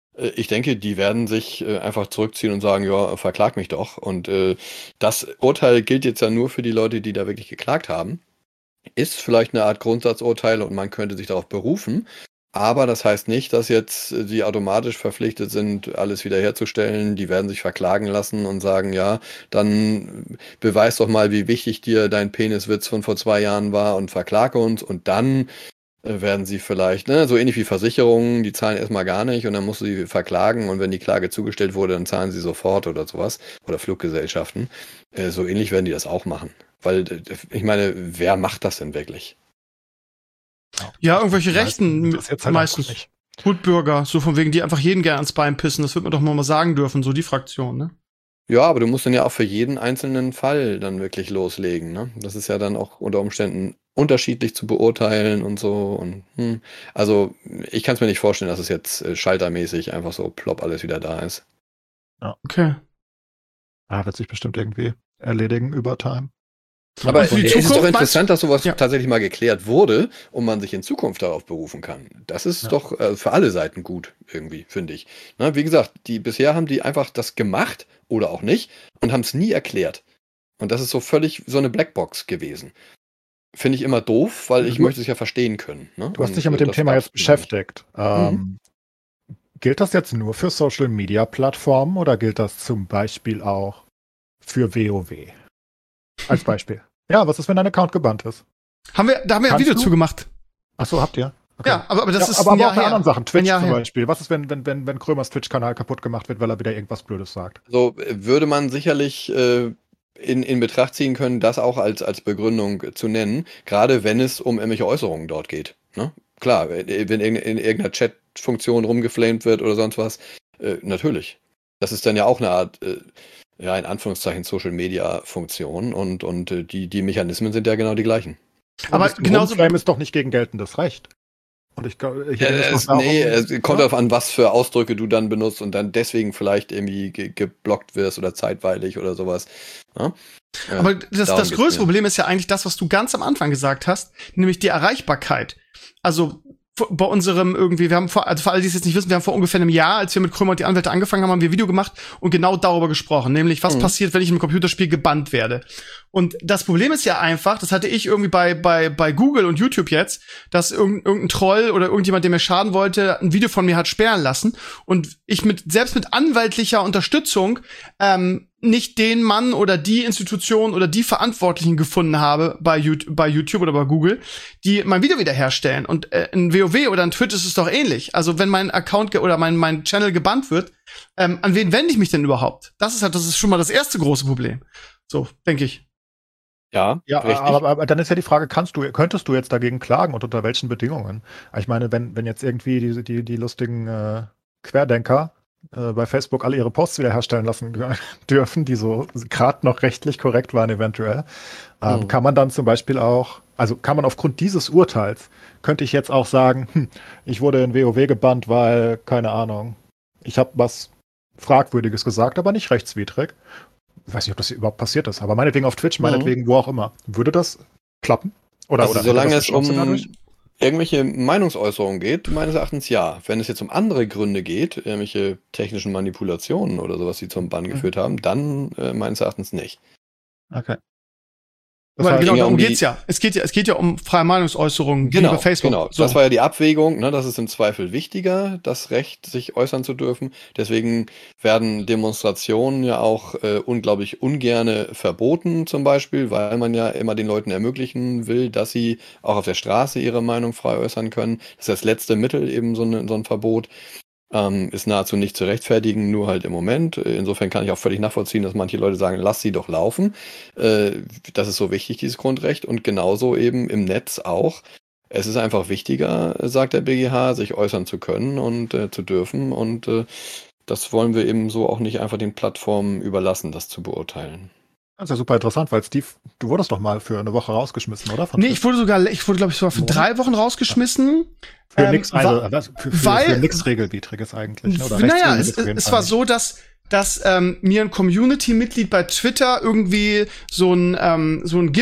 [SPEAKER 3] Ich denke, die werden sich äh, einfach zurückziehen und sagen, ja, verklag mich doch. Und äh, das Urteil gilt jetzt ja nur für die Leute, die da wirklich geklagt haben. Ist vielleicht eine Art Grundsatzurteil und man könnte sich darauf berufen. Aber das heißt nicht, dass jetzt sie automatisch verpflichtet sind, alles wiederherzustellen. Die werden sich verklagen lassen und sagen, ja, dann beweis doch mal, wie wichtig dir dein Peniswitz von vor zwei Jahren war und verklage uns. Und dann werden sie vielleicht, ne, so ähnlich wie Versicherungen, die zahlen erstmal gar nicht und dann musst du sie verklagen und wenn die Klage zugestellt wurde, dann zahlen sie sofort oder sowas. Oder Fluggesellschaften. Äh, so ähnlich werden die das auch machen. Weil, ich meine, wer macht das denn wirklich?
[SPEAKER 2] Ja, irgendwelche Rechten
[SPEAKER 4] halt
[SPEAKER 2] meistens. Gutbürger, so von wegen, die einfach jeden gerne ans Bein pissen. Das wird man doch mal sagen dürfen, so die Fraktion, ne?
[SPEAKER 3] Ja, aber du musst dann ja auch für jeden einzelnen Fall dann wirklich loslegen, ne? Das ist ja dann auch unter Umständen unterschiedlich zu beurteilen und so. Und hm. Also ich kann es mir nicht vorstellen, dass es jetzt äh, schaltermäßig einfach so plopp alles wieder da ist.
[SPEAKER 4] Ja.
[SPEAKER 2] Okay.
[SPEAKER 4] Ja, wird sich bestimmt irgendwie erledigen über Time.
[SPEAKER 3] Aber
[SPEAKER 2] für die
[SPEAKER 3] es ist
[SPEAKER 2] Zukunft
[SPEAKER 3] doch interessant, dass sowas
[SPEAKER 2] ja.
[SPEAKER 3] tatsächlich mal geklärt wurde und man sich in Zukunft darauf berufen kann. Das ist
[SPEAKER 4] Ja.
[SPEAKER 3] doch äh, für alle Seiten gut, irgendwie, finde ich. Na, wie gesagt, die bisher haben die einfach das gemacht oder auch nicht und haben es nie erklärt. Und das ist so völlig so eine Blackbox gewesen. Finde ich immer doof, weil ich
[SPEAKER 4] Du-
[SPEAKER 3] möchte es ja verstehen können. Ne?
[SPEAKER 4] Du hast
[SPEAKER 3] Und,
[SPEAKER 4] dich ja mit
[SPEAKER 3] äh,
[SPEAKER 4] dem
[SPEAKER 3] das
[SPEAKER 4] Thema
[SPEAKER 3] darfst
[SPEAKER 4] jetzt
[SPEAKER 3] du nicht.
[SPEAKER 4] beschäftigt. Ähm, gilt das jetzt nur für Social-Media-Plattformen oder gilt das zum Beispiel auch für WoW? Als Beispiel. Ja, was ist, wenn dein Account gebannt ist?
[SPEAKER 2] Haben wir, da haben wir ein
[SPEAKER 4] Kannst
[SPEAKER 2] Video
[SPEAKER 4] du?
[SPEAKER 2] zu gemacht.
[SPEAKER 4] Ach so, habt ihr? Okay.
[SPEAKER 2] Ja, aber, aber das
[SPEAKER 4] Ja,
[SPEAKER 2] ist
[SPEAKER 4] aber,
[SPEAKER 2] ein
[SPEAKER 4] aber
[SPEAKER 2] Jahr
[SPEAKER 4] auch bei
[SPEAKER 2] her.
[SPEAKER 4] anderen Sachen. Twitch
[SPEAKER 2] Jahr
[SPEAKER 4] zum
[SPEAKER 2] her.
[SPEAKER 4] Beispiel. Was ist, wenn, wenn, wenn, wenn Krömers Twitch-Kanal kaputt gemacht wird, weil er wieder irgendwas Blödes sagt?
[SPEAKER 3] So äh, würde man sicherlich äh, in, in Betracht ziehen können, das auch als, als Begründung zu nennen, gerade wenn es um irgendwelche Äußerungen dort geht. Ne? Klar, wenn, wenn in, in irgendeiner Chat-Funktion rumgeflamed wird oder sonst was, äh, natürlich. Das ist dann ja auch eine Art, äh, ja, in Anführungszeichen Social-Media-Funktion und, und äh, die, die Mechanismen sind ja genau die gleichen.
[SPEAKER 2] Aber
[SPEAKER 4] Und das
[SPEAKER 2] genauso-
[SPEAKER 4] Rumflame ist doch nicht gegen geltendes Recht. Und ich, glaube, ich
[SPEAKER 3] Ja,
[SPEAKER 4] erinnere
[SPEAKER 3] es,
[SPEAKER 4] mich noch
[SPEAKER 3] nee,
[SPEAKER 4] darum-
[SPEAKER 3] es kommt
[SPEAKER 4] Ja?
[SPEAKER 3] darauf an, was für Ausdrücke du dann benutzt und dann deswegen vielleicht irgendwie ge geblockt wirst oder zeitweilig oder sowas. Ja? Ja,
[SPEAKER 2] Aber das,
[SPEAKER 3] darum
[SPEAKER 2] das
[SPEAKER 3] geht's
[SPEAKER 2] größte
[SPEAKER 3] mir.
[SPEAKER 2] Problem ist ja eigentlich das, was du ganz am Anfang gesagt hast, nämlich die Erreichbarkeit. Also v- bei unserem irgendwie, wir haben vor, also für alle, die es jetzt nicht wissen, wir haben vor ungefähr einem Jahr, als wir mit Krömer und die Anwälte angefangen haben, haben wir ein Video gemacht und genau darüber gesprochen, nämlich was
[SPEAKER 3] Mhm.
[SPEAKER 2] passiert, wenn ich im Computerspiel gebannt werde. Und das Problem ist ja einfach, das hatte ich irgendwie bei bei bei Google und YouTube jetzt, dass irgendein, irgendein Troll oder irgendjemand, der mir schaden wollte, ein Video von mir hat sperren lassen und ich mit selbst mit anwaltlicher Unterstützung ähm, nicht den Mann oder die Institution oder die Verantwortlichen gefunden habe bei YouTube, bei YouTube oder bei Google, die mein Video wiederherstellen. Und äh, in WoW oder in Twitch ist es doch ähnlich. Also wenn mein Account ge- oder mein mein Channel gebannt wird, ähm, an wen wende ich mich denn überhaupt? Das ist halt, das ist schon mal das erste große Problem. So, denke ich.
[SPEAKER 3] Ja,
[SPEAKER 4] Ja,
[SPEAKER 3] richtig.
[SPEAKER 4] aber, aber dann ist ja die Frage, kannst du, könntest du jetzt dagegen klagen und unter welchen Bedingungen? Ich meine, wenn, wenn jetzt irgendwie die, die, die lustigen äh, Querdenker äh, bei Facebook alle ihre Posts wiederherstellen lassen dürfen, die so gerade noch rechtlich korrekt waren eventuell, ähm,
[SPEAKER 3] Mhm.
[SPEAKER 4] kann man dann zum Beispiel auch, also kann man aufgrund dieses Urteils, könnte ich jetzt auch sagen, hm, ich wurde in WoW gebannt, weil, keine Ahnung, ich habe was Fragwürdiges gesagt, aber nicht rechtswidrig. Ich weiß nicht, ob das hier überhaupt passiert ist, aber meinetwegen auf Twitch,
[SPEAKER 3] Mhm.
[SPEAKER 4] meinetwegen wo auch immer. Würde das klappen? Oder,
[SPEAKER 3] Also
[SPEAKER 4] oder
[SPEAKER 3] solange
[SPEAKER 4] hätte das
[SPEAKER 3] es
[SPEAKER 4] eine Chance
[SPEAKER 3] um
[SPEAKER 4] dadurch?
[SPEAKER 3] irgendwelche Meinungsäußerungen geht, meines Erachtens ja. Wenn es jetzt um andere Gründe geht, irgendwelche technischen Manipulationen oder sowas, die zum Bann
[SPEAKER 4] Mhm.
[SPEAKER 3] geführt haben, dann äh, meines Erachtens nicht.
[SPEAKER 4] Okay. Das
[SPEAKER 2] Weil
[SPEAKER 4] heißt,
[SPEAKER 2] genau
[SPEAKER 3] ging ja
[SPEAKER 2] darum
[SPEAKER 3] um die-
[SPEAKER 2] geht's ja. Es geht ja, es geht ja um freie Meinungsäußerung wie
[SPEAKER 3] Genau,
[SPEAKER 2] bei Facebook.
[SPEAKER 3] genau.
[SPEAKER 2] So.
[SPEAKER 3] Das war ja die Abwägung, ne? Das ist im Zweifel wichtiger, das Recht, sich äußern zu dürfen. Deswegen werden Demonstrationen ja auch äh, unglaublich ungerne verboten, zum Beispiel, weil man ja immer den Leuten ermöglichen will, dass sie auch auf der Straße ihre Meinung frei äußern können. Das ist das letzte Mittel, eben so, eine, so ein Verbot. Ähm, ist nahezu nicht zu rechtfertigen, nur halt im Moment. Insofern kann ich auch völlig nachvollziehen, dass manche Leute sagen, lass sie doch laufen. Äh, das ist so wichtig, dieses Grundrecht. Und genauso eben im Netz auch. Es ist einfach wichtiger, sagt der B G H, sich äußern zu können und äh, zu dürfen. Und äh, das wollen wir eben so auch nicht einfach den Plattformen überlassen, das zu beurteilen.
[SPEAKER 4] das ist ja super interessant, weil Steve, du wurdest doch mal für eine Woche rausgeschmissen, oder? Von
[SPEAKER 2] Nee,
[SPEAKER 4] Twitch?
[SPEAKER 2] ich wurde sogar, ich wurde, glaube ich, sogar für
[SPEAKER 4] Monat?
[SPEAKER 2] drei Wochen rausgeschmissen.
[SPEAKER 4] für
[SPEAKER 2] ähm,
[SPEAKER 4] nichts,
[SPEAKER 2] wa-
[SPEAKER 4] also, was, für, für,
[SPEAKER 2] weil-
[SPEAKER 4] für nichts Regelwidriges eigentlich. Ne? Oder
[SPEAKER 2] Naja,
[SPEAKER 4] Rechtswidriges
[SPEAKER 2] es,
[SPEAKER 4] auf jeden
[SPEAKER 2] es
[SPEAKER 4] Fall
[SPEAKER 2] war
[SPEAKER 4] nicht.
[SPEAKER 2] so, dass, dass ähm, mir ein Community-Mitglied bei Twitter irgendwie so ein, ähm, so ein GIF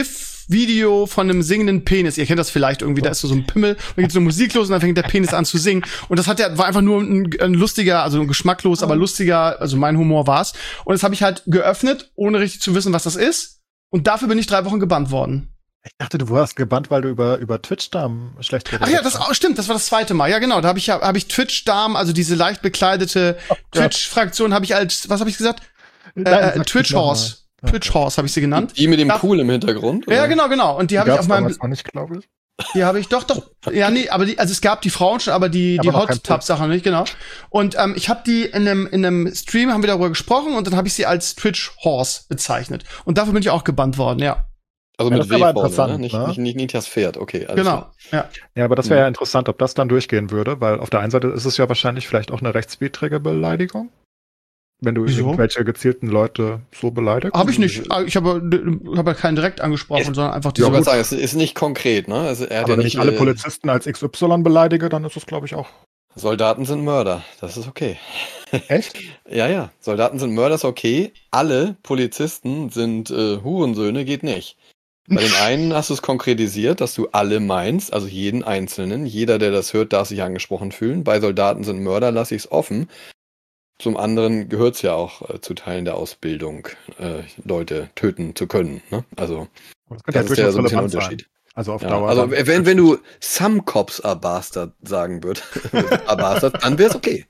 [SPEAKER 2] Video von einem singenden Penis. Ihr kennt das vielleicht irgendwie, da ist so, so ein Pimmel, dann geht so Musik los und dann fängt der Penis an zu singen. Und das hat ja, war einfach nur ein, ein lustiger, also geschmacklos, aber lustiger, also mein Humor war's. Und das habe ich halt geöffnet, ohne richtig zu wissen, was das ist. Und dafür bin ich drei Wochen gebannt worden.
[SPEAKER 4] Ich dachte, du warst gebannt, weil du über, über Twitch-Darm schlecht geredet hast.
[SPEAKER 2] Ach ja, das auch, stimmt, das war das zweite Mal. Ja, genau, da habe ich ja, habe ich Twitch-Darm, also diese leicht bekleidete oh, Twitch-Fraktion, habe ich als, was habe ich gesagt? Nein, äh, Twitch-Horse. Twitch-Horse habe ich sie genannt.
[SPEAKER 3] Die mit dem da, Pool im Hintergrund?
[SPEAKER 2] Ja, oder? genau, genau. Und die, die habe ich auf meinem.
[SPEAKER 4] Noch nicht, glaube ich.
[SPEAKER 2] Die habe ich doch, doch. Ja, nee, aber die, also es gab die Frauen schon, aber die, aber die Hot-Tub-Sachen nicht, genau. Und ähm, ich habe die in einem, in einem Stream, haben wir darüber gesprochen und dann habe ich sie als Twitch-Horse bezeichnet. Und dafür bin ich auch gebannt worden, ja.
[SPEAKER 3] Also
[SPEAKER 4] ja,
[SPEAKER 3] mit W vorne, ne? Nicht,
[SPEAKER 4] ne?
[SPEAKER 3] nicht, nicht, nicht das Pferd, okay. Alles
[SPEAKER 2] genau,
[SPEAKER 3] klar.
[SPEAKER 2] ja.
[SPEAKER 4] Ja, aber das wäre ja interessant, ob das dann durchgehen würde, weil auf der einen Seite ist es ja wahrscheinlich vielleicht auch eine rechtswidrige Beleidigung. Wenn du
[SPEAKER 2] Wieso?
[SPEAKER 4] irgendwelche gezielten Leute so beleidigst.
[SPEAKER 2] Habe ich nicht. Ich habe hab ja keinen direkt angesprochen,
[SPEAKER 3] es,
[SPEAKER 2] sondern einfach diese.
[SPEAKER 3] Ich würde sagen, es ist nicht konkret, ne? Also er hat
[SPEAKER 4] aber
[SPEAKER 3] ja
[SPEAKER 4] wenn
[SPEAKER 3] nicht
[SPEAKER 4] ich alle
[SPEAKER 3] äh,
[SPEAKER 4] Polizisten als X Y beleidige, dann ist das, glaube ich, auch.
[SPEAKER 3] Soldaten sind Mörder. Das ist okay.
[SPEAKER 4] Echt?
[SPEAKER 3] Ja, ja. Soldaten sind Mörder, ist okay. Alle Polizisten sind äh, Hurensöhne, geht nicht. Bei den einen hast du es konkretisiert, dass du alle meinst, also jeden Einzelnen. Jeder, der das hört, darf sich angesprochen fühlen. Bei Soldaten sind Mörder, lasse ich es offen. Zum anderen gehört es ja auch äh, zu Teilen der Ausbildung, äh, Leute töten zu können. Ne? Also
[SPEAKER 4] das,
[SPEAKER 3] das
[SPEAKER 4] ja
[SPEAKER 3] ist ja so ein bisschen ein Unterschied.
[SPEAKER 4] Sein. Also auf
[SPEAKER 3] ja,
[SPEAKER 4] Dauer.
[SPEAKER 3] Also wenn, wenn du some cops are bastard sagen würdest, are bastard, dann wäre es okay.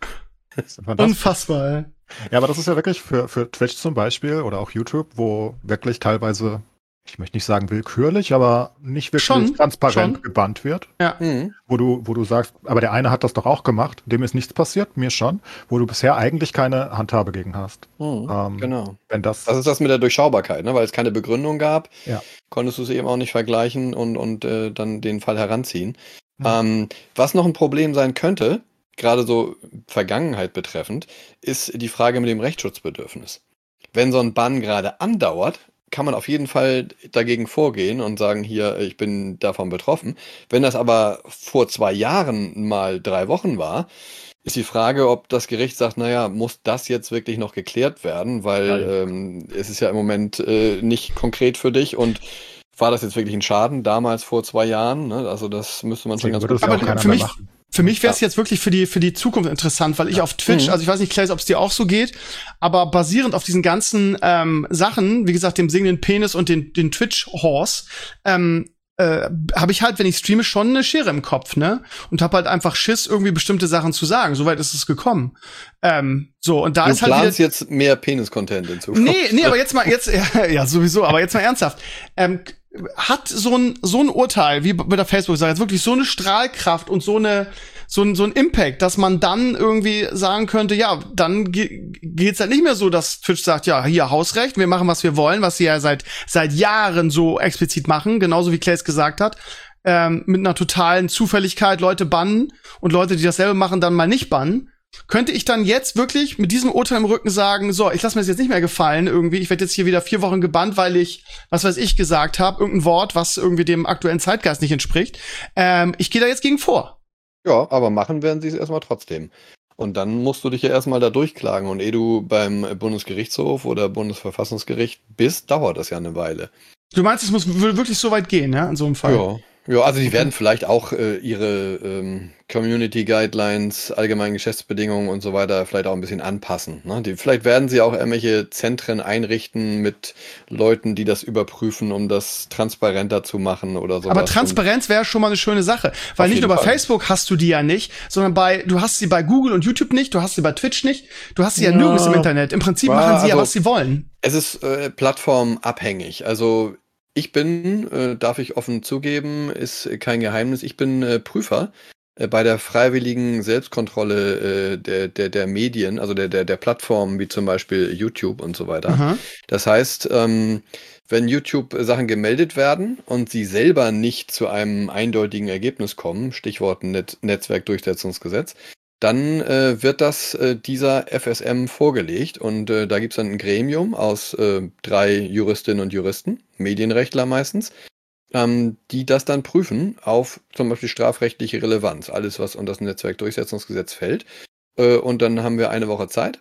[SPEAKER 2] Unfassbar, ey.
[SPEAKER 4] Ja, aber das ist ja wirklich für, für Twitch zum Beispiel oder auch YouTube, wo wirklich teilweise, ich möchte nicht sagen willkürlich, aber nicht wirklich
[SPEAKER 2] schon,
[SPEAKER 4] transparent
[SPEAKER 2] schon.
[SPEAKER 4] gebannt wird.
[SPEAKER 2] Ja.
[SPEAKER 3] Mhm.
[SPEAKER 4] Wo du, wo du sagst, aber der eine hat das doch auch gemacht, dem ist nichts passiert, mir schon, wo du bisher eigentlich keine Handhabe gegen hast.
[SPEAKER 3] Mhm,
[SPEAKER 4] ähm,
[SPEAKER 3] genau.
[SPEAKER 4] Wenn das,
[SPEAKER 3] das ist das mit der Durchschaubarkeit, ne? Weil es keine Begründung gab,
[SPEAKER 4] ja.
[SPEAKER 3] konntest du es eben auch nicht vergleichen und, und äh, dann den Fall heranziehen.
[SPEAKER 4] Mhm.
[SPEAKER 3] Ähm, was noch ein Problem sein könnte, gerade so Vergangenheit betreffend, ist die Frage mit dem Rechtsschutzbedürfnis. Wenn so ein Bann gerade andauert, kann man auf jeden Fall dagegen vorgehen und sagen, hier, ich bin davon betroffen. Wenn das aber vor zwei Jahren mal drei Wochen war, ist die Frage, ob das Gericht sagt, naja, muss das jetzt wirklich noch geklärt werden, weil ähm, es ist ja im Moment äh, nicht konkret für dich und war das jetzt wirklich ein Schaden damals vor zwei Jahren? Ne? Also das müsste man schon ganz gut
[SPEAKER 2] aber ja für mich Für mich wäre es ja. jetzt wirklich für die für die Zukunft interessant, weil ich ja. auf Twitch, mhm. also ich weiß nicht, Claes, ob es dir auch so geht, aber basierend auf diesen ganzen ähm, Sachen, wie gesagt, dem singenden Penis und den den Twitch-Horse, ähm, äh, habe ich halt, wenn ich streame, schon eine Schere im Kopf, ne? Und habe halt einfach Schiss, irgendwie bestimmte Sachen zu sagen. Soweit ist es gekommen. Ähm, so, und da
[SPEAKER 3] du
[SPEAKER 2] ist halt.
[SPEAKER 3] Du planst jetzt mehr Penis-Content in Zukunft.
[SPEAKER 2] Nee, nee, aber jetzt mal, jetzt, ja, ja sowieso, aber jetzt mal ernsthaft. Ähm, hat so ein so ein Urteil, wie bei der Facebook-Sache, jetzt wirklich so eine Strahlkraft und so eine so ein so ein Impact, dass man dann irgendwie sagen könnte, ja, dann ge- geht's halt nicht mehr so, dass Twitch sagt, ja, hier Hausrecht, wir machen, was wir wollen, was sie ja seit seit Jahren so explizit machen, genauso wie Claes gesagt hat, ähm, mit einer totalen Zufälligkeit Leute bannen und Leute, die dasselbe machen, dann mal nicht bannen. Könnte ich dann jetzt wirklich mit diesem Urteil im Rücken sagen, so, ich lasse mir das jetzt nicht mehr gefallen irgendwie, ich werde jetzt hier wieder vier Wochen gebannt, weil ich, was weiß ich, gesagt habe, irgendein Wort, was irgendwie dem aktuellen Zeitgeist nicht entspricht. Ähm, ich gehe da jetzt gegen vor.
[SPEAKER 3] Ja, aber machen werden sie es erstmal trotzdem. Und dann musst du dich ja erstmal da durchklagen. Und ehe du beim Bundesgerichtshof oder Bundesverfassungsgericht bist, dauert das ja eine Weile.
[SPEAKER 2] Du meinst, es muss wirklich so weit gehen, ja, in so einem Fall?
[SPEAKER 3] Ja. Ja, also die werden vielleicht auch äh, ihre ähm, Community Guidelines, allgemeinen Geschäftsbedingungen und so weiter vielleicht auch ein bisschen anpassen. Ne? Die, vielleicht werden sie auch irgendwelche Zentren einrichten mit Leuten, die das überprüfen, um das transparenter zu machen oder so.
[SPEAKER 2] Aber Transparenz wäre schon mal eine schöne Sache, weil nicht nur bei Fall. Facebook hast du die ja nicht, sondern bei du hast sie bei Google und YouTube nicht, du hast sie bei Twitch nicht, du hast sie ja, ja nirgends im Internet. Im Prinzip ja, machen sie also, ja, was sie wollen.
[SPEAKER 3] Es ist äh, plattformabhängig. Also ich bin, äh, darf ich offen zugeben, ist kein Geheimnis, ich bin äh, Prüfer äh, bei der freiwilligen Selbstkontrolle äh, der, der, der Medien, also der, der, der Plattformen wie zum Beispiel YouTube und so weiter. Aha. Das heißt, ähm, wenn YouTube-Sachen gemeldet werden und sie selber nicht zu einem eindeutigen Ergebnis kommen, Stichwort Net- Netzwerkdurchsetzungsgesetz, dann äh, wird das äh, dieser F S M vorgelegt und äh, da gibt es dann ein Gremium aus äh, drei Juristinnen und Juristen, Medienrechtler meistens, ähm, die das dann prüfen auf zum Beispiel strafrechtliche Relevanz, alles was unter das Netzwerkdurchsetzungsgesetz fällt. Äh, und dann haben wir eine Woche Zeit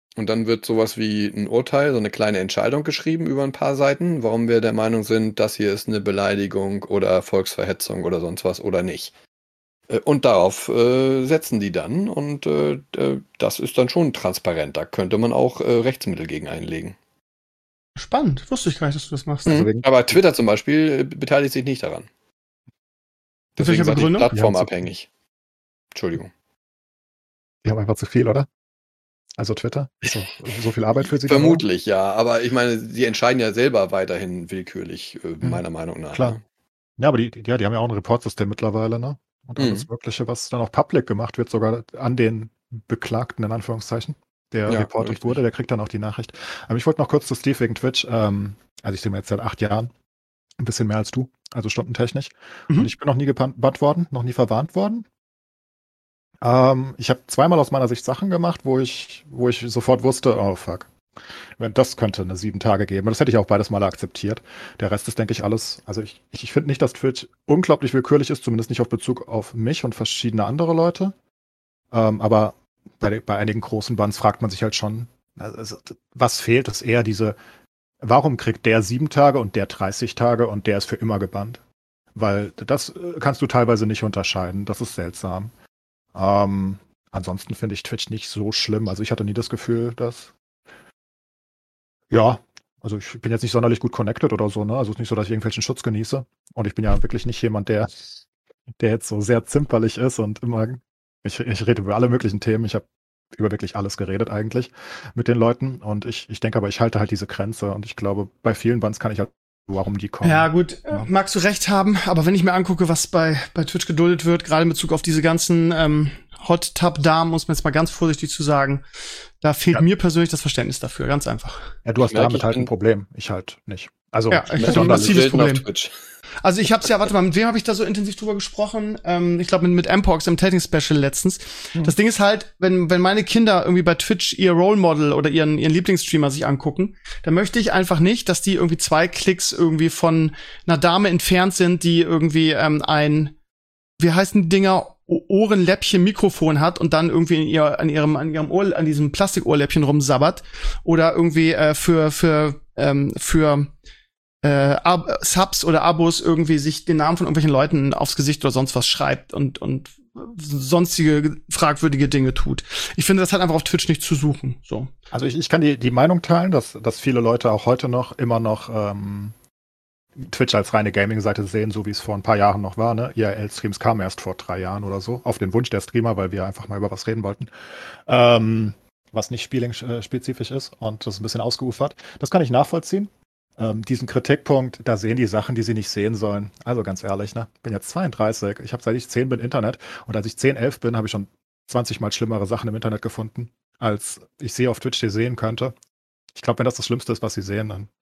[SPEAKER 3] Und dann wird sowas wie ein Urteil, so eine kleine Entscheidung geschrieben über ein paar Seiten, warum wir der Meinung sind, das hier ist eine Beleidigung oder Volksverhetzung oder sonst was oder nicht. Und darauf äh, setzen die dann und äh, das ist dann schon transparent. Da könnte man auch äh, Rechtsmittel gegen einlegen.
[SPEAKER 2] Spannend, wusste ich gar nicht, dass du das machst.
[SPEAKER 3] Mhm. Also aber Twitter zum Beispiel beteiligt sich nicht daran. Deswegen ist die Plattform abhängig. Entschuldigung.
[SPEAKER 4] Die haben einfach zu viel, oder? Also Twitter? So, so viel Arbeit für sie?
[SPEAKER 3] Vermutlich, ja. Aber ich meine, sie entscheiden ja selber weiterhin willkürlich, äh, mhm. meiner Meinung nach.
[SPEAKER 4] Klar. Ja, aber die, ja, die haben ja auch ein Reportsystem mittlerweile, ne? Und alles mhm. Mögliche, was dann auch public gemacht wird, sogar an den Beklagten, in Anführungszeichen, der ja, reportet richtig. wurde, der kriegt dann auch die Nachricht. Aber ich wollte noch kurz zu Steve wegen Twitch. Ähm, also ich sehe mir jetzt seit acht Jahren ein bisschen mehr als du, also stundentechnisch. Mhm. Und ich bin noch nie gebannt worden, noch nie verwarnt worden. Ähm, ich habe zweimal aus meiner Sicht Sachen gemacht, wo ich, wo ich sofort wusste, oh fuck, das könnte eine sieben Tage geben. Das hätte ich auch beides Mal akzeptiert. Der Rest ist, denke ich, alles. Also ich, ich finde nicht, dass Twitch unglaublich willkürlich ist, zumindest nicht auf Bezug auf mich und verschiedene andere Leute. Ähm, aber bei, bei einigen großen Bans fragt man sich halt schon, also, was fehlt, ist eher diese, warum kriegt der sieben Tage und der dreißig Tage und der ist für immer gebannt? Weil das kannst du teilweise nicht unterscheiden. Das ist seltsam. Ähm, ansonsten finde ich Twitch nicht so schlimm. Also ich hatte nie das Gefühl, dass ja, also ich bin jetzt nicht sonderlich gut connected oder so, ne? Also es ist nicht so, dass ich irgendwelchen Schutz genieße. Und ich bin ja wirklich nicht jemand, der, der jetzt so sehr zimperlich ist und immer, ich, ich rede über alle möglichen Themen. Ich habe über wirklich alles geredet eigentlich mit den Leuten. Und ich, ich denke aber, ich halte halt diese Grenze. Und ich glaube, bei vielen Bands kann ich halt, warum die kommen.
[SPEAKER 2] Ja gut, ja. Magst du recht haben, aber wenn ich mir angucke, was bei, bei Twitch geduldet wird, gerade in Bezug auf diese ganzen ähm, Hot-Tub-Damen, muss man jetzt mal ganz vorsichtig zu sagen, da fehlt ja. mir persönlich das Verständnis dafür, ganz einfach.
[SPEAKER 4] Ja, du hast Merk damit halt ein Problem, ich halt nicht. Also
[SPEAKER 2] ja, ich hatte ein massives Problem. Also ich hab's ja, warte mal, mit wem habe ich da so intensiv drüber gesprochen? Ähm, ich glaube mit, mit Mpox im Tating-Special letztens. Hm. Das Ding ist halt, wenn wenn meine Kinder irgendwie bei Twitch ihr Role Model oder ihren ihren Lieblingsstreamer sich angucken, dann möchte ich einfach nicht, dass die irgendwie zwei Klicks irgendwie von einer Dame entfernt sind, die irgendwie ähm, ein, wie heißen die Dinger, Ohrenläppchen-Mikrofon hat und dann irgendwie in ihr, an ihrem, an ihrem Ohr, an diesem Plastikohrläppchen rumsabbert oder irgendwie äh, für für ähm, für äh, Ab- Subs oder Abos irgendwie sich den Namen von irgendwelchen Leuten aufs Gesicht oder sonst was schreibt und und sonstige fragwürdige Dinge tut. Ich finde, das hat einfach auf Twitch nicht zu suchen. So.
[SPEAKER 4] Also ich, ich kann die die Meinung teilen, dass dass viele Leute auch heute noch immer noch ähm, Twitch als reine Gaming-Seite sehen, so wie es vor ein paar Jahren noch war. Ne? I R L-Streams kamen erst vor drei Jahren oder so, auf den Wunsch der Streamer, weil wir einfach mal über was reden wollten. Ähm, was nicht Spieling-spezifisch ist und das ist ein bisschen ausgeufert. Das kann ich nachvollziehen. Ähm, diesen Kritikpunkt, da sehen die Sachen, die sie nicht sehen sollen. Also ganz ehrlich, ne? Ich bin jetzt zweiunddreißig, ich habe seit ich zehn bin Internet und als ich zehn, elf bin, habe ich schon zwanzig Mal schlimmere Sachen im Internet gefunden, als ich sie auf Twitch die sehen könnte. Ich glaube, wenn das das Schlimmste ist, was sie sehen, dann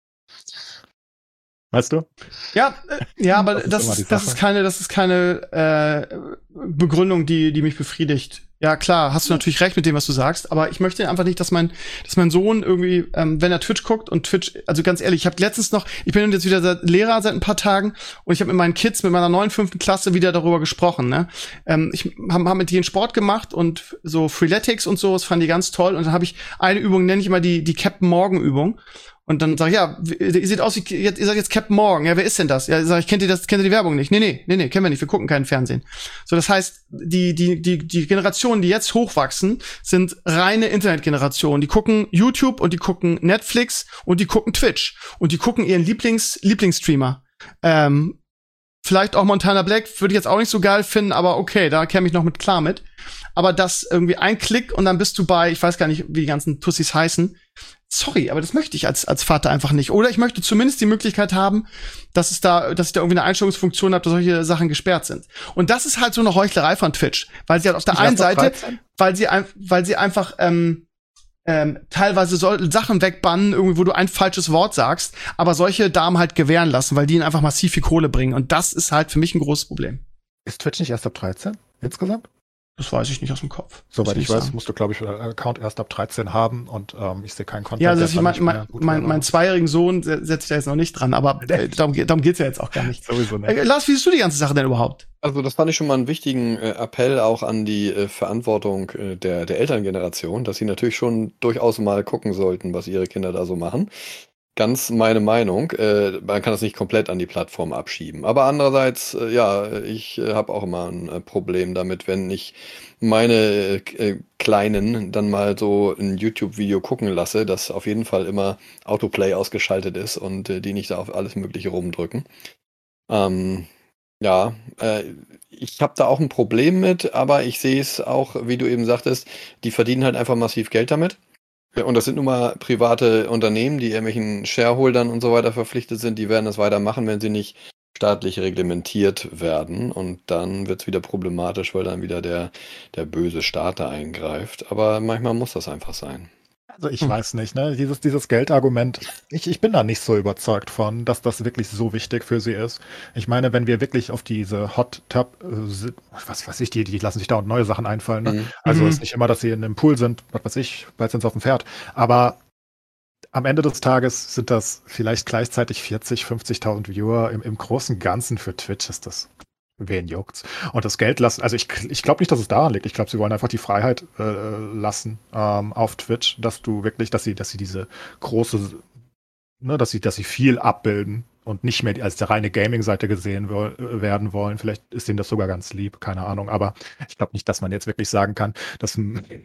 [SPEAKER 4] weißt du?
[SPEAKER 2] Ja, äh, ja, aber das, das, ist, das ist keine, das ist keine äh, Begründung, die, die mich befriedigt. Ja, klar, hast du natürlich recht mit dem, was du sagst, aber ich möchte einfach nicht, dass mein, dass mein Sohn irgendwie, ähm, wenn er Twitch guckt und Twitch, also ganz ehrlich, ich habe letztens noch, ich bin jetzt wieder seit Lehrer seit ein paar Tagen und ich habe mit meinen Kids, mit meiner neuen fünften Klasse wieder darüber gesprochen. Ne, ähm, ich habe hab mit denen Sport gemacht und so Freeletics und so, das fanden die ganz toll und dann habe ich eine Übung, nenne ich immer die die Captain Morgan Übung. Und dann sag ich, ja, ihr seht aus wie, ihr seid jetzt Captain Morgan. Ja, wer ist denn das? Ja, sag ich, kennt ihr das, kennt ihr die Werbung nicht? Nee, nee, nee, nee, kennen wir nicht. Wir gucken keinen Fernsehen. So, das heißt, die, die, die, die Generationen, die jetzt hochwachsen, sind reine Internetgenerationen. Die gucken YouTube und die gucken Netflix und die gucken Twitch. Und die gucken ihren Lieblings, Lieblingsstreamer. Ähm, vielleicht auch Montana Black, würde ich jetzt auch nicht so geil finden, aber okay, da käme ich noch mit klar mit. Aber das irgendwie ein Klick und dann bist du bei, ich weiß gar nicht, wie die ganzen Tussis heißen. Sorry, aber das möchte ich als als Vater einfach nicht. Oder ich möchte zumindest die Möglichkeit haben, dass es da, dass ich da irgendwie eine Einstellungsfunktion habe, dass solche Sachen gesperrt sind. Und das ist halt so eine Heuchlerei von Twitch, weil sie halt auf der einen Seite, weil sie ein, weil sie einfach ähm, ähm, teilweise so Sachen wegbannen, irgendwie, wo du ein falsches Wort sagst, aber solche Damen halt gewähren lassen, weil die ihnen einfach massiv viel Kohle bringen. Und das ist halt für mich ein großes Problem.
[SPEAKER 4] Ist Twitch nicht erst ab dreizehn insgesamt?
[SPEAKER 2] Das weiß ich nicht aus dem Kopf.
[SPEAKER 4] Soweit ich weiß, sagen. musst du, glaube ich, einen Account erst ab dreizehn haben und ähm, ich sehe keinen Content.
[SPEAKER 2] Ja, also ich mein, mein, mein, mein zweijährigen Sohn setzt sich da jetzt noch nicht dran, aber äh, darum, darum geht's ja jetzt auch gar nicht. Sowieso nicht. Äh, Lars, wie siehst du die ganze Sache denn überhaupt?
[SPEAKER 3] Also das fand ich schon mal einen wichtigen äh, Appell auch an die äh, Verantwortung äh, der, der Elterngeneration, dass sie natürlich schon durchaus mal gucken sollten, was ihre Kinder da so machen. Ganz meine Meinung. Äh, man kann das nicht komplett an die Plattform abschieben. Aber andererseits, äh, ja, ich äh, habe auch immer ein äh, Problem damit, wenn ich meine äh, Kleinen dann mal so ein YouTube-Video gucken lasse, dass auf jeden Fall immer Autoplay ausgeschaltet ist und äh, die nicht da auf alles Mögliche rumdrücken. Ähm, ja, äh, ich habe da auch ein Problem mit, aber ich sehe es auch, wie du eben sagtest, die verdienen halt einfach massiv Geld damit. Und das sind nun mal private Unternehmen, die irgendwelchen Shareholdern und so weiter verpflichtet sind. Die werden das weitermachen, wenn sie nicht staatlich reglementiert werden. Und dann wird es wieder problematisch, weil dann wieder der, der böse Staat da eingreift. Aber manchmal muss das einfach sein.
[SPEAKER 4] Also ich hm. weiß nicht, ne? Dieses, dieses Geldargument, ich, ich bin da nicht so überzeugt von, dass das wirklich so wichtig für sie ist. Ich meine, wenn wir wirklich auf diese Hot Tub, äh, was weiß ich, die, die lassen sich da und neue Sachen einfallen, ne? Mhm. Also es ist nicht immer, dass sie in einem Pool sind, was weiß ich, bald sind sie auf dem Pferd. Aber am Ende des Tages sind das vielleicht gleichzeitig vierzig, fünfzigtausend Viewer. Im, im großen Ganzen für Twitch ist das, wen juckt's? Und das Geld lassen, also ich, ich glaube nicht, dass es daran liegt. Ich glaube, sie wollen einfach die Freiheit äh, lassen ähm, auf Twitch, dass du wirklich, dass sie, dass sie diese große, ne, dass sie, dass sie viel abbilden und nicht mehr als der reine Gaming-Seite gesehen wo, werden wollen. Vielleicht ist ihnen das sogar ganz lieb, keine Ahnung. Aber ich glaube nicht, dass man jetzt wirklich sagen kann, dass,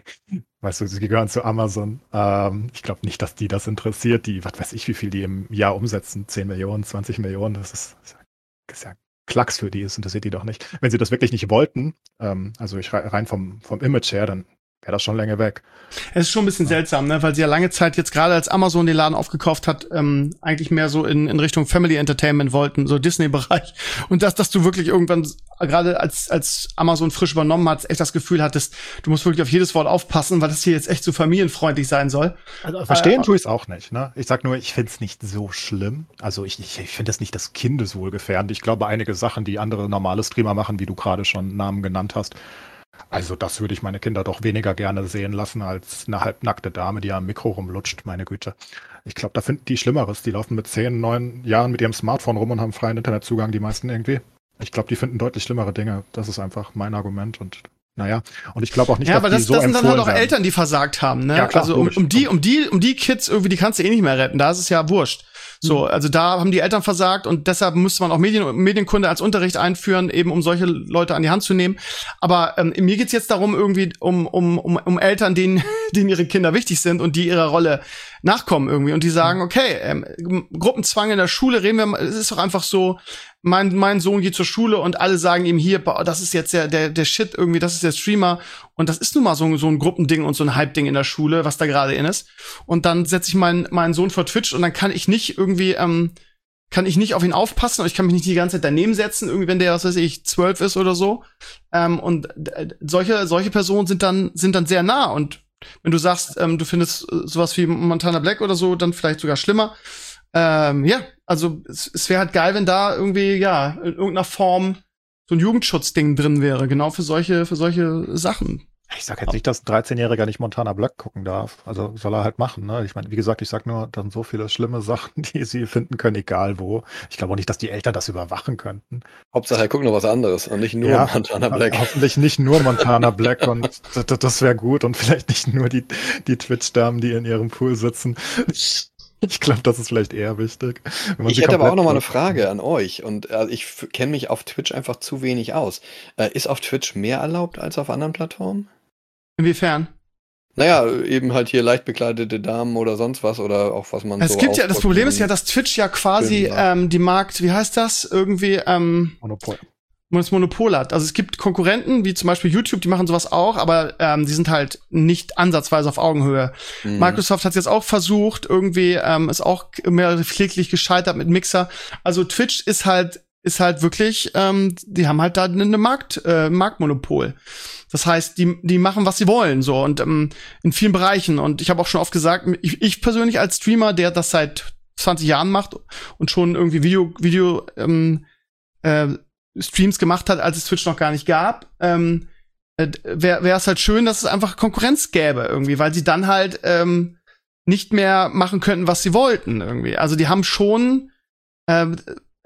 [SPEAKER 4] weißt du, sie gehören zu Amazon. Ähm, ich glaube nicht, dass die das interessiert. Die, was weiß ich, wie viel die im Jahr umsetzen. zehn Millionen, zwanzig Millionen, das ist, das ist ja Klacks für die ist, interessiert die doch nicht. Wenn sie das wirklich nicht wollten, ähm, also ich rein vom, vom Image her, dann wäre das schon länger weg.
[SPEAKER 2] Es ist schon ein bisschen ja. seltsam, ne, weil sie ja lange Zeit jetzt gerade als Amazon den Laden aufgekauft hat, ähm, eigentlich mehr so in, in Richtung Family Entertainment wollten, so Disney-Bereich. Und dass, dass du wirklich irgendwann, gerade als, als Amazon frisch übernommen hat, echt das Gefühl hattest, du musst wirklich auf jedes Wort aufpassen, weil das hier jetzt echt so familienfreundlich sein soll.
[SPEAKER 4] Also verstehen äh, tue ich es auch nicht, ne? Ich sag nur, ich finde es nicht so schlimm. Also ich, ich, ich finde es nicht das kindeswohlgefährdend. Ich glaube, einige Sachen, die andere normale Streamer machen, wie du gerade schon Namen genannt hast, also das würde ich meine Kinder doch weniger gerne sehen lassen als eine halbnackte Dame, die am Mikro rumlutscht, meine Güte. Ich glaube, da finden die Schlimmeres. Die laufen mit zehn, neun Jahren mit ihrem Smartphone rum und haben freien Internetzugang, die meisten irgendwie. Ich glaube, die finden deutlich schlimmere Dinge. Das ist einfach mein Argument und naja, und ich glaube auch nicht,
[SPEAKER 2] ja,
[SPEAKER 4] dass
[SPEAKER 2] aber das,
[SPEAKER 4] die so
[SPEAKER 2] das sind dann halt auch
[SPEAKER 4] werden.
[SPEAKER 2] Eltern, die versagt haben, ne?
[SPEAKER 4] Ja, klar,
[SPEAKER 2] also um, um die, um die, um die Kids irgendwie, die kannst du eh nicht mehr retten. Da ist es ja wurscht. So, also da haben die Eltern versagt und deshalb müsste man auch Medien, Medienkunde als Unterricht einführen, eben um solche Leute an die Hand zu nehmen. Aber ähm, mir geht's jetzt darum, irgendwie um um um, um Eltern, denen, denen ihre Kinder wichtig sind und die ihrer Rolle nachkommen irgendwie und die sagen, okay, ähm, Gruppenzwang in der Schule, reden wir mal, es ist doch einfach so, mein mein Sohn geht zur Schule und alle sagen ihm hier, boah, das ist jetzt der der der Shit irgendwie, das ist der Streamer und das ist nun mal so so ein Gruppending und so ein Hype-Ding in der Schule, was da gerade in ist. Und dann setze ich meinen meinen Sohn vor Twitch und dann kann ich nicht irgendwie ähm, kann ich nicht auf ihn aufpassen und ich kann mich nicht die ganze Zeit daneben setzen, irgendwie wenn der, was weiß ich, zwölf ist oder so. Ähm, und äh, solche solche Personen sind dann sind dann sehr nah und wenn du sagst, ähm, du findest äh, sowas wie Montana Black oder so, dann vielleicht sogar schlimmer. Ähm, ja, also es, es wäre halt geil, wenn da irgendwie, ja, in irgendeiner Form so ein Jugendschutzding drin wäre, genau für solche, für solche Sachen.
[SPEAKER 4] Ich sag jetzt nicht, dass ein dreizehnjähriger nicht Montana Black gucken darf. Also soll er halt machen, ne? Ich meine, wie gesagt, ich sag nur, dann so viele schlimme Sachen, die sie finden können, egal wo. Ich glaube auch nicht, dass die Eltern das überwachen könnten.
[SPEAKER 3] Hauptsache, er guckt noch was anderes und nicht nur
[SPEAKER 4] ja,
[SPEAKER 3] Montana Black.
[SPEAKER 4] Hoffentlich nicht nur Montana Black und das, das wäre gut und vielleicht nicht nur die, die Twitch-Damen, die in ihrem Pool sitzen. Ich glaube, das ist vielleicht eher wichtig. Wenn man
[SPEAKER 3] ich hätte aber auch noch mal eine Frage an euch und äh, ich kenne mich auf Twitch einfach zu wenig aus. Äh, ist auf Twitch mehr erlaubt als auf anderen Plattformen?
[SPEAKER 2] Inwiefern?
[SPEAKER 3] Naja, eben halt hier leicht bekleidete Damen oder sonst was oder auch was man
[SPEAKER 2] es
[SPEAKER 3] so
[SPEAKER 2] gibt ja, das Problem ist ja, dass Twitch ja quasi ähm, die Markt, wie heißt das, irgendwie ähm,
[SPEAKER 4] Monopol.
[SPEAKER 2] das Monopol hat. Also es gibt Konkurrenten, wie zum Beispiel YouTube, die machen sowas auch, aber ähm, die sind halt nicht ansatzweise auf Augenhöhe. Mhm. Microsoft hat es jetzt auch versucht, irgendwie ähm, ist auch mehr kläglich gescheitert mit Mixer. Also Twitch ist halt ist halt wirklich, ähm, die haben halt da eine Markt äh, Marktmonopol. Das heißt, die die machen, was sie wollen, so und ähm, in vielen Bereichen. Und ich habe auch schon oft gesagt, ich, ich persönlich als Streamer, der das seit zwanzig Jahren macht und schon irgendwie Video Video ähm, äh, Streams gemacht hat, als es Twitch noch gar nicht gab, ähm, äh, wäre es halt schön, dass es einfach Konkurrenz gäbe irgendwie, weil sie dann halt ähm, nicht mehr machen könnten, was sie wollten irgendwie. Also die haben schon ähm,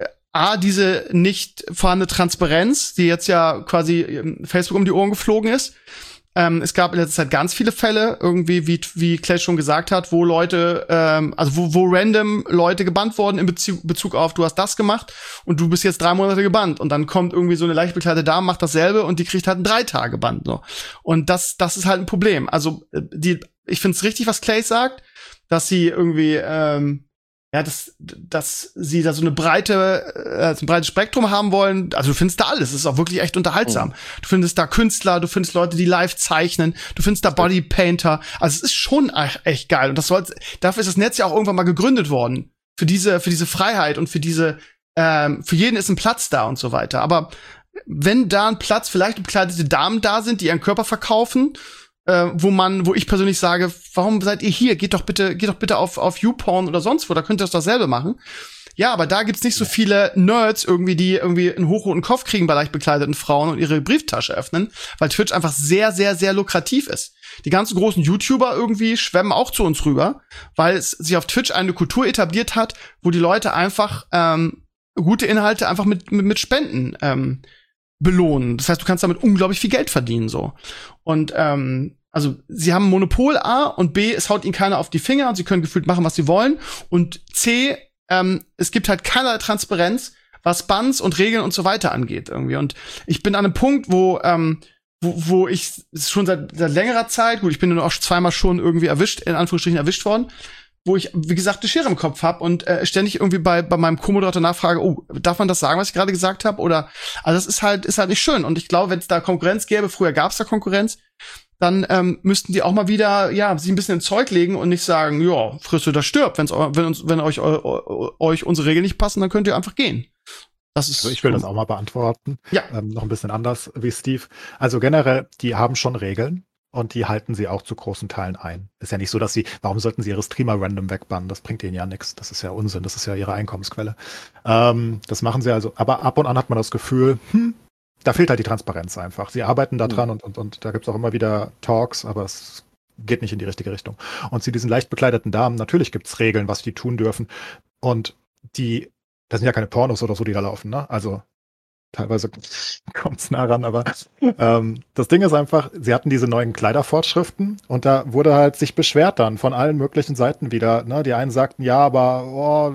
[SPEAKER 2] A, diese nicht vorhandene Transparenz, die jetzt ja quasi Facebook um die Ohren geflogen ist. Ähm, es gab in letzter Zeit ganz viele Fälle, irgendwie, wie, wie Clash schon gesagt hat, wo Leute, ähm, also wo, wo random Leute gebannt wurden in Bezug, Bezug auf, du hast das gemacht und du bist jetzt drei Monate gebannt. Und dann kommt irgendwie so eine leicht bekleidete Dame, macht dasselbe und die kriegt halt einen drei Tage Band. So. Und das, das ist halt ein Problem. Also die, ich find's richtig, was Clay sagt, dass sie irgendwie, ähm, ja, dass, dass sie da so eine breite, äh, so ein breites Spektrum haben wollen. Also du findest da alles. Es ist auch wirklich echt unterhaltsam. Mhm. Du findest da Künstler, du findest Leute, die live zeichnen, du findest da Bodypainter. Also es ist schon echt geil. Und das soll, dafür ist das Netz ja auch irgendwann mal gegründet worden. Für diese, für diese Freiheit und für diese, ähm, für jeden ist ein Platz da und so weiter. Aber wenn da ein Platz, vielleicht bekleidete Damen da sind, die ihren Körper verkaufen, Äh, wo man, wo ich persönlich sage, warum seid ihr hier? Geht doch bitte, geht doch bitte auf, auf YouPorn oder sonst wo, da könnt ihr das dasselbe machen. Ja, aber da gibt's nicht so viele Nerds irgendwie, die irgendwie einen hochroten Kopf kriegen bei leicht bekleideten Frauen und ihre Brieftasche öffnen, weil Twitch einfach sehr, sehr, sehr lukrativ ist. Die ganzen großen YouTuber irgendwie schwemmen auch zu uns rüber, weil es sich auf Twitch eine Kultur etabliert hat, wo die Leute einfach ähm, gute Inhalte einfach mit, mit, mit Spenden ähm, belohnen. Das heißt, du kannst damit unglaublich viel Geld verdienen, so. Und, ähm, also, sie haben Monopol A und B, es haut ihnen keiner auf die Finger und sie können gefühlt machen, was sie wollen. Und C, ähm, es gibt halt keinerlei Transparenz, was Bans und Regeln und so weiter angeht, irgendwie. Und ich bin an einem Punkt, wo, ähm, wo, wo ich schon seit, seit längerer Zeit, gut, ich bin nur auch zweimal schon irgendwie erwischt, in Anführungsstrichen erwischt worden, wo ich, wie gesagt, eine Schere im Kopf hab und äh, ständig irgendwie bei bei meinem Co-Moderator nachfrage, oh, darf man das sagen, was ich gerade gesagt habe? Oder, also das ist halt ist halt nicht schön. Und ich glaube, wenn es da Konkurrenz gäbe, früher gab es da Konkurrenz, dann ähm, müssten die auch mal wieder, ja, sich ein bisschen ins Zeug legen und nicht sagen, ja, frisst oder stirbt. Wenn's, wenn uns, wenn euch eu, eu, euch unsere Regeln nicht passen, dann könnt ihr einfach gehen. Das ist.
[SPEAKER 4] Also ich will das auch mal beantworten.
[SPEAKER 2] Ja.
[SPEAKER 4] Ähm, noch ein bisschen anders wie Steve. Also generell, die haben schon Regeln. Und die halten sie auch zu großen Teilen ein. Ist ja nicht so, dass sie, warum sollten sie ihre Streamer random wegbannen? Das bringt ihnen ja nichts. Das ist ja Unsinn. Das ist ja ihre Einkommensquelle. Ähm, das machen sie also. Aber ab und an hat man das Gefühl, hm, da fehlt halt die Transparenz einfach. Sie arbeiten da dran mhm. und, und, und da gibt's auch immer wieder Talks, aber es geht nicht in die richtige Richtung. Und zu diesen leicht bekleideten Damen, natürlich gibt's Regeln, was die tun dürfen. Und die, das sind ja keine Pornos oder so, die da laufen, ne? Also, teilweise kommt's nah ran, aber ähm, das Ding ist einfach, sie hatten diese neuen Kleidervorschriften und da wurde halt sich beschwert dann von allen möglichen Seiten wieder. Ne? Die einen sagten, ja, aber oh,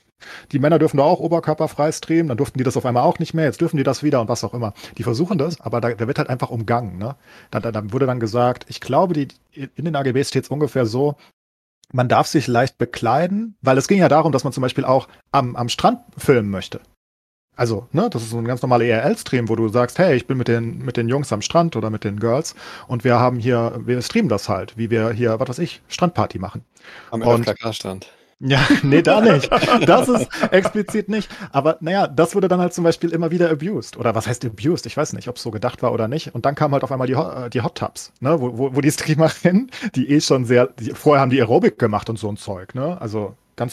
[SPEAKER 4] die Männer dürfen doch auch oberkörperfrei streamen, dann durften die das auf einmal auch nicht mehr, jetzt dürfen die das wieder und was auch immer. Die versuchen das, aber da, da wird halt einfach umgangen. Ne? Da, da, da wurde dann gesagt, ich glaube, die, in den A G Bs steht es ungefähr so, man darf sich leicht bekleiden, weil es ging ja darum, dass man zum Beispiel auch am, am Strand filmen möchte. Also, ne, das ist so ein ganz normaler I R L-Stream, wo du sagst, hey, ich bin mit den, mit den Jungs am Strand oder mit den Girls und wir haben hier, wir streamen das halt, wie wir hier, was weiß ich, Strandparty machen.
[SPEAKER 3] Am F K K-Strand.
[SPEAKER 4] Ja, nee, da nicht. Das ist explizit nicht. Aber naja, das wurde dann halt zum Beispiel immer wieder abused. Oder was heißt abused? Ich weiß nicht, ob es so gedacht war oder nicht. Und dann kamen halt auf einmal die, Ho- die Hot Tubs, ne, wo, wo, wo die Streamerinnen, die eh schon sehr, die, vorher haben die Aerobic gemacht und so ein Zeug, ne, also ganz,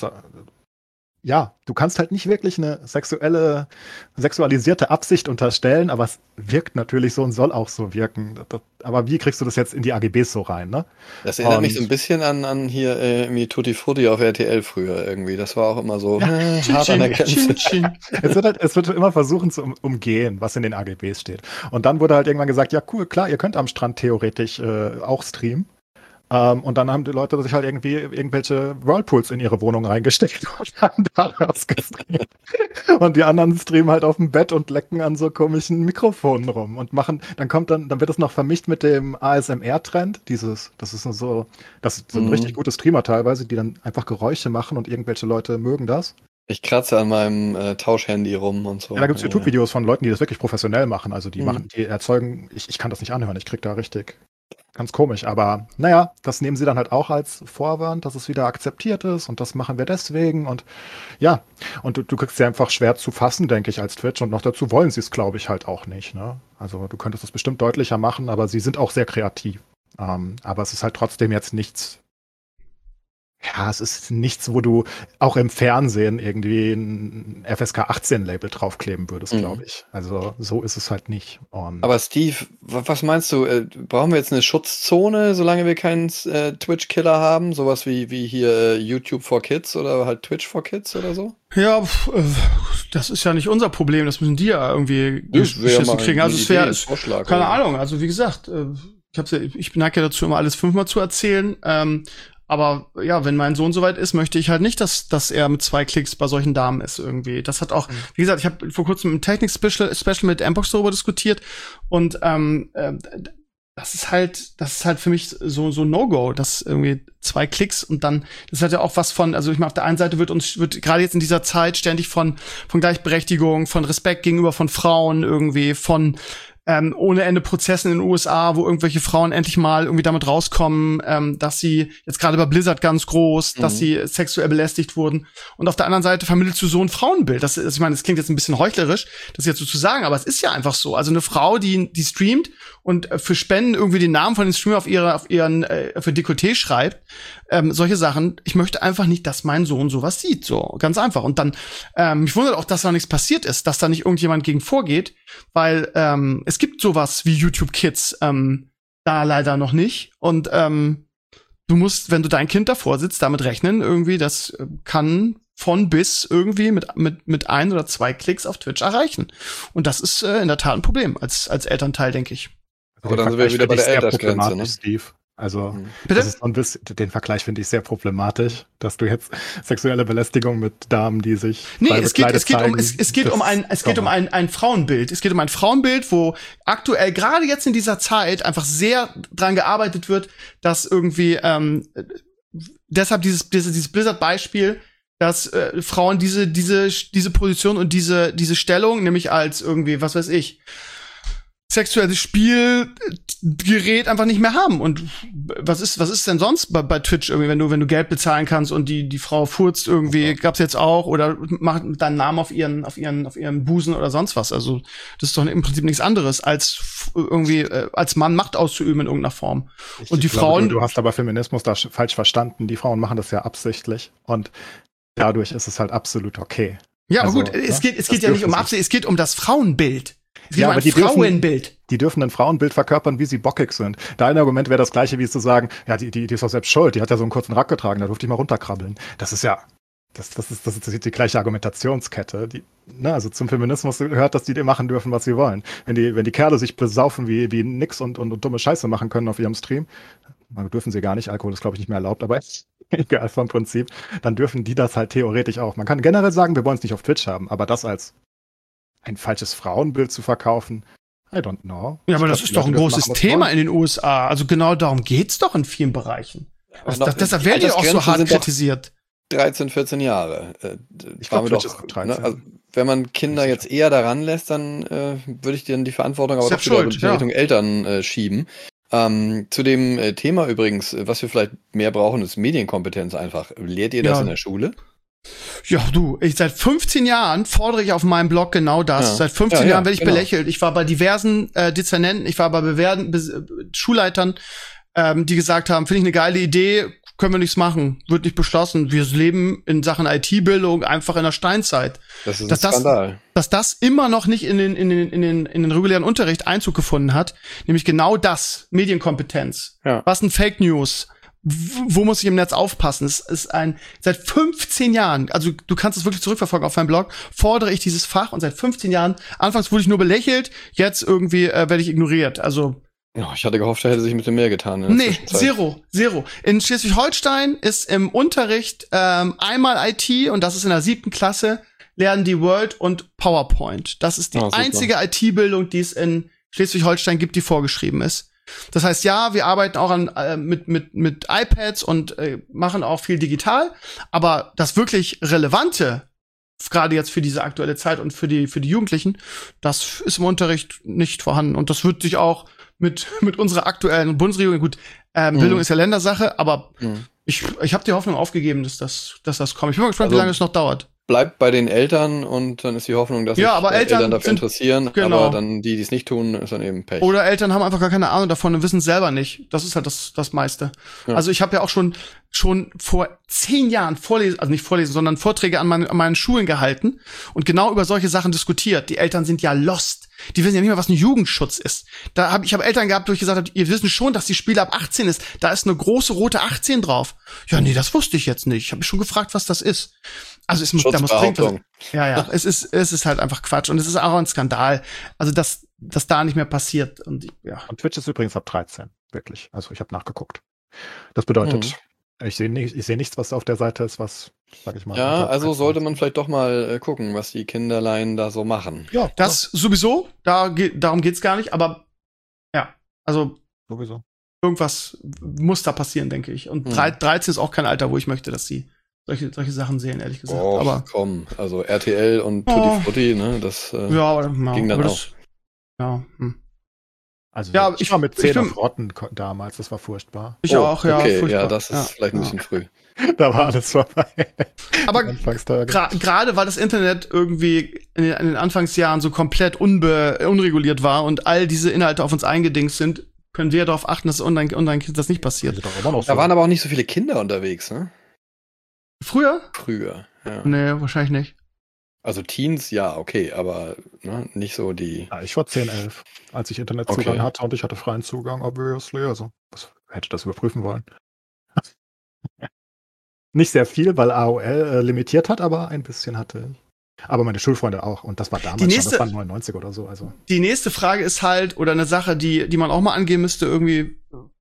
[SPEAKER 4] ja, du kannst halt nicht wirklich eine sexuelle, sexualisierte Absicht unterstellen, aber es wirkt natürlich so und soll auch so wirken. Das, aber wie kriegst du das jetzt in die A G Bs so rein, ne?
[SPEAKER 3] Das erinnert
[SPEAKER 4] und,
[SPEAKER 3] mich so ein bisschen an, an hier äh, irgendwie Tutti Frutti auf R T L früher irgendwie. Das war auch immer so
[SPEAKER 2] ja,
[SPEAKER 3] äh,
[SPEAKER 2] chin,
[SPEAKER 3] hart an der
[SPEAKER 2] chin,
[SPEAKER 3] Grenze.
[SPEAKER 2] chin, chin.
[SPEAKER 4] es, wird halt, es wird immer versuchen zu um, umgehen, was in den A G Bs steht. Und dann wurde halt irgendwann gesagt, ja cool, klar, ihr könnt am Strand theoretisch äh, auch streamen. Um, und dann haben die Leute sich halt irgendwie irgendwelche Whirlpools in ihre Wohnung reingesteckt und haben daraus gestreamt. Und die anderen streamen halt auf dem Bett und lecken an so komischen Mikrofonen rum und machen, dann kommt dann, dann wird es noch vermischt mit dem A S M R-Trend, dieses, das ist so, das sind
[SPEAKER 3] Mhm.
[SPEAKER 4] richtig gute Streamer teilweise, die dann einfach Geräusche machen und irgendwelche Leute mögen das.
[SPEAKER 3] Ich kratze an meinem äh, Tauschhandy rum und so.
[SPEAKER 4] Ja, da gibt's YouTube-Videos von Leuten, die das wirklich professionell machen, also die
[SPEAKER 3] Mhm.
[SPEAKER 4] machen, die erzeugen, ich, ich kann das nicht anhören, ich krieg da richtig ganz komisch, aber naja, das nehmen sie dann halt auch als Vorwand, dass es wieder akzeptiert ist und das machen wir deswegen und ja, und du, du kriegst sie einfach schwer zu fassen, denke ich, als Twitch und noch dazu wollen sie es, glaube ich, halt auch nicht, ne? Also du könntest es bestimmt deutlicher machen, aber sie sind auch sehr kreativ. Ähm, aber es ist halt trotzdem jetzt nichts Ja, es ist nichts, wo du auch im Fernsehen irgendwie ein F S K achtzehn Label draufkleben würdest, mhm. glaube ich. Also so ist es halt nicht. Und
[SPEAKER 3] aber Steve, was meinst du? Äh, brauchen wir jetzt eine Schutzzone, solange wir keinen äh, Twitch-Killer haben? Sowas wie, wie hier äh, YouTube for Kids oder halt Twitch for Kids oder so?
[SPEAKER 2] Ja, pf, äh, das ist ja nicht unser Problem. Das müssen die ja irgendwie geschissen kriegen. Also es wäre, keine oder? Ahnung. Also wie gesagt, äh, ich, hab's ja, ich neige ja dazu, immer alles fünfmal zu erzählen. Ähm, Aber ja, wenn mein Sohn soweit ist, möchte ich halt nicht, dass dass er mit zwei Klicks bei solchen Damen ist irgendwie. Das hat auch, mhm. wie gesagt, ich habe vor kurzem ein Technik-Special Special mit Mbox darüber diskutiert und ähm, äh, das ist halt, das ist halt für mich so so No-Go, dass irgendwie zwei Klicks und dann, das hat ja auch was von, also ich meine, auf der einen Seite wird uns, wird gerade jetzt in dieser Zeit ständig von von Gleichberechtigung, von Respekt gegenüber von Frauen irgendwie, von Ähm, ohne Ende Prozessen in den U S A, wo irgendwelche Frauen endlich mal irgendwie damit rauskommen, ähm, dass sie, jetzt gerade bei Blizzard ganz groß, mhm. dass sie sexuell belästigt wurden. Und auf der anderen Seite vermittelst du so ein Frauenbild. Das ist, ich meine, das klingt jetzt ein bisschen heuchlerisch, das jetzt so zu sagen, aber es ist ja einfach so. Also eine Frau, die die streamt und äh, für Spenden irgendwie den Namen von den Streamer auf ihre, auf ihren, äh, für Dekolleté schreibt, ähm, solche Sachen. Ich möchte einfach nicht, dass mein Sohn sowas sieht. So, ganz einfach. Und dann, ähm, mich wundert auch, dass da nichts passiert ist, dass da nicht irgendjemand gegen vorgeht, weil ähm, es gibt sowas wie YouTube Kids ähm, da leider noch nicht. Und ähm, du musst, wenn du dein Kind davor sitzt, damit rechnen, irgendwie, das kann von bis irgendwie mit mit mit ein oder zwei Klicks auf Twitch erreichen. Und das ist äh, in der Tat ein Problem als als Elternteil, denke ich.
[SPEAKER 3] Aber dann sind wir wieder bei der Altersgrenze, ne?
[SPEAKER 4] Steve. Also, mhm. das ist so ein bisschen, den Vergleich finde ich sehr problematisch, dass du jetzt sexuelle Belästigung mit Damen, die sich
[SPEAKER 2] Nee, es geht, es geht zeigen, um, es, es geht um ein, es geht um ein, ein Frauenbild. Es geht um ein Frauenbild, wo aktuell, gerade jetzt in dieser Zeit, einfach sehr dran gearbeitet wird, dass irgendwie, ähm, deshalb dieses, dieses, dieses Blizzard-Beispiel, dass äh, Frauen diese, diese, diese Position und diese, diese Stellung, nämlich als irgendwie, was weiß ich, sexuelles Spielgerät einfach nicht mehr haben. Und was ist, was ist denn sonst bei, bei Twitch irgendwie, wenn du, wenn du Geld bezahlen kannst und die, die Frau furzt irgendwie, okay. Gab's jetzt auch, oder macht deinen Namen auf ihren, auf ihren, auf ihren Busen oder sonst was. Also, das ist doch im Prinzip nichts anderes, als irgendwie, äh, als Mann Macht auszuüben in irgendeiner Form.
[SPEAKER 4] Ich,
[SPEAKER 2] und die
[SPEAKER 4] ich glaube,
[SPEAKER 2] Frauen.
[SPEAKER 4] Du, du hast aber Feminismus da falsch verstanden. Die Frauen machen das ja absichtlich. Und dadurch ist es halt absolut okay.
[SPEAKER 2] Ja, aber also, gut, es geht, es geht ja nicht um Absicht, es geht um das Frauenbild. Es geht
[SPEAKER 4] ja,
[SPEAKER 2] um ein
[SPEAKER 4] aber die
[SPEAKER 2] Frauenbild.
[SPEAKER 4] Dürfen, die dürfen ein Frauenbild verkörpern, wie sie bockig sind. Dein Argument wäre das gleiche, wie zu sagen, ja, die, die, die ist doch selbst schuld, die hat ja so einen kurzen Rack getragen, da durfte ich mal runterkrabbeln. Das ist ja, das, das ist, das ist die gleiche Argumentationskette. Die, ne, also zum Feminismus gehört, dass die machen dürfen, was sie wollen. Wenn die, wenn die Kerle sich besaufen wie, wie nix und, und, und dumme Scheiße machen können auf ihrem Stream, dürfen sie gar nicht, Alkohol ist, glaube ich, nicht mehr erlaubt, aber egal vom Prinzip, dann dürfen die das halt theoretisch auch. Man kann generell sagen, wir wollen es nicht auf Twitch haben, aber das als ein falsches Frauenbild zu verkaufen, I don't know.
[SPEAKER 2] Ja, aber das ist doch ein großes Thema in den U S A. Also genau darum geht's doch in vielen Bereichen. Das, das, deshalb werden die auch so hart kritisiert.
[SPEAKER 3] dreizehn, vierzehn Jahre. Äh, ich glaube, doch, ne, also, wenn man Kinder jetzt eher daran lässt, dann äh, würde ich dann die Verantwortung aber doch wieder in ja. Richtung Eltern äh, schieben. Ähm, zu dem äh, Thema übrigens, was wir vielleicht mehr brauchen, ist Medienkompetenz einfach. Lehrt ihr das ja. in der Schule?
[SPEAKER 2] Ja, du, ich seit fünfzehn Jahren fordere ich auf meinem Blog genau das. Ja. Seit fünfzehn ja, ja, Jahren werde ich genau. belächelt. Ich war bei diversen äh, Dezernenten, ich war bei bewährten Be- Schulleitern, ähm, die gesagt haben, finde ich eine geile Idee, können wir nichts machen, wird nicht beschlossen. Wir leben in Sachen I T-Bildung einfach in der Steinzeit.
[SPEAKER 3] Das ist ein
[SPEAKER 2] dass
[SPEAKER 3] Skandal.
[SPEAKER 2] Das, dass das immer noch nicht in den, in den, in den, in den regulären Unterricht Einzug gefunden hat, nämlich genau das, Medienkompetenz. Ja. Was sind Fake News? Wo muss ich im Netz aufpassen? Es ist ein, seit fünfzehn Jahren, also du kannst es wirklich zurückverfolgen auf meinem Blog, fordere ich dieses Fach und seit fünfzehn Jahren, anfangs wurde ich nur belächelt, jetzt irgendwie äh, werde ich ignoriert. Also
[SPEAKER 3] ja, ich hatte gehofft, er hätte sich ein bisschen mehr getan. In
[SPEAKER 2] nee, zero, zero. In Schleswig-Holstein ist im Unterricht ähm, einmal I T und das ist in der siebten Klasse, lernen die Word und PowerPoint. Das ist die oh, einzige I T-Bildung, die es in Schleswig-Holstein gibt, die vorgeschrieben ist. Das heißt, ja, wir arbeiten auch an, äh, mit, mit, mit iPads und äh, machen auch viel digital, aber das wirklich Relevante, gerade jetzt für diese aktuelle Zeit und für die, für die Jugendlichen, das ist im Unterricht nicht vorhanden. Und das wird sich auch mit, mit unserer aktuellen Bundesregierung, gut, ähm, mhm. Bildung ist ja Ländersache, aber mhm. ich, ich habe die Hoffnung aufgegeben, dass das, dass das kommt. Ich bin mal gespannt, also, wie lange es noch dauert.
[SPEAKER 3] bleibt bei den Eltern und dann ist die Hoffnung, dass
[SPEAKER 2] Ja,
[SPEAKER 3] sich
[SPEAKER 2] aber
[SPEAKER 3] äh,
[SPEAKER 2] Eltern
[SPEAKER 3] Eltern dafür
[SPEAKER 2] sind-
[SPEAKER 3] interessieren,
[SPEAKER 2] genau.
[SPEAKER 3] aber dann die, die es nicht tun, ist dann eben Pech.
[SPEAKER 2] Oder Eltern haben einfach gar keine Ahnung davon und wissen es selber nicht. Das ist halt das, das meiste.
[SPEAKER 3] Ja.
[SPEAKER 2] Also ich habe ja auch schon, schon vor zehn Jahren Vorlesen, also nicht Vorlesen, sondern Vorträge an, mein, an meinen Schulen gehalten und genau über solche Sachen diskutiert. Die Eltern sind ja lost. Die wissen ja nicht mehr, was ein Jugendschutz ist. Da hab, ich habe Eltern gehabt, wo ich gesagt habe, ihr wissen schon, dass die Spiele ab achtzehn ist. Da ist eine große rote achtzehn drauf. Ja, nee, das wusste ich jetzt nicht. Ich habe mich schon gefragt, was das ist. Also es muss, da muss dringend was,
[SPEAKER 3] Schutzbehauptung.
[SPEAKER 2] ja, ja, es ist, es ist halt einfach Quatsch und es ist auch ein Skandal. Also dass, dass da nicht mehr passiert und ja.
[SPEAKER 4] Und Twitch ist übrigens ab dreizehn, wirklich. Also ich habe nachgeguckt. Das bedeutet,
[SPEAKER 3] Mhm.
[SPEAKER 4] ich sehe nicht, ich sehe nichts, was auf der Seite ist, was, sag ich mal.
[SPEAKER 3] Ja,
[SPEAKER 4] unter
[SPEAKER 3] also
[SPEAKER 4] dreizehn
[SPEAKER 3] sollte
[SPEAKER 4] ist.
[SPEAKER 3] man vielleicht doch mal äh, gucken, was die Kinderlein da so machen.
[SPEAKER 4] Ja,
[SPEAKER 2] Das sowieso, da geht, darum geht's gar nicht, aber ja, also
[SPEAKER 4] ja, sowieso.
[SPEAKER 2] irgendwas muss da passieren, denke ich. Und
[SPEAKER 3] Hm.
[SPEAKER 2] drei- dreizehn ist auch kein Alter, wo ich möchte, dass sie solche, solche Sachen sehen, ehrlich gesagt.
[SPEAKER 3] Och,
[SPEAKER 2] aber
[SPEAKER 3] komm, also R T L und Tutti
[SPEAKER 2] Oh.
[SPEAKER 3] Frutti, ne, das äh,
[SPEAKER 2] ja, aber, ja,
[SPEAKER 3] ging dann
[SPEAKER 2] aber
[SPEAKER 3] auch.
[SPEAKER 2] das, ja, hm.
[SPEAKER 4] Also
[SPEAKER 2] Ja,
[SPEAKER 4] ich
[SPEAKER 2] ich-
[SPEAKER 4] war mit
[SPEAKER 2] ich
[SPEAKER 4] zehn
[SPEAKER 2] bin-
[SPEAKER 4] auf Rotten ko- damals, das war furchtbar.
[SPEAKER 2] ich
[SPEAKER 3] Oh,
[SPEAKER 2] auch, ja,
[SPEAKER 3] okay,
[SPEAKER 2] furchtbar.
[SPEAKER 3] ja, das ist
[SPEAKER 2] Ja,
[SPEAKER 3] vielleicht ein
[SPEAKER 2] ja.
[SPEAKER 3] bisschen früh.
[SPEAKER 4] Da war alles vorbei.
[SPEAKER 2] Aber
[SPEAKER 4] Die Anfangstage.
[SPEAKER 2] gra- gerade weil das Internet irgendwie in den, in den Anfangsjahren so komplett unbe unreguliert war und all diese Inhalte auf uns eingedingst sind, können wir darauf achten, dass online, online das nicht passiert.
[SPEAKER 4] Das ist doch immer noch
[SPEAKER 3] Da
[SPEAKER 4] so.
[SPEAKER 3] waren aber auch nicht so viele Kinder unterwegs, ne?
[SPEAKER 2] Früher?
[SPEAKER 3] Früher, ja.
[SPEAKER 2] Nee, wahrscheinlich nicht.
[SPEAKER 3] Also Teens, ja, okay, aber ne, nicht so die.
[SPEAKER 4] Ja, ich war zehn, elf, als ich Internetzugang
[SPEAKER 3] Okay.
[SPEAKER 4] hatte und ich hatte freien Zugang, obviously. Also, was hätte das überprüfen wollen? Nicht sehr viel, weil A O L äh, limitiert hat, aber ein bisschen hatte ich. Aber meine Schulfreunde auch. Und das war damals
[SPEAKER 2] Die
[SPEAKER 4] schon,
[SPEAKER 2] nächste-
[SPEAKER 4] das war neunundneunzig oder so. Also,
[SPEAKER 2] Die nächste Frage ist halt, oder eine Sache, die, die man auch mal angehen müsste, irgendwie,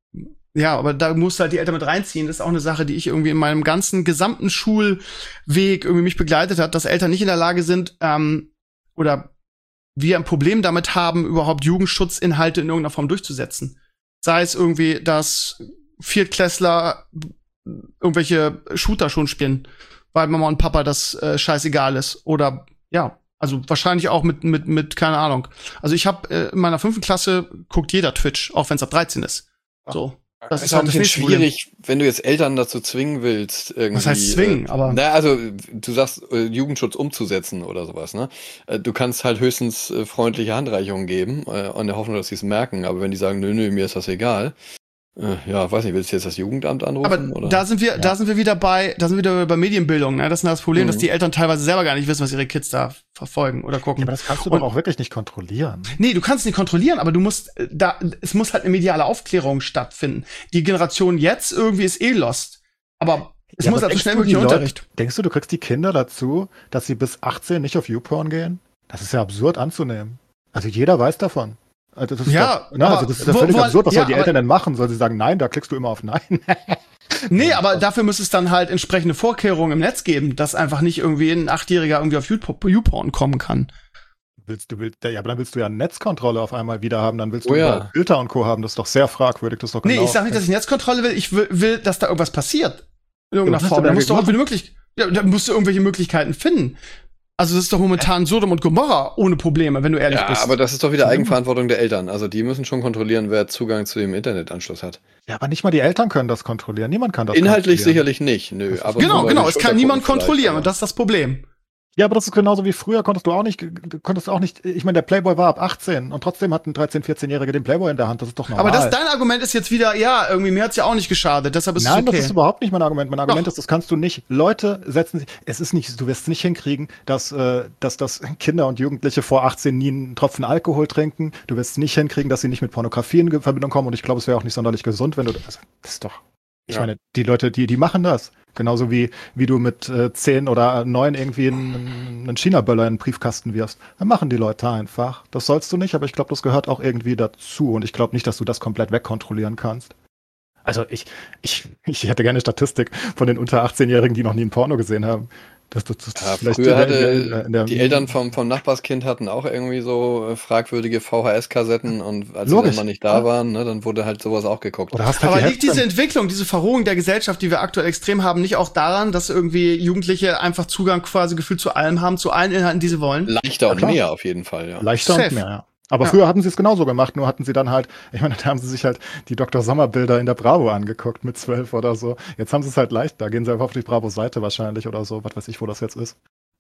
[SPEAKER 2] ja, aber da musst du halt die Eltern mit reinziehen. Das ist auch eine Sache, die ich irgendwie in meinem ganzen gesamten Schulweg irgendwie mich begleitet hat, dass Eltern nicht in der Lage sind, ähm, oder wir ein Problem damit haben, überhaupt Jugendschutzinhalte in irgendeiner Form durchzusetzen. Sei es irgendwie, dass Viertklässler irgendwelche Shooter schon spielen, weil Mama und Papa das äh, scheißegal ist. Oder ja, also wahrscheinlich auch mit, mit, mit, keine Ahnung. Also ich habe äh, in meiner fünften Klasse guckt jeder Twitch, auch wenn es ab dreizehn ist. So. Das
[SPEAKER 3] ist
[SPEAKER 2] ist
[SPEAKER 3] auch
[SPEAKER 2] halt
[SPEAKER 3] ein
[SPEAKER 2] das
[SPEAKER 3] bisschen
[SPEAKER 2] nächste Problem.
[SPEAKER 3] schwierig, wenn du jetzt Eltern dazu zwingen willst, irgendwie.
[SPEAKER 2] Was heißt zwingen?
[SPEAKER 3] Äh,
[SPEAKER 2] Aber-
[SPEAKER 3] Na, also du sagst, äh, Jugendschutz umzusetzen oder sowas, ne? Äh, du kannst halt höchstens äh, freundliche Handreichungen geben, äh, in der Hoffnung, dass sie es merken. Aber wenn die sagen, nö, nö, mir ist das egal, äh, ja, weiß nicht, willst du jetzt das Jugendamt anrufen?
[SPEAKER 2] Aber
[SPEAKER 3] oder?
[SPEAKER 2] da sind wir,
[SPEAKER 4] Ja.
[SPEAKER 2] da sind wir wieder bei, da sind wir wieder bei Medienbildung. Ne? Das ist das Problem,
[SPEAKER 3] Mhm.
[SPEAKER 2] dass die Eltern teilweise selber gar nicht wissen, was ihre Kids da verfolgen oder gucken.
[SPEAKER 4] ja, aber das kannst du
[SPEAKER 2] Und-
[SPEAKER 4] doch auch wirklich nicht kontrollieren.
[SPEAKER 2] Nee, du kannst es nicht kontrollieren, aber du musst äh, da, es muss halt eine mediale Aufklärung stattfinden. Die Generation jetzt irgendwie ist eh lost. Aber es
[SPEAKER 4] Ja,
[SPEAKER 2] muss
[SPEAKER 4] aber
[SPEAKER 2] halt so
[SPEAKER 4] denkst
[SPEAKER 2] schnell
[SPEAKER 4] du,
[SPEAKER 2] möglich
[SPEAKER 4] die Leute-
[SPEAKER 2] Unterricht.
[SPEAKER 4] Denkst du, du kriegst die Kinder dazu, dass sie bis achtzehn nicht auf YouPorn gehen? Das ist ja absurd anzunehmen. Also jeder weiß davon. Also das ist
[SPEAKER 2] Ja,
[SPEAKER 4] doch, ne,
[SPEAKER 2] aber
[SPEAKER 4] also das ist ja
[SPEAKER 2] wo-
[SPEAKER 4] völlig
[SPEAKER 2] wo-
[SPEAKER 4] absurd. Was
[SPEAKER 2] ja,
[SPEAKER 4] sollen die
[SPEAKER 2] aber-
[SPEAKER 4] Eltern denn machen? Sollen sie sagen, nein, da klickst du immer auf Nein?
[SPEAKER 2] Nee, aber dafür muss es dann halt entsprechende Vorkehrungen im Netz geben, dass einfach nicht irgendwie ein Achtjähriger irgendwie auf YouPo- YouPorn kommen kann.
[SPEAKER 4] Willst du, willst, ja, aber dann willst du ja Netzkontrolle auf einmal wieder haben, dann willst du
[SPEAKER 3] Oh ja.
[SPEAKER 4] überall Filter und Co. haben. Das ist doch sehr fragwürdig. Das ist doch
[SPEAKER 2] Nee,
[SPEAKER 4] genau
[SPEAKER 2] ich sag nicht, dass ich Netzkontrolle will, ich will, will dass da irgendwas passiert. In
[SPEAKER 4] Ja,
[SPEAKER 2] irgendeiner
[SPEAKER 4] was hast
[SPEAKER 2] Form.
[SPEAKER 4] du
[SPEAKER 2] Da
[SPEAKER 4] denn
[SPEAKER 2] musst du auch
[SPEAKER 4] gemacht?
[SPEAKER 2] wieder möglich, ja, da musst du irgendwelche Möglichkeiten finden. Also das ist doch momentan Sodom und Gomorra ohne Probleme, wenn du ehrlich
[SPEAKER 3] ja,
[SPEAKER 2] bist.
[SPEAKER 3] aber das ist doch wieder
[SPEAKER 4] Mhm.
[SPEAKER 3] Eigenverantwortung der Eltern. Also die müssen schon kontrollieren, wer Zugang zu dem Internetanschluss hat.
[SPEAKER 4] Ja, aber nicht mal die Eltern können das kontrollieren. Niemand kann das
[SPEAKER 3] Inhaltlich
[SPEAKER 4] kontrollieren.
[SPEAKER 3] sicherlich nicht, nö. Aber
[SPEAKER 2] genau,
[SPEAKER 3] so
[SPEAKER 2] genau,
[SPEAKER 3] bei
[SPEAKER 2] es
[SPEAKER 3] den
[SPEAKER 2] kann niemand
[SPEAKER 3] Schultergucken
[SPEAKER 2] kontrollieren
[SPEAKER 3] vielleicht,
[SPEAKER 2] und das ist das Problem.
[SPEAKER 4] Ja, aber das ist genauso wie früher, konntest du auch nicht, du konntest auch nicht, ich meine, der Playboy war ab achtzehn und trotzdem hat ein dreizehn-, vierzehnjähriger den Playboy in der Hand, das ist doch normal.
[SPEAKER 2] Aber das, dein Argument ist jetzt wieder, ja, irgendwie mir hat's ja auch nicht geschadet, deshalb ist
[SPEAKER 4] Nein,
[SPEAKER 2] es okay.
[SPEAKER 4] das ist überhaupt nicht mein Argument. Mein Argument
[SPEAKER 2] Doch.
[SPEAKER 4] ist, das kannst du nicht. Leute setzen sich, es ist nicht, du wirst es nicht hinkriegen, dass, äh, dass, dass Kinder und Jugendliche vor achtzehn nie einen Tropfen Alkohol trinken. Du wirst es nicht hinkriegen, dass sie nicht mit Pornografie in Verbindung kommen. Und ich glaube, es wäre auch nicht sonderlich gesund, wenn du, also, das ist doch, ich
[SPEAKER 3] Ja.
[SPEAKER 4] meine, die Leute, die, die machen das. Genauso wie, wie du mit äh, zehn oder neun irgendwie einen, einen China-Böller in den Briefkasten wirfst. Dann machen die Leute einfach. Das sollst du nicht, aber ich glaube, das gehört auch irgendwie dazu. Und ich glaube nicht, dass du das komplett wegkontrollieren kannst. Also ich, ich, ich hätte gerne Statistik von den unter achtzehnjährigen, die noch nie ein Porno gesehen haben. Das, das, das
[SPEAKER 3] Ja,
[SPEAKER 4] vielleicht
[SPEAKER 3] früher
[SPEAKER 4] in der-
[SPEAKER 3] hatte
[SPEAKER 4] in der- in der-
[SPEAKER 3] die Eltern vom, vom Nachbarskind hatten auch irgendwie so äh, fragwürdige V H S-Kassetten und als sie
[SPEAKER 4] Logisch.
[SPEAKER 3] dann mal nicht da waren, ne, dann wurde halt sowas auch geguckt.
[SPEAKER 4] Oder hast halt
[SPEAKER 2] Aber
[SPEAKER 4] die
[SPEAKER 2] liegt diese
[SPEAKER 4] Hälfte-
[SPEAKER 2] Entwicklung, diese Verrohung der Gesellschaft, die wir aktuell extrem haben, nicht auch daran, dass irgendwie Jugendliche einfach Zugang quasi gefühlt zu allem haben, zu allen Inhalten, die sie wollen?
[SPEAKER 3] Leichter und
[SPEAKER 4] klar.
[SPEAKER 3] mehr auf jeden Fall, ja.
[SPEAKER 4] leichter
[SPEAKER 2] Safe.
[SPEAKER 4] und mehr, ja. Aber
[SPEAKER 2] Ja.
[SPEAKER 4] früher hatten sie es genauso gemacht, nur hatten sie dann halt, ich meine, da haben sie sich halt die Doktor Sommer-Bilder in der Bravo angeguckt mit zwölf oder so. Jetzt haben sie es halt leicht, da gehen sie einfach auf die Bravo-Seite wahrscheinlich oder so, was weiß ich, wo das jetzt ist.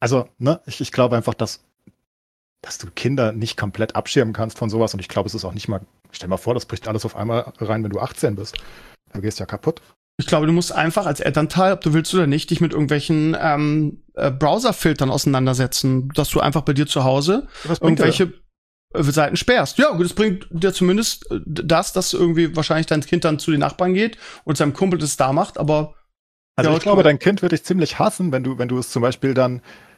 [SPEAKER 4] Also, ne, ich, ich glaube einfach, dass, dass du Kinder nicht komplett abschirmen kannst von sowas. Und ich glaube, es ist auch nicht mal, stell mal vor, das bricht alles auf einmal rein, wenn du achtzehn bist. Du gehst ja kaputt.
[SPEAKER 2] Ich glaube, du musst einfach als Elternteil, ob du willst oder nicht, dich mit irgendwelchen ähm, äh, Browserfiltern auseinandersetzen, dass du einfach bei dir zu Hause irgendwelche äh, Seiten sperrst. Ja, gut, das bringt dir zumindest äh, das, dass irgendwie wahrscheinlich dein Kind dann zu den Nachbarn geht und seinem Kumpel das da macht, aber
[SPEAKER 4] Also
[SPEAKER 2] ja,
[SPEAKER 4] ich glaube, dein Kind wird dich ziemlich hassen, wenn du, wenn du es zum Beispiel dann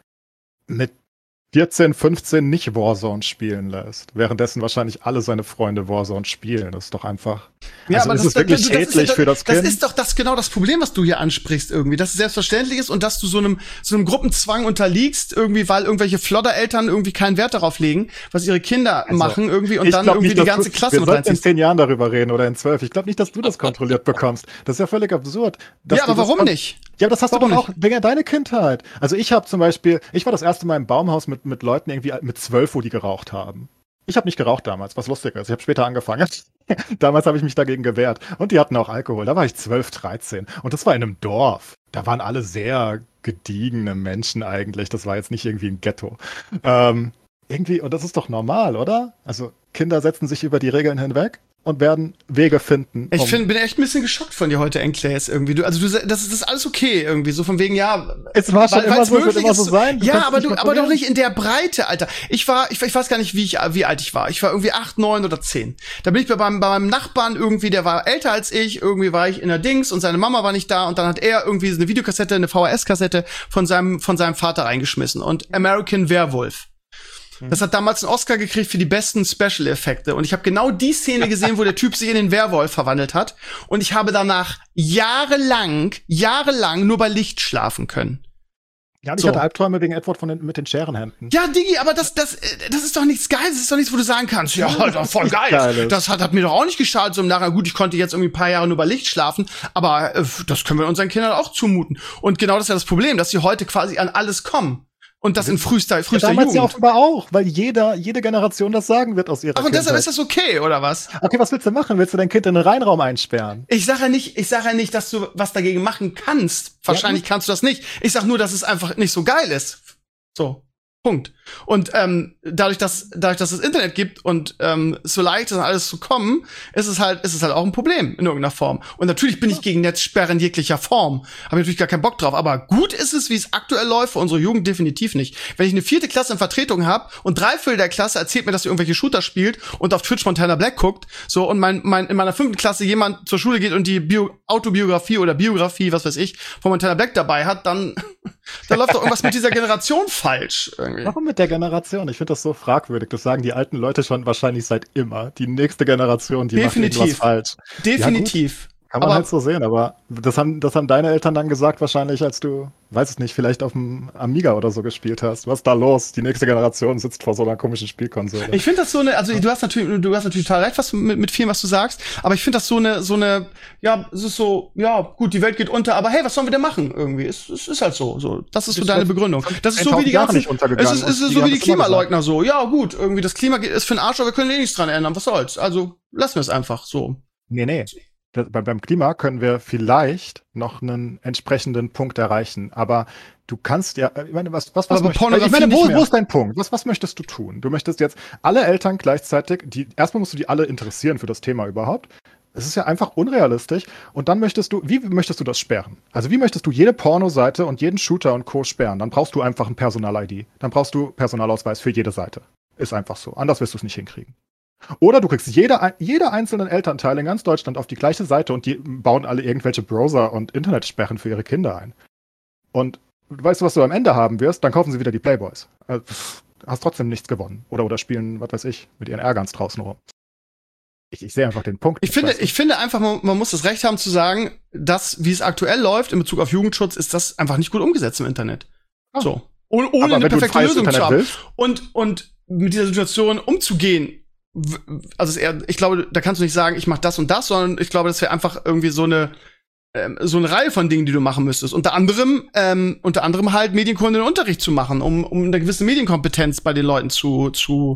[SPEAKER 4] mit vierzehn, fünfzehn nicht Warzone spielen lässt. Währenddessen wahrscheinlich alle seine Freunde Warzone spielen. Das ist doch einfach.
[SPEAKER 2] Ja,
[SPEAKER 4] also
[SPEAKER 2] aber
[SPEAKER 4] ist
[SPEAKER 2] das,
[SPEAKER 4] es wirklich
[SPEAKER 2] das, das,
[SPEAKER 4] schädlich
[SPEAKER 2] das,
[SPEAKER 4] für das Kind.
[SPEAKER 2] Das ist doch das genau das Problem, was du hier ansprichst irgendwie, dass es selbstverständlich ist und dass du so einem so einem Gruppenzwang unterliegst irgendwie, weil irgendwelche Flodder-Eltern irgendwie keinen Wert darauf legen, was ihre Kinder
[SPEAKER 4] Also,
[SPEAKER 2] machen irgendwie und
[SPEAKER 4] ich
[SPEAKER 2] dann
[SPEAKER 4] glaub
[SPEAKER 2] irgendwie
[SPEAKER 4] nicht,
[SPEAKER 2] die
[SPEAKER 4] dass
[SPEAKER 2] ganze
[SPEAKER 4] du,
[SPEAKER 2] Klasse
[SPEAKER 4] wir
[SPEAKER 2] mit
[SPEAKER 4] sollten in
[SPEAKER 2] reinziehst.
[SPEAKER 4] zehn Jahren darüber reden oder in zwölf. Ich glaube nicht, dass du das kontrolliert bekommst. Das ist ja völlig absurd. dass
[SPEAKER 2] Ja,
[SPEAKER 4] du
[SPEAKER 2] aber
[SPEAKER 4] das
[SPEAKER 2] warum
[SPEAKER 4] kon-
[SPEAKER 2] nicht?
[SPEAKER 4] Ja, aber das hast
[SPEAKER 2] Warum
[SPEAKER 4] du doch auch wegen deiner Kindheit. Also ich habe zum Beispiel, ich war das erste Mal im Baumhaus mit, mit Leuten irgendwie mit zwölf, wo die geraucht haben. Ich habe nicht geraucht damals, was lustig ist. Ich habe später angefangen. Damals habe ich mich dagegen gewehrt. Und die hatten auch Alkohol. Da war ich zwölf, dreizehn. Und das war in einem Dorf. Da waren alle sehr gediegene Menschen eigentlich. Das war jetzt nicht irgendwie ein Ghetto. Ähm, irgendwie, und das ist doch normal, oder? Also Kinder setzen sich über die Regeln hinweg und werden Wege finden.
[SPEAKER 2] Ich
[SPEAKER 4] um-
[SPEAKER 2] find, bin echt ein bisschen geschockt von dir heute, Enclays, irgendwie. Du, also du, das ist das ist alles okay irgendwie, so von wegen, ja.
[SPEAKER 4] Es war schon
[SPEAKER 2] weil-
[SPEAKER 4] immer
[SPEAKER 2] weil's
[SPEAKER 4] so, es wird
[SPEAKER 2] möglich
[SPEAKER 4] immer
[SPEAKER 2] ist,
[SPEAKER 4] so sein. Du
[SPEAKER 2] Ja,
[SPEAKER 4] kannst
[SPEAKER 2] aber
[SPEAKER 4] es
[SPEAKER 2] du,
[SPEAKER 4] nicht
[SPEAKER 2] aber doch
[SPEAKER 4] kontrollieren.
[SPEAKER 2] nicht in der Breite, Alter. Ich war, ich, ich weiß gar nicht, wie ich, wie alt ich war. Ich war irgendwie acht, neun oder zehn. Da bin ich bei meinem, bei meinem Nachbarn irgendwie, der war älter als ich, irgendwie war ich in der Dings und seine Mama war nicht da und dann hat er irgendwie eine Videokassette, eine V H S-Kassette von seinem, von seinem Vater reingeschmissen und American Werewolf. Das hat damals einen Oscar gekriegt für die besten Special-Effekte. Und ich habe genau die Szene gesehen, wo der Typ sich in den Werwolf verwandelt hat. Und ich habe danach jahrelang, jahrelang nur bei Licht schlafen können.
[SPEAKER 4] Ja, und ich
[SPEAKER 2] So.
[SPEAKER 4] hatte Albträume wegen Edward von den, mit den Scherenhänden.
[SPEAKER 2] Ja, Digi, aber das, das, äh, das ist doch nichts Geiles. Das ist doch nichts, wo du sagen kannst, ja, das war voll geil.
[SPEAKER 4] Geiles.
[SPEAKER 2] Das hat, hat mir doch auch nicht geschadet. So im Nachhinein, gut, ich konnte jetzt irgendwie ein paar Jahre nur bei Licht schlafen, aber äh, das können wir unseren Kindern auch zumuten. Und genau das ist ja das Problem, dass sie heute quasi an alles kommen. Und das in frühester,
[SPEAKER 4] Ja,
[SPEAKER 2] frühester
[SPEAKER 4] damals ja
[SPEAKER 2] Jugend.
[SPEAKER 4] offenbar auch, weil jeder, jede Generation das sagen wird aus ihrer
[SPEAKER 2] Ach, und deshalb
[SPEAKER 4] Kindheit.
[SPEAKER 2] ist das okay, oder was?
[SPEAKER 4] Okay, was willst du machen? Willst du dein Kind in den Reinraum einsperren?
[SPEAKER 2] Ich sage ja nicht, ich sage ja nicht, dass du was dagegen machen kannst. Wahrscheinlich
[SPEAKER 4] Ja,
[SPEAKER 2] kannst du das nicht. Ich sag nur, dass es einfach nicht so geil ist. So. Punkt. Und ähm, dadurch, dass dadurch, dass es Internet gibt und ähm, so leicht ist, an alles zu kommen, ist es halt, ist es halt auch ein Problem in irgendeiner Form. Und natürlich bin ich gegen Netzsperren jeglicher Form. Habe natürlich gar keinen Bock drauf. Aber gut ist es, wie es aktuell läuft, für unsere Jugend definitiv nicht. Wenn ich eine vierte Klasse in Vertretung habe und drei Viertel der Klasse erzählt mir, dass sie irgendwelche Shooter spielt und auf Twitch Montana Black guckt, so und mein, mein in meiner fünften Klasse jemand zur Schule geht und die Bio Autobiografie oder Biografie, was weiß ich, von Montana Black dabei hat, dann da läuft doch irgendwas mit dieser Generation falsch irgendwie.
[SPEAKER 4] Warum mit der Generation? Ich finde das so fragwürdig. Das sagen die alten Leute schon wahrscheinlich seit immer. Die nächste Generation, die
[SPEAKER 2] Definitiv.
[SPEAKER 4] macht irgendwas falsch.
[SPEAKER 2] Definitiv.
[SPEAKER 4] Kann man
[SPEAKER 2] Aber-
[SPEAKER 4] halt so sehen, aber das haben, das haben deine Eltern dann gesagt wahrscheinlich, als du, weiß es nicht, vielleicht auf dem Amiga oder so gespielt hast. Was ist da los? Die nächste Generation sitzt vor so einer komischen Spielkonsole.
[SPEAKER 2] Ich finde das so eine, also du hast natürlich, du hast natürlich total recht, was mit, mit vielem, was du sagst, aber ich finde das so eine, so eine, ja, es ist so, ja, gut, die Welt geht unter, aber hey, was sollen wir denn machen irgendwie? Es, es ist halt so, so. Das ist so
[SPEAKER 4] Ist
[SPEAKER 2] deine
[SPEAKER 4] seit
[SPEAKER 2] Begründung. Das ist so wie
[SPEAKER 4] tausend
[SPEAKER 2] die
[SPEAKER 4] Jahren
[SPEAKER 2] ganzen,
[SPEAKER 4] nicht untergegangen
[SPEAKER 2] es ist, es
[SPEAKER 4] und
[SPEAKER 2] ist
[SPEAKER 4] die
[SPEAKER 2] so
[SPEAKER 4] haben
[SPEAKER 2] wie die
[SPEAKER 4] das immer
[SPEAKER 2] Klimaleugner so. Ja, gut, irgendwie das Klima geht- ist für den Arsch, aber wir können eh nichts dran ändern. Was soll's? Also lassen wir es einfach so.
[SPEAKER 4] Nee, nee. Das, bei, beim Klima können wir vielleicht noch einen entsprechenden Punkt erreichen. Aber du kannst ja, ich meine, was, was, was
[SPEAKER 2] Aber
[SPEAKER 4] möchtest-
[SPEAKER 2] Pornografie
[SPEAKER 4] ich meine, wo,
[SPEAKER 2] nicht mehr.
[SPEAKER 4] wo ist dein Punkt? Was, was möchtest du tun? Du möchtest jetzt alle Eltern gleichzeitig, die, erstmal musst du die alle interessieren für das Thema überhaupt. Es ist ja einfach unrealistisch. Und dann möchtest du, wie möchtest du das sperren? Also wie möchtest du jede Pornoseite und jeden Shooter und Co. sperren? Dann brauchst du einfach ein Personal-I D. Dann brauchst du Personalausweis für jede Seite. Ist einfach so. Anders wirst du es nicht hinkriegen. Oder du kriegst jede, jede einzelnen Elternteil in ganz Deutschland auf die gleiche Seite und die bauen alle irgendwelche Browser- und Internetsperren für ihre Kinder ein. Und weißt du, was du am Ende haben wirst? Dann kaufen sie wieder die Playboys. Also, pff, hast trotzdem nichts gewonnen. Oder, oder spielen, was weiß ich, mit ihren Ärgerns draußen rum. Ich, ich sehe einfach den Punkt.
[SPEAKER 2] Ich finde,
[SPEAKER 4] weißt du?
[SPEAKER 2] ich finde einfach, man, man muss das Recht haben zu sagen, dass, wie es aktuell läuft in Bezug auf Jugendschutz, ist das einfach nicht gut umgesetzt im Internet.
[SPEAKER 4] Ah.
[SPEAKER 2] So. Ohne, ohne
[SPEAKER 4] Aber
[SPEAKER 2] eine
[SPEAKER 4] wenn du ein
[SPEAKER 2] perfekte
[SPEAKER 4] freies
[SPEAKER 2] Lösung zu
[SPEAKER 4] Internet
[SPEAKER 2] haben.
[SPEAKER 4] willst,
[SPEAKER 2] Und, und mit dieser Situation umzugehen, w- also es ist eher, ich glaube, da kannst du nicht sagen, ich mache das und das, sondern ich glaube, das wäre einfach irgendwie so eine ähm, so eine Reihe von Dingen, die du machen müsstest. Unter anderem, ähm, unter anderem halt Medienkunde und Unterricht zu machen, um, um eine gewisse Medienkompetenz bei den Leuten zu, zu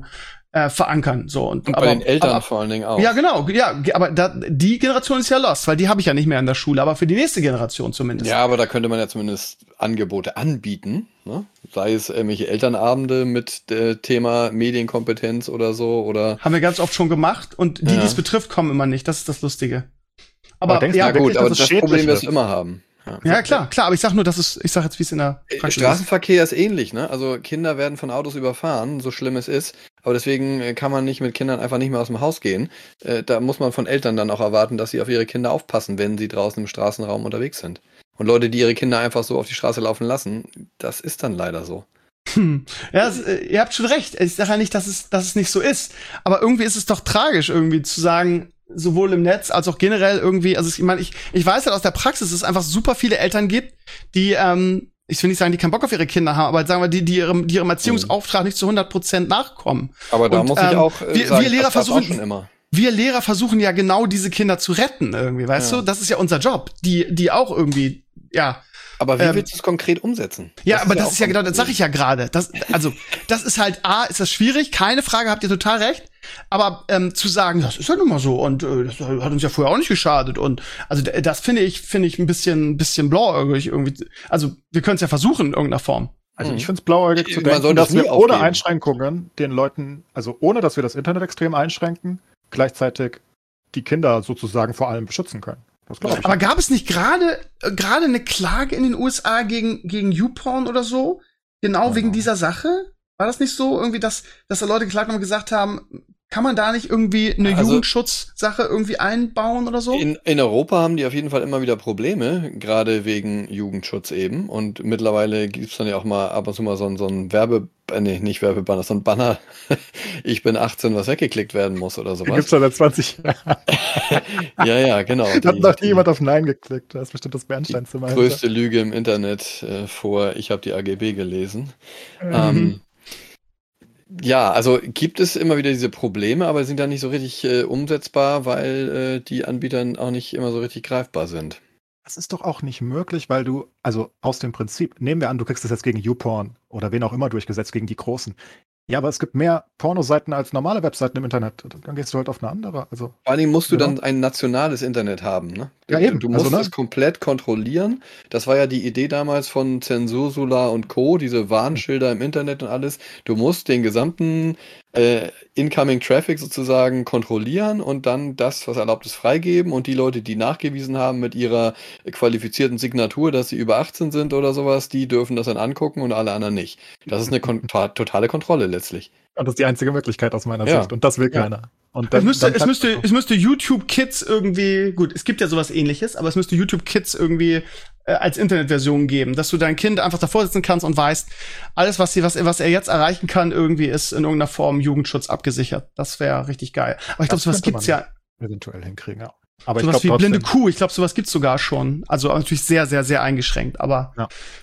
[SPEAKER 2] äh, verankern. So. Und,
[SPEAKER 3] und bei
[SPEAKER 2] aber,
[SPEAKER 3] den Eltern
[SPEAKER 2] aber,
[SPEAKER 3] vor allen Dingen auch.
[SPEAKER 2] Ja, genau. Ja, aber da, die Generation ist ja lost, weil die habe ich ja nicht mehr in der Schule, aber für die nächste Generation zumindest.
[SPEAKER 3] Ja, aber da könnte man ja zumindest Angebote anbieten, ne? Sei es irgendwelche Elternabende mit äh, Thema Medienkompetenz oder so, oder.
[SPEAKER 2] Haben wir ganz oft schon gemacht und die,
[SPEAKER 3] Ja.
[SPEAKER 2] die es betrifft, kommen immer nicht. Das ist das Lustige. Aber,
[SPEAKER 4] Aber denkst du
[SPEAKER 2] ja,
[SPEAKER 3] Ja
[SPEAKER 4] wirklich,
[SPEAKER 3] gut, aber
[SPEAKER 4] dass
[SPEAKER 3] das
[SPEAKER 4] es
[SPEAKER 3] Problem
[SPEAKER 4] schädlich
[SPEAKER 3] wirst du
[SPEAKER 4] ist?
[SPEAKER 3] immer haben. Ja.
[SPEAKER 2] ja, klar, klar, aber ich sag nur, dass es, ich sag jetzt, wie es in der
[SPEAKER 3] Äh,
[SPEAKER 2] Praxis ist.
[SPEAKER 3] Straßenverkehr ist ähnlich, ne? Also Kinder werden von Autos überfahren, so schlimm es ist. Aber deswegen äh, kann man nicht mit Kindern einfach nicht mehr aus dem Haus gehen. Äh, da muss man von Eltern dann auch erwarten, dass sie auf ihre Kinder aufpassen, wenn sie draußen im Straßenraum unterwegs sind. Und Leute, die ihre Kinder einfach so auf die Straße laufen lassen, das ist dann leider so.
[SPEAKER 2] Hm. Ja, es, äh, ihr habt schon recht. Ich sage ja nicht, dass es, dass es nicht so ist. Aber irgendwie ist es doch tragisch, irgendwie zu sagen, sowohl im Netz als auch generell irgendwie, also ich meine, ich, ich weiß halt aus der Praxis, dass es einfach super viele Eltern gibt, die, ähm, ich will nicht sagen, die keinen Bock auf ihre Kinder haben, aber sagen wir, die, die ihrem, die ihrem Erziehungsauftrag nicht zu hundert Prozent nachkommen.
[SPEAKER 3] Aber da
[SPEAKER 2] Und,
[SPEAKER 3] muss ich
[SPEAKER 2] ähm,
[SPEAKER 3] auch äh,
[SPEAKER 2] wir-
[SPEAKER 3] sagen,
[SPEAKER 2] wir Lehrer
[SPEAKER 3] das war's auch
[SPEAKER 2] versuchen-
[SPEAKER 3] schon immer.
[SPEAKER 2] Wir Lehrer versuchen ja genau diese Kinder zu retten irgendwie, weißt
[SPEAKER 3] Ja.
[SPEAKER 2] du? Das ist ja unser Job, die, die auch irgendwie, ja.
[SPEAKER 3] Aber wie
[SPEAKER 2] Ähm,
[SPEAKER 3] willst du es konkret umsetzen?
[SPEAKER 2] Ja, aber das
[SPEAKER 3] auch
[SPEAKER 2] ist ja
[SPEAKER 3] ein
[SPEAKER 2] genau, das sag ich ja gerade. Das, also, das ist halt, A, ist das schwierig, keine Frage, habt ihr total recht. Aber ähm, zu sagen, das ist ja nun mal so und äh, das hat uns ja vorher auch nicht geschadet und also d- das finde ich, finde ich ein bisschen, bisschen blauäugig irgendwie. Also, wir können es ja versuchen in irgendeiner Form.
[SPEAKER 4] Also
[SPEAKER 3] Mhm.
[SPEAKER 4] ich finde es blauäugig zu
[SPEAKER 3] Man
[SPEAKER 4] denken,
[SPEAKER 3] soll
[SPEAKER 4] dass
[SPEAKER 3] das nie
[SPEAKER 4] wir ohne
[SPEAKER 3] aufgeben.
[SPEAKER 4] Einschränkungen den Leuten, also ohne dass wir das Internet extrem einschränken, gleichzeitig die Kinder sozusagen vor allem beschützen können. Das glaube ich.
[SPEAKER 2] Aber gab es nicht gerade äh, gerade eine Klage in den U S A gegen gegen YouPorn oder so? Genau
[SPEAKER 4] Ja.
[SPEAKER 2] wegen dieser Sache? War das nicht so irgendwie, dass dass da Leute geklagt haben und gesagt haben, kann man da nicht irgendwie eine
[SPEAKER 3] Also-
[SPEAKER 2] Jugendschutzsache irgendwie einbauen oder so?
[SPEAKER 3] In, in Europa haben die auf jeden Fall immer wieder Probleme, gerade wegen Jugendschutz eben. Und mittlerweile gibt's dann ja auch mal ab und zu mal so ein, so ein Werbe, äh, nee, nicht Werbebanner, so ein Banner, ich bin achtzehn, was weggeklickt werden muss oder
[SPEAKER 4] Den gibt's
[SPEAKER 3] sowas.
[SPEAKER 4] schon seit zwanzig Jahren.
[SPEAKER 3] Ja, ja, genau.
[SPEAKER 4] Da hat
[SPEAKER 3] Die-
[SPEAKER 4] noch nie
[SPEAKER 3] die
[SPEAKER 4] jemand auf Nein geklickt. Da ist bestimmt das Bernsteinzimmer. hinter.
[SPEAKER 3] größte Lüge im Internet äh, vor, ich habe die A G B gelesen.
[SPEAKER 2] Mhm.
[SPEAKER 3] Ähm, ja, also gibt es immer wieder diese Probleme, aber sind dann nicht so richtig äh, umsetzbar, weil äh, die Anbieter auch nicht immer so richtig greifbar sind.
[SPEAKER 4] Das ist doch auch nicht möglich, weil du, also aus dem Prinzip, nehmen wir an, du kriegst das jetzt gegen YouPorn oder wen auch immer durchgesetzt, gegen die Großen. Ja, aber es gibt mehr Pornoseiten als normale Webseiten im Internet. Dann gehst du halt auf eine andere. Also,
[SPEAKER 3] Vor allen Dingen musst du
[SPEAKER 4] Genau.
[SPEAKER 3] dann ein nationales Internet haben, ne?
[SPEAKER 4] Ja, eben.
[SPEAKER 3] Du musst
[SPEAKER 4] Also, ne?
[SPEAKER 3] es komplett kontrollieren. Das war ja die Idee damals von Zensursula und Co., diese Warnschilder im Internet und alles. Du musst den gesamten äh, Incoming Traffic sozusagen kontrollieren und dann das, was erlaubt ist, freigeben. Und die Leute, die nachgewiesen haben mit ihrer qualifizierten Signatur, dass sie über achtzehn sind oder sowas, die dürfen das dann angucken und alle anderen nicht. Das ist eine kon to- totale Kontrolle letztlich.
[SPEAKER 4] und das ist die einzige Möglichkeit aus meiner
[SPEAKER 3] Ja.
[SPEAKER 4] Sicht. Und das will
[SPEAKER 2] Ja.
[SPEAKER 4] keiner. Und
[SPEAKER 2] Es
[SPEAKER 4] dann,
[SPEAKER 2] müsste,
[SPEAKER 4] dann
[SPEAKER 2] es müsste, es müsste YouTube Kids irgendwie, gut, es gibt ja sowas ähnliches, aber es müsste YouTube Kids irgendwie äh, als Internetversion geben, dass du dein Kind einfach davor sitzen kannst und weißt, alles, was, sie, was, was er jetzt erreichen kann, irgendwie ist in irgendeiner Form Jugendschutz abgesichert. Das wäre richtig geil. Aber ich glaube,
[SPEAKER 4] Das
[SPEAKER 2] sowas
[SPEAKER 4] könnte
[SPEAKER 2] gibt's
[SPEAKER 4] man
[SPEAKER 2] ja,
[SPEAKER 4] eventuell hinkriegen, ja. Aber ich
[SPEAKER 2] sowas
[SPEAKER 4] glaube
[SPEAKER 2] wie blinde
[SPEAKER 4] trotzdem,
[SPEAKER 2] Kuh, ich glaube, sowas gibt's sogar schon. Also natürlich sehr, sehr, sehr eingeschränkt, aber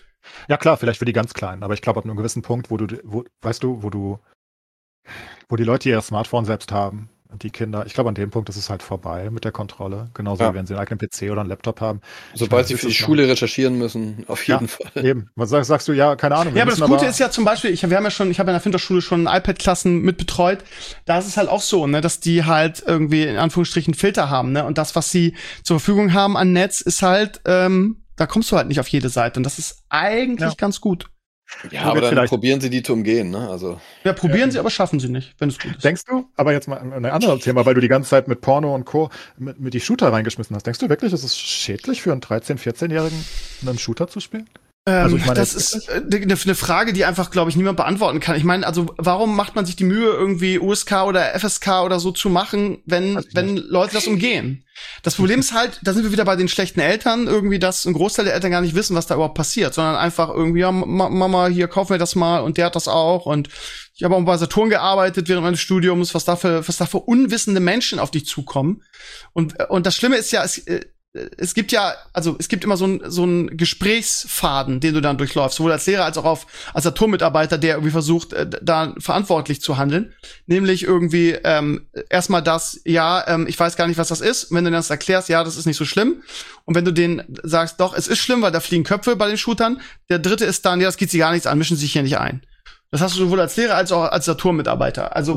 [SPEAKER 4] ja klar, vielleicht für die ganz Kleinen, aber ich glaube, ab einem gewissen Punkt, wo du, wo, weißt du, wo du, wo die Leute ihr Smartphone selbst haben, die Kinder, ich glaube, an dem Punkt ist es halt vorbei mit der Kontrolle. Genauso
[SPEAKER 3] Ja.
[SPEAKER 4] wie wenn sie einen eigenen P C oder einen Laptop haben. Ich
[SPEAKER 3] Sobald
[SPEAKER 4] meine,
[SPEAKER 3] sie
[SPEAKER 4] das
[SPEAKER 3] für die
[SPEAKER 4] ist noch-
[SPEAKER 3] Schule recherchieren müssen, auf jeden Fall.
[SPEAKER 4] Eben. Was sagst, sagst du, ja, keine Ahnung. wir
[SPEAKER 2] ja, aber das
[SPEAKER 4] müssen
[SPEAKER 2] Gute ist ja zum Beispiel, ich, wir haben ja schon, ich habe ja in der Finterschule schon iPad-Klassen mit betreut. Da ist es halt auch so, ne, dass die halt irgendwie in Anführungsstrichen Filter haben, ne, und das, was sie zur Verfügung haben an Netz, ist halt, ähm, da kommst du halt nicht auf jede Seite und das ist eigentlich
[SPEAKER 4] Ja.
[SPEAKER 2] ganz gut.
[SPEAKER 3] Ja,
[SPEAKER 4] Wo
[SPEAKER 3] aber
[SPEAKER 4] wir
[SPEAKER 3] dann
[SPEAKER 4] vielleicht-
[SPEAKER 3] probieren sie die zu umgehen, ne? Also,
[SPEAKER 2] Ja, probieren sie, aber schaffen sie nicht, wenn es gut ist.
[SPEAKER 4] Denkst du, aber jetzt mal ein anderes Thema, weil du die ganze Zeit mit Porno und Co. mit, mit die Shooter reingeschmissen hast. Denkst du wirklich, ist es schädlich für einen dreizehn-, vierzehn-Jährigen, einen Shooter zu spielen?
[SPEAKER 2] Ähm,
[SPEAKER 4] Also ich meine,
[SPEAKER 2] das
[SPEAKER 4] jetzt
[SPEAKER 2] ist eine äh, ne ne Frage, die einfach, glaube ich, niemand beantworten kann. Ich meine, also warum macht man sich die Mühe, irgendwie U S K oder F S K oder so zu machen, wenn
[SPEAKER 4] Weiß ich
[SPEAKER 2] wenn Leute das umgehen? Das Problem ist halt, da sind wir wieder bei den schlechten Eltern, irgendwie, dass ein Großteil der Eltern gar nicht wissen, was da überhaupt passiert, sondern einfach irgendwie, ja, Ma- Mama, hier, kauf mir das mal und der hat das auch und ich habe auch bei Saturn gearbeitet während meines Studiums, was da für, was da für unwissende Menschen auf dich zukommen. Und, und das Schlimme ist ja, es, äh, es gibt ja, also es gibt immer so ein so ein Gesprächsfaden, den du dann durchläufst, sowohl als Lehrer als auch auf, als Saturn-Mitarbeiter, der irgendwie versucht, äh, da verantwortlich zu handeln. Nämlich irgendwie ähm, erstmal das, ja, ähm, ich weiß gar nicht, was das ist. Und wenn du das erklärst, ja, das ist nicht so schlimm. Und wenn du denen sagst, doch, es ist schlimm, weil da fliegen Köpfe bei den Shootern. Der dritte ist dann, ja, das geht sie gar nichts an, mischen sie sich hier nicht ein. Das hast du sowohl als Lehrer als auch als Saturn-Mitarbeiter. Also
[SPEAKER 3] hm.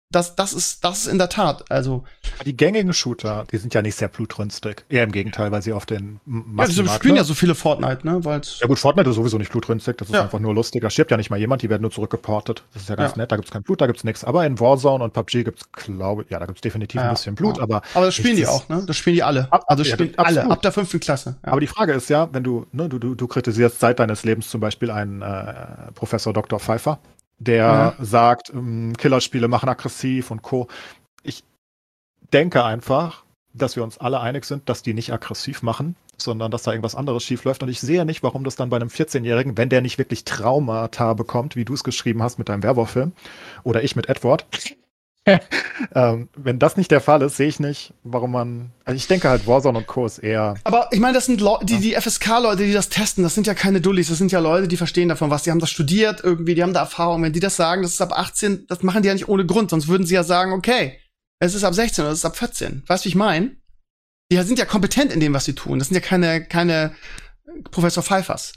[SPEAKER 2] Das, das ist, das ist in der Tat, also.
[SPEAKER 4] Die gängigen Shooter, die sind ja nicht sehr blutrünstig. Eher im Gegenteil, weil sie auf den
[SPEAKER 2] Massenmarkt, ja, die spielen ne? ja so viele Fortnite, ne? Weil's
[SPEAKER 4] ja gut, Fortnite ist sowieso nicht blutrünstig, das ist ja. einfach nur lustig. Da stirbt ja nicht mal jemand, die werden nur zurückgeportet. Das ist ja ganz ja. nett, da gibt's kein Blut, da gibt's nichts. Aber in Warzone und P U B G gibt's, glaube ich, ja, da gibt's definitiv ja. ein bisschen Blut, ja. aber.
[SPEAKER 2] Aber das spielen die auch, ne? Das spielen die alle. Ab, also ja, spielen alle, ab der fünften Klasse.
[SPEAKER 4] Ja. Aber die Frage ist ja, wenn du, ne, du, du, du kritisierst seit deines Lebens zum Beispiel einen äh, Professor Doktor Pfeiffer, der ja. sagt, ähm, Killerspiele machen aggressiv und Co. Ich denke einfach, dass wir uns alle einig sind, dass die nicht aggressiv machen, sondern dass da irgendwas anderes schief läuft. Und ich sehe nicht, warum das dann bei einem vierzehnjährigen, wenn der nicht wirklich Traumata bekommt, wie du es geschrieben hast mit deinem Werwolf-Film, oder ich mit Edward, ähm, wenn das nicht der Fall ist, sehe ich nicht, warum man. Also ich denke halt, Warzone und Co. ist eher.
[SPEAKER 2] Aber ich meine, das sind Leute, die, die F S K-Leute, die das testen, das sind ja keine Dullis, das sind ja Leute, die verstehen davon was. Die haben das studiert irgendwie, die haben da Erfahrung. Wenn die das sagen, das ist ab achtzehn, das machen die ja nicht ohne Grund, sonst würden sie ja sagen, okay, es ist ab sechzehn oder es ist ab vierzehn. Weißt du, wie ich meine? Die sind ja kompetent in dem, was sie tun. Das sind ja keine, keine Professor Pfeiffers.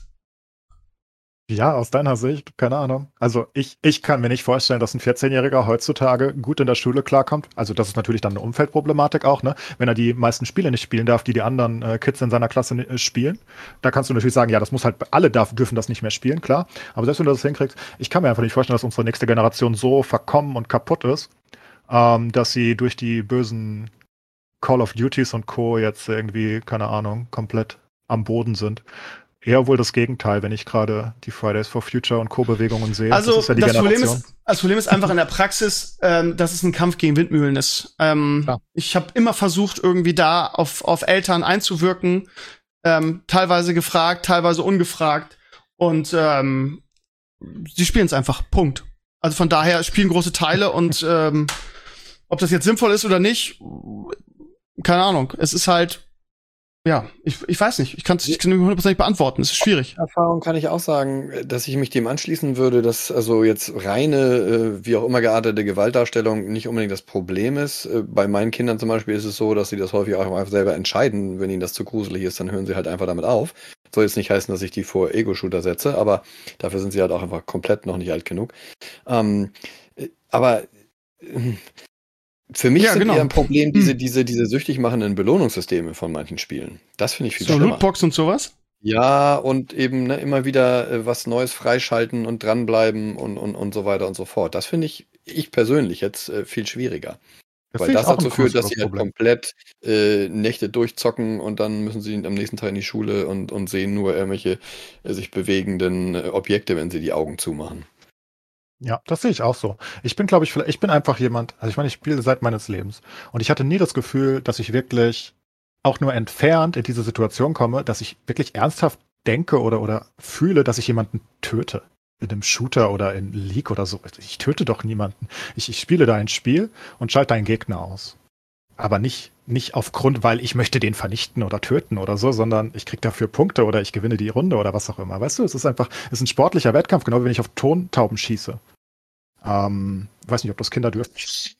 [SPEAKER 4] Ja, aus deiner Sicht, keine Ahnung. Also ich, ich kann mir nicht vorstellen, dass ein vierzehnjähriger heutzutage gut in der Schule klarkommt. Also das ist natürlich dann eine Umfeldproblematik auch, ne? Wenn er die meisten Spiele nicht spielen darf, die die anderen äh, Kids in seiner Klasse äh, spielen. Da kannst du natürlich sagen, ja, das muss halt, alle darf, dürfen das nicht mehr spielen, klar. Aber selbst wenn du das hinkriegst, ich kann mir einfach nicht vorstellen, dass unsere nächste Generation so verkommen und kaputt ist, ähm, dass sie durch die bösen Call of Duties und Co. jetzt irgendwie, keine Ahnung, komplett am Boden sind. Eher wohl das Gegenteil, wenn ich gerade die Fridays for Future und Co-Bewegungen sehe.
[SPEAKER 2] Also das, ist ja die das, Problem ist, das Problem ist einfach in der Praxis, ähm, dass es ein Kampf gegen Windmühlen ist. Ähm, ich habe immer versucht, irgendwie da auf, auf Eltern einzuwirken, ähm, teilweise gefragt, teilweise ungefragt. Und ähm, sie spielen es einfach. Punkt. Also von daher spielen große Teile und ähm, ob das jetzt sinnvoll ist oder nicht, keine Ahnung. Es ist halt Ja, ich, ich weiß nicht. Ich kann es nicht hundertprozentig beantworten. Es ist schwierig.
[SPEAKER 3] Erfahrung kann ich auch sagen, dass ich mich dem anschließen würde, dass also jetzt reine, äh, wie auch immer geartete Gewaltdarstellung nicht unbedingt das Problem ist. Äh, bei meinen Kindern zum Beispiel ist es so, dass sie das häufig auch einfach selber entscheiden. Wenn ihnen das zu gruselig ist, dann hören sie halt einfach damit auf. Soll jetzt nicht heißen, dass ich die vor Ego-Shooter setze, aber dafür sind sie halt auch einfach komplett noch nicht alt genug. Ähm, äh, aber äh, Für mich ja, sind genau. eher ein Problem diese, diese, diese süchtig machenden Belohnungssysteme von manchen Spielen. Das finde ich viel
[SPEAKER 2] so
[SPEAKER 3] schlimmer. So
[SPEAKER 2] Lootbox und sowas?
[SPEAKER 3] Ja, und eben ne, immer wieder äh, was Neues freischalten und dranbleiben und, und, und so weiter und so fort. Das finde ich, ich persönlich jetzt äh, viel schwieriger. Das Weil das dazu führt, dass sie halt komplett äh, Nächte durchzocken und dann müssen sie am nächsten Tag in die Schule und, und sehen nur irgendwelche äh, sich bewegenden äh, Objekte, wenn sie die Augen zumachen.
[SPEAKER 4] Ja, das sehe ich auch so. Ich bin, glaube ich, ich bin einfach jemand, also ich meine, ich spiele seit meines Lebens und ich hatte nie das Gefühl, dass ich wirklich auch nur entfernt in diese Situation komme, dass ich wirklich ernsthaft denke oder, oder fühle, dass ich jemanden töte. In einem Shooter oder in League oder so. Ich töte doch niemanden. Ich, ich spiele da ein Spiel und schalte einen Gegner aus. Aber nicht, nicht aufgrund, weil ich möchte den vernichten oder töten oder so, sondern ich kriege dafür Punkte oder ich gewinne die Runde oder was auch immer. Weißt du, es ist einfach, es ist ein sportlicher Wettkampf, genau wie wenn ich auf Tontauben schieße. Ähm, weiß nicht, ob das Kinder dürfen.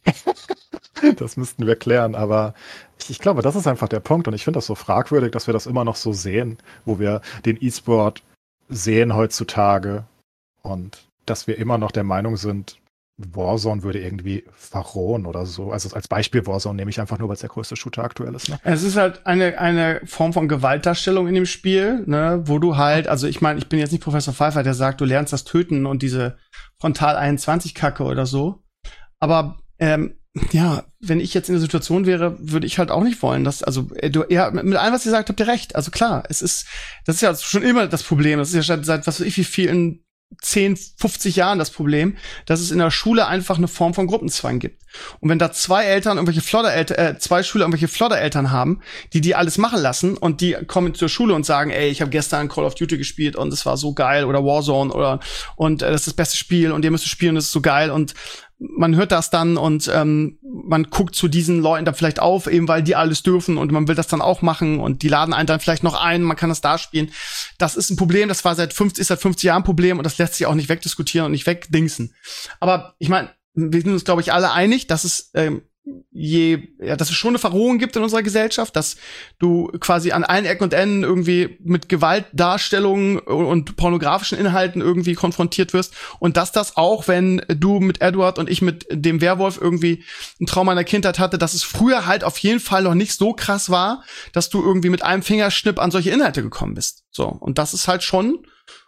[SPEAKER 4] Das müssten wir klären, aber ich, ich glaube, das ist einfach der Punkt und ich finde das so fragwürdig, dass wir das immer noch so sehen, wo wir den E-Sport sehen heutzutage und dass wir immer noch der Meinung sind, Warzone würde irgendwie verrohen oder so. Also als Beispiel Warzone nehme ich einfach nur, weil es der größte Shooter aktuell ist. Ne?
[SPEAKER 2] Es ist halt eine eine Form von Gewaltdarstellung in dem Spiel, ne, wo du halt, also ich meine, ich bin jetzt nicht Professor Pfeiffer, der sagt, du lernst das Töten und diese Frontal einundzwanzig Kacke oder so. Aber ähm, ja, wenn ich jetzt in der Situation wäre, würde ich halt auch nicht wollen, dass, also du, ja, mit allem, was ihr sagt, habt ihr recht. Also klar, es ist, das ist ja schon immer das Problem. Das ist ja seit, seit was weiß ich wie vielen zehn, fünfzig Jahren das Problem, dass es in der Schule einfach eine Form von Gruppenzwang gibt. Und wenn da zwei Eltern irgendwelche Floddereltern, äh, zwei Schüler irgendwelche Floddereltern haben, die die alles machen lassen und die kommen zur Schule und sagen, ey, ich habe gestern Call of Duty gespielt und es war so geil oder Warzone oder und äh, das ist das beste Spiel und ihr müsst spielen, das ist so geil und man hört das dann und ähm, man guckt zu diesen Leuten dann vielleicht auf, eben weil die alles dürfen und man will das dann auch machen und die laden einen dann vielleicht noch ein, man kann das da spielen. Das ist ein Problem, das war seit fünfzig, ist seit fünfzig Jahren ein Problem und das lässt sich auch nicht wegdiskutieren und nicht wegdingsen. Aber ich meine, wir sind uns, glaube ich, alle einig, dass es ähm, je, ja, dass es schon eine Verrohung gibt in unserer Gesellschaft, dass du quasi an allen Ecken und Enden irgendwie mit Gewaltdarstellungen und pornografischen Inhalten irgendwie konfrontiert wirst und dass das auch, wenn du mit Edward und ich mit dem Werwolf irgendwie ein Trauma in der Kindheit hatte, dass es früher halt auf jeden Fall noch nicht so krass war, dass du irgendwie mit einem Fingerschnipp an solche Inhalte gekommen bist. So, und das ist halt schon,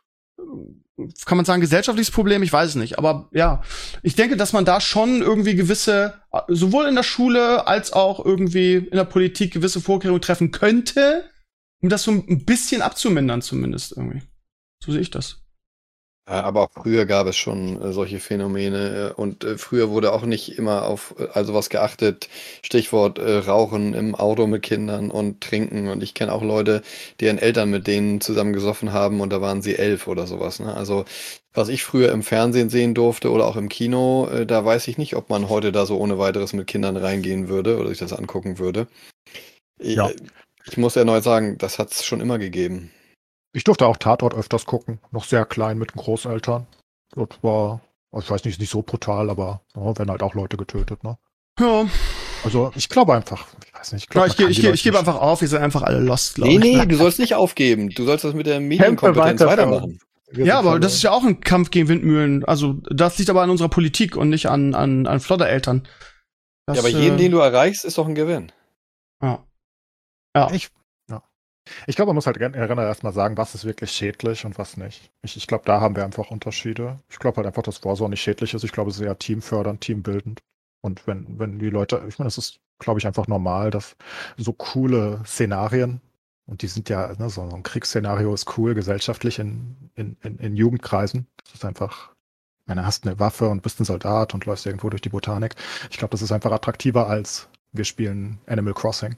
[SPEAKER 2] kann man sagen, gesellschaftliches Problem? Ich weiß es nicht. Aber ja, ich denke, dass man da schon irgendwie gewisse, sowohl in der Schule als auch irgendwie in der Politik gewisse Vorkehrungen treffen könnte, um das so ein bisschen abzumindern zumindest irgendwie. So sehe ich das.
[SPEAKER 3] Ja, aber auch früher gab es schon äh, solche Phänomene äh, und äh, früher wurde auch nicht immer auf äh, also was geachtet. Stichwort äh, Rauchen im Auto mit Kindern und Trinken. Und ich kenne auch Leute, deren Eltern mit denen zusammen gesoffen haben und da waren sie elf oder sowas. Ne? Also was ich früher im Fernsehen sehen durfte oder auch im Kino, äh, da weiß ich nicht, ob man heute da so ohne weiteres mit Kindern reingehen würde oder sich das angucken würde. Ich,
[SPEAKER 4] Ja.
[SPEAKER 3] ich muss erneut sagen, das hat es schon immer gegeben.
[SPEAKER 4] Ich durfte auch Tatort öfters gucken, noch sehr klein mit den Großeltern. Das war, ich weiß nicht, nicht so brutal, aber ja, werden halt auch Leute getötet, ne?
[SPEAKER 2] Ja,
[SPEAKER 4] Also ich glaube einfach, ich weiß nicht. Ich, glaub,
[SPEAKER 2] ja, ich,
[SPEAKER 4] man
[SPEAKER 2] ge-
[SPEAKER 4] kann
[SPEAKER 2] ich,
[SPEAKER 4] die
[SPEAKER 2] ge-
[SPEAKER 4] Leute
[SPEAKER 2] ich gebe
[SPEAKER 4] nicht-
[SPEAKER 2] einfach auf, wir sind einfach alle lost, glaube
[SPEAKER 3] Nee,
[SPEAKER 2] ich.
[SPEAKER 3] nee, du sollst nicht aufgeben. Du sollst das mit der Medienkompetenz
[SPEAKER 4] weiter,
[SPEAKER 3] weitermachen.
[SPEAKER 4] Wir
[SPEAKER 2] Ja,
[SPEAKER 4] sind
[SPEAKER 2] aber
[SPEAKER 4] voll-
[SPEAKER 2] das ist ja auch ein Kampf gegen Windmühlen. Also das liegt aber an unserer Politik und nicht an, an, an Floddereltern. Das,
[SPEAKER 3] Ja, aber jeden,
[SPEAKER 2] äh,
[SPEAKER 3] den du erreichst, ist doch ein Gewinn.
[SPEAKER 2] Ja. Ja.
[SPEAKER 4] Ich, ja. Ich glaube, man muss halt generell erstmal sagen, was ist wirklich schädlich und was nicht. Ich, ich glaube, da haben wir einfach Unterschiede. Ich glaube halt einfach, dass Warzone nicht schädlich ist. Ich glaube, es ist eher teamfördernd, teambildend. Und wenn, wenn die Leute, ich meine, es ist, glaube ich, einfach normal, dass so coole Szenarien, und die sind ja, ne, so so ein Kriegsszenario ist cool, gesellschaftlich in, in, in, in Jugendkreisen. Das ist einfach, ich meine, hast eine Waffe und bist ein Soldat und läufst irgendwo durch die Botanik. Ich glaube, das ist einfach attraktiver als wir spielen Animal Crossing.